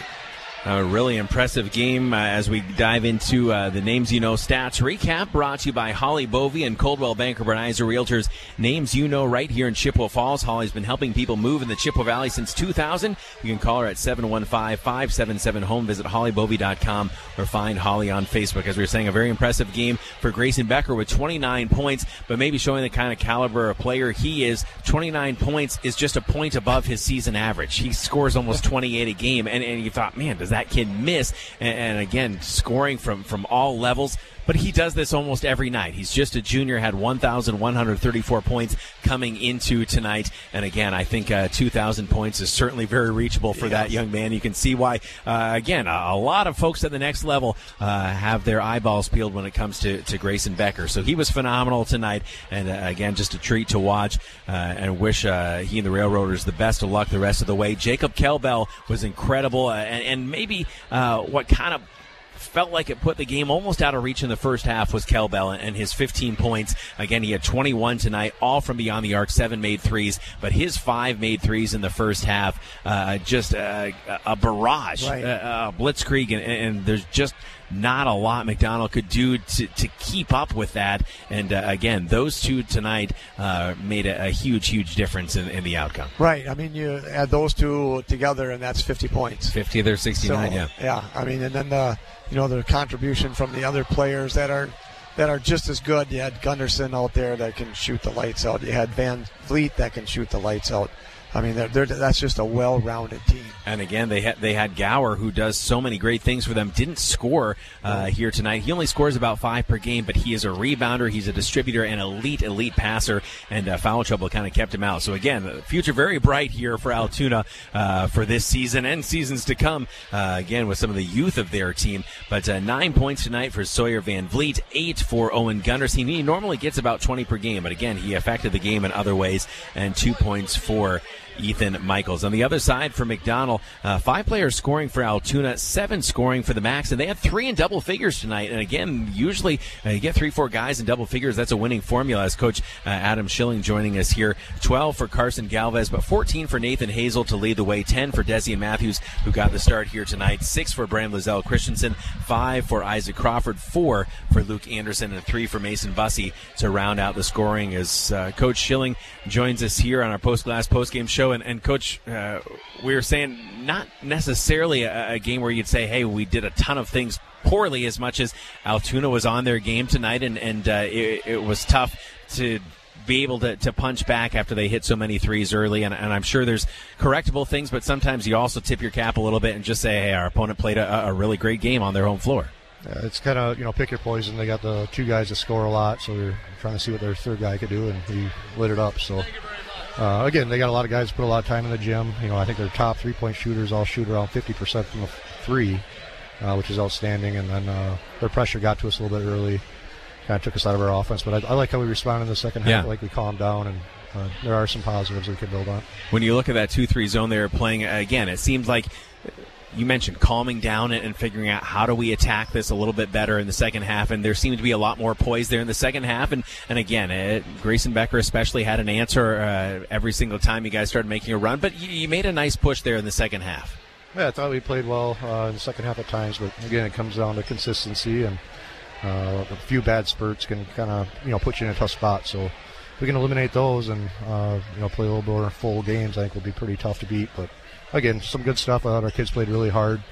A really impressive game uh, as we dive into uh, the Names You Know stats recap, brought to you by Holly Bovey and Coldwell Banker Berneiser Realtors. Names you know right here in Chippewa Falls. Holly's been helping people move in the Chippewa Valley since two thousand. You can call her at seven one five, five seven seven, home. Visit holly bovey dot com or find Holly on Facebook. As we were saying, a very impressive game for Grayson Becker with twenty-nine points, but maybe showing the kind of caliber of player he is. twenty-nine points is just a point above his season average. He scores almost twenty-eight a game, and, and you thought, man, does that kid miss? And, and again, scoring from, from all levels. But he does this almost every night. He's just a junior, had one thousand one hundred thirty-four points coming into tonight. And again, I think uh, two thousand points is certainly very reachable for yes. that young man. You can see why, uh, again, a, a lot of folks at the next level uh, have their eyeballs peeled when it comes to, to Grayson Becker. So he was phenomenal tonight. And uh, again, just a treat to watch uh, and wish uh, he and the Railroaders the best of luck the rest of the way. Jacob Kelbell was incredible. Uh, and, and maybe uh, what kind of felt like it put the game almost out of reach in the first half was Kelbell and his fifteen points. Again, he had twenty-one tonight, all from beyond the arc, seven made threes, but his five made threes in the first half, uh, just uh, a barrage, right. uh, blitzkrieg, and, and there's just not a lot McDonell could do to, to keep up with that. And uh, again, those two tonight uh, made a, a huge, huge difference in, in the outcome. Right. I mean, you add those two together, and that's fifty points. fifty of their sixty-nine, so, yeah. Yeah. I mean, and then the you know the contribution from the other players that are that are just as good. You had Gunderson out there that can shoot the lights out. You had Van Vliet that can shoot the lights out. I mean, they're, they're, that's just a well-rounded team. And again, they had they had Gower, who does so many great things for them. Didn't score uh, here tonight. He only scores about five per game, but he is a rebounder. He's a distributor, an elite, elite passer, and uh, foul trouble kind of kept him out. So again, the future very bright here for Altoona uh, for this season and seasons to come. Uh, again, with some of the youth of their team. But uh, nine points tonight for Sawyer Van Vliet, eight for Owen Gunderson. He normally gets about twenty per game, but again, he affected the game in other ways, and two points for Ethan Michaels. On the other side for McDonell, uh, five players scoring for Altoona, seven scoring for the Macs, and they had three in double figures tonight. And again, usually uh, you get three, four guys in double figures. That's a winning formula, as Coach uh, Adam Schilling joining us here. twelve for Carson Galvez, but fourteen for Nathan Hazel to lead the way, ten for Desi Matthews, who got the start here tonight, six for Brand Lizelle Christensen, five for Isaac Crawford, four for Luke Anderson, and three for Mason Bussey to round out the scoring as uh, Coach Schilling joins us here on our post-glass post-game show. And, and Coach, uh, we were saying not necessarily a, a game where you'd say, hey, we did a ton of things poorly, as much as Altoona was on their game tonight, and, and uh, it, it was tough to be able to, to punch back after they hit so many threes early. And, and I'm sure there's correctable things, but sometimes you also tip your cap a little bit and just say, hey, our opponent played a, a really great game on their home floor. Yeah, it's kind of, you know, pick your poison. They got the two guys that score a lot, so we're trying to see what their third guy could do, and he lit it up. So, uh, again, they got a lot of guys who put a lot of time in the gym. You know, I think their top three-point shooters all shoot around fifty percent from the three, uh, which is outstanding. And then uh, their pressure got to us a little bit early, kind of took us out of our offense. But I, I like how we responded in the second half. Yeah. Like we calmed down, and uh, there are some positives we could build on. When you look at that two three zone they were playing, again, it seems like you mentioned calming down and figuring out how do we attack this a little bit better in the second half, and there seemed to be a lot more poise there in the second half. And, and again, it, Grayson Becker especially had an answer uh, every single time you guys started making a run, but you, you made a nice push there in the second half. Yeah, I thought we played well uh, in the second half at times, but again, it comes down to consistency, and uh, a few bad spurts can kind of, you know, put you in a tough spot. So if we can eliminate those and uh, you know, play a little more full games, I think will be pretty tough to beat. But again, some good stuff. I thought our kids played really hard.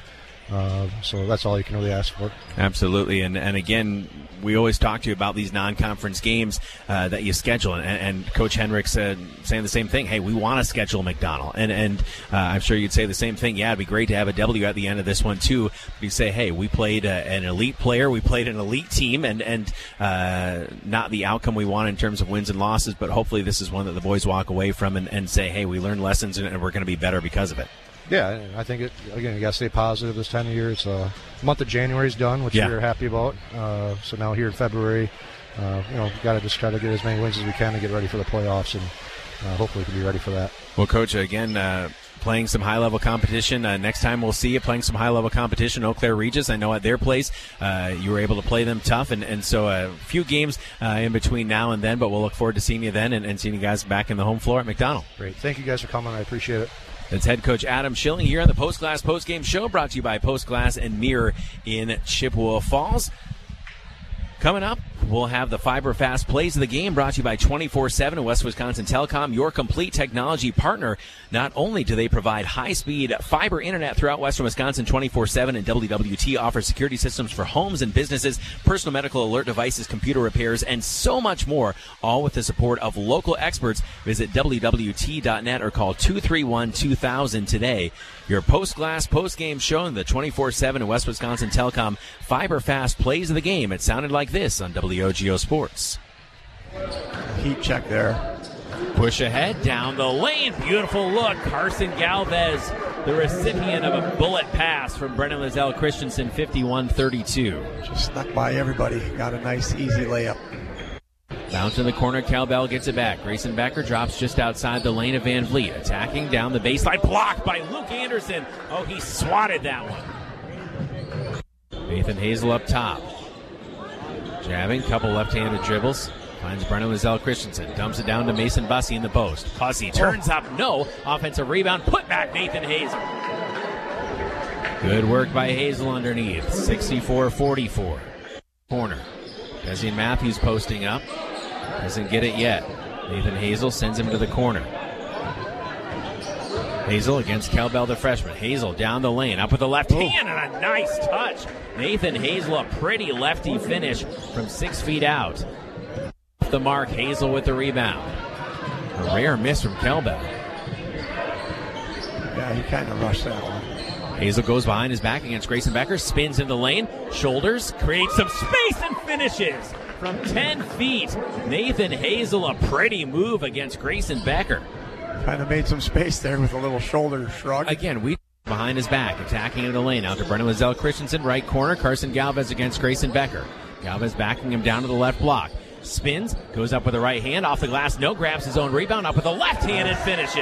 Uh, so that's all you can really ask for. Absolutely. And, and again, we always talk to you about these non-conference games uh, that you schedule. And, and Coach Henrik said, saying the same thing. Hey, we want to schedule McDonald. And, and uh, I'm sure you'd say the same thing. Yeah, it'd be great to have a W at the end of this one, too. But you say, hey, we played a, an elite player. We played an elite team. And, and uh, not the outcome we want in terms of wins and losses. But hopefully this is one that the boys walk away from and, and say, hey, we learned lessons and, and we're going to be better because of it. Yeah, I think, it, again, you got to stay positive this time of year. It's uh, the month of January is done, which yeah. we're happy about. Uh, so now here in February, uh, you know, we've got to just try to get as many wins as we can to get ready for the playoffs, and uh, hopefully we can be ready for that. Well, Coach, again, uh, playing some high-level competition. Uh, next time we'll see you playing some high-level competition. Eau Claire Regis, I know at their place uh, you were able to play them tough, and, and so a few games uh, in between now and then, but we'll look forward to seeing you then and, and seeing you guys back in the home floor at McDonald. Great. Thank you guys for coming. I appreciate it. That's head coach Adam Schilling here on the Post Glass Post Game Show, brought to you by Post Glass and Mirror in Chippewa Falls. Coming up, we'll have the Fiber Fast Plays of the Game, brought to you by twenty-four seven and West Wisconsin Telecom, your complete technology partner. Not only do they provide high-speed fiber internet throughout Western Wisconsin twenty-four seven, and W W T offers security systems for homes and businesses, personal medical alert devices, computer repairs, and so much more, all with the support of local experts. Visit W W T dot net or call two three one, two thousand today. Your Post Glass Post Game Show on the twenty-four seven and West Wisconsin Telecom Fiber Fast Plays of the Game. It sounded like this on W O G O Sports. Heat check there. Push ahead down the lane. Beautiful look. Carson Galvez, the recipient of a bullet pass from Brennan Lizelle Christensen, fifty-one thirty-two. Just snuck by everybody. Got a nice, easy layup. Bounce in the corner. Cal Bell gets it back. Grayson Becker drops just outside the lane of Van Vliet. Attacking down the baseline. Blocked by Luke Anderson. Oh, he swatted that one. Nathan Hazel up top. Jabbing. Couple left-handed dribbles. Finds Brennan Lizelle Christensen. Dumps it down to Mason Bussey in the post. Bussey turns up. No. Offensive rebound. Put back Nathan Hazel. Good work by Hazel underneath. sixty-four forty-four. Corner. Desian Matthews posting up. Doesn't get it yet. Nathan Hazel sends him to the corner. Hazel against Cal Bell, the freshman. Hazel down the lane, up with the left hand, and a nice touch. Nathan Hazel, a pretty lefty finish from six feet out. Off the mark, Hazel with the rebound. A rare miss from Cal Bell. Yeah, he kind of rushed that one. Hazel goes behind his back against Grayson Becker, spins in the lane, shoulders, creates some space, and finishes from ten feet. Nathan Hazel, a pretty move against Grayson Becker. Kind of made some space there with a little shoulder shrug. Again, we behind his back, attacking in the lane. Out to Brennan Lizelle Christensen, right corner. Carson Galvez against Grayson Becker. Galvez backing him down to the left block. Spins, goes up with the right hand, off the glass, no, grabs his own rebound, up with the left hand and finishes.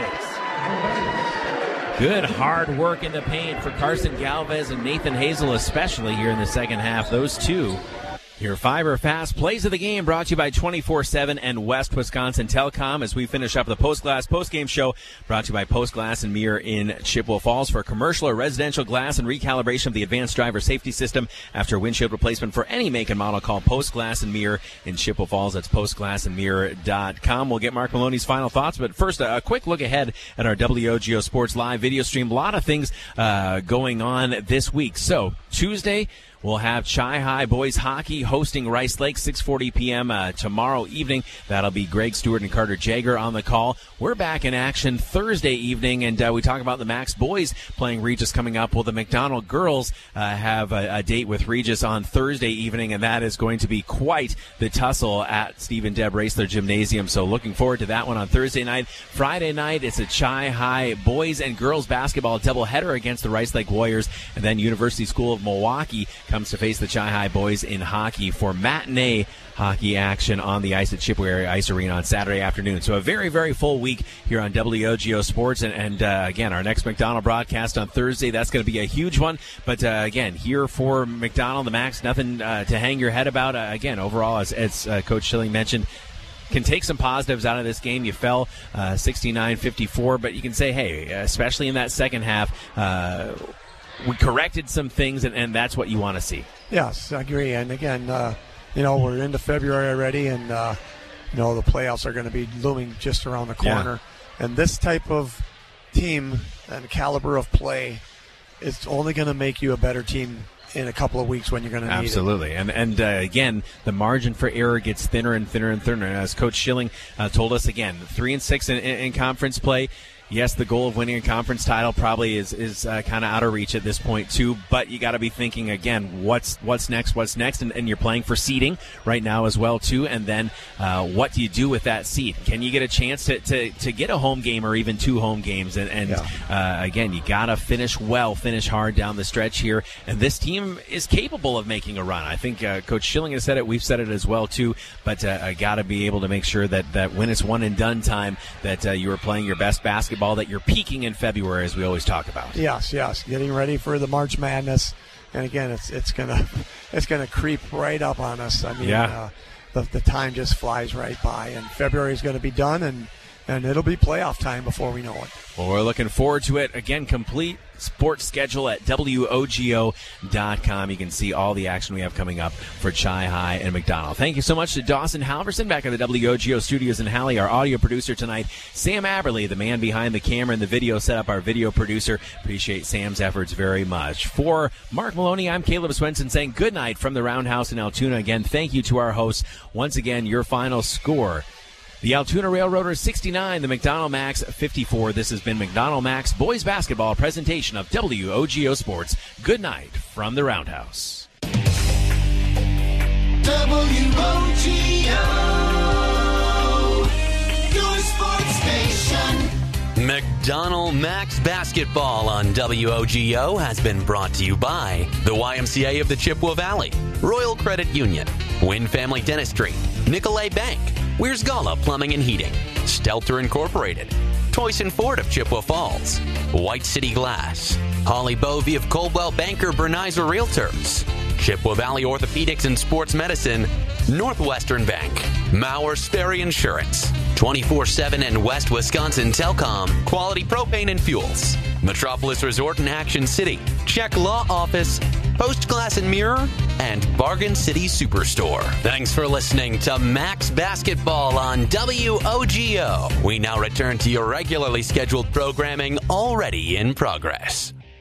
Good hard work in the paint for Carson Galvez and Nathan Hazel, especially here in the second half. Those two. Your Fiber Fast Plays of the Game, brought to you by twenty-four seven and West Wisconsin Telecom, as we finish up the Post Glass Post Game Show, brought to you by Post Glass and Mirror in Chippewa Falls. For commercial or residential glass and recalibration of the advanced driver safety system after windshield replacement for any make and model, call Post Glass and Mirror in Chippewa Falls. That's post glass and mirror dot com. We'll get Mark Maloney's final thoughts, but first, a, a quick look ahead at our W O G O Sports Live video stream. A lot of things uh, going on this week. So, Tuesday, we'll have Chi High Boys Hockey hosting Rice Lake, six forty p.m. Uh, tomorrow evening. That'll be Greg Stewart and Carter Jager on the call. We're back in action Thursday evening, and uh, we talk about the Max boys playing Regis coming up. Well, the McDonald girls uh, have a, a date with Regis on Thursday evening, and that is going to be quite the tussle at Stephen Deb Raceler Gymnasium. So looking forward to that one on Thursday night. Friday night, it's a Chi High boys and girls basketball doubleheader against the Rice Lake Warriors, and then University School of Milwaukee comes to face the Chi High boys in hockey for matinee hockey action on the ice at Chippewa Area Ice Arena on Saturday afternoon. So a very, very full week here on W O G O Sports. And, and uh, again, our next McDonald broadcast on Thursday, that's going to be a huge one. But uh, again, here for McDonald, the Max, nothing uh, to hang your head about. Uh, again, overall, as, as uh, Coach Schilling mentioned, can take some positives out of this game. You fell uh, sixty-nine fifty-four, but you can say, hey, especially in that second half, uh, we corrected some things, and, and that's what you want to see. Yes, I agree. And again, uh, you know, we're into February already, and, uh, you know, the playoffs are going to be looming just around the corner. Yeah. And this type of team and caliber of play it's only going to make you a better team in a couple of weeks when you're going to need Absolutely. it. And, and uh, again, the margin for error gets thinner and thinner and thinner. As Coach Schilling uh, told us, again, three and six in, in, in conference play. Yes, the goal of winning a conference title probably is is uh, kind of out of reach at this point too. But you got to be thinking again, what's what's next? What's next? And, and you're playing for seeding right now as well too. And then uh, what do you do with that seed? Can you get a chance to, to, to get a home game or even two home games? And, and yeah. uh, again, you got to finish well, finish hard down the stretch here. And this team is capable of making a run. I think uh, Coach Schilling has said it. We've said it as well too. But uh, I got to be able to make sure that, that when it's one and done time, that uh, you are playing your best basketball. Ball that you're peaking in February, as we always talk about. Yes, yes, getting ready for the March Madness, and again, it's it's gonna it's gonna creep right up on us. I mean, yeah. uh, the the time just flies right by, and February is going to be done, and and it'll be playoff time before we know it. Well, we're looking forward to it. Again, complete sports schedule at W O G O dot com. You can see all the action we have coming up for Chi High and McDonald. Thank you so much to Dawson Halverson back at the W O G O studios in Halle, our audio producer tonight. Sam Aberley, the man behind the camera and the video setup, our video producer. Appreciate Sam's efforts very much. For Mark Maloney, I'm Caleb Swenson saying good night from the Roundhouse in Altoona. Again, thank you to our hosts. Once again, your final score: the Altoona Railroaders sixty-nine, the McDonald Max fifty-four. This has been McDonald Max Boys Basketball, presentation of W O G O Sports. Good night from the Roundhouse. W O G O, your sports station. McDonald Max Basketball on W O G O has been brought to you by the Y M C A of the Chippewa Valley, Royal Credit Union, Wynn Family Dentistry, Nicolay Bank, Weir's Gala Plumbing and Heating, Stelter Incorporated, Toyson Ford of Chippewa Falls, White City Glass, Holly Bovey of Coldwell Banker Bernizer Realtors, Chippewa Valley Orthopedics and Sports Medicine, Northwestern Bank, Mauer Sperry Insurance, twenty-four seven and West Wisconsin Telcom, Quality Propane and Fuels, Metropolis Resort in Action City, Check Law Office, Post Glass and Mirror, and Bargain City Superstore. Thanks for listening to Max Basketball on W O G O. We now return to your regularly scheduled programming already in progress.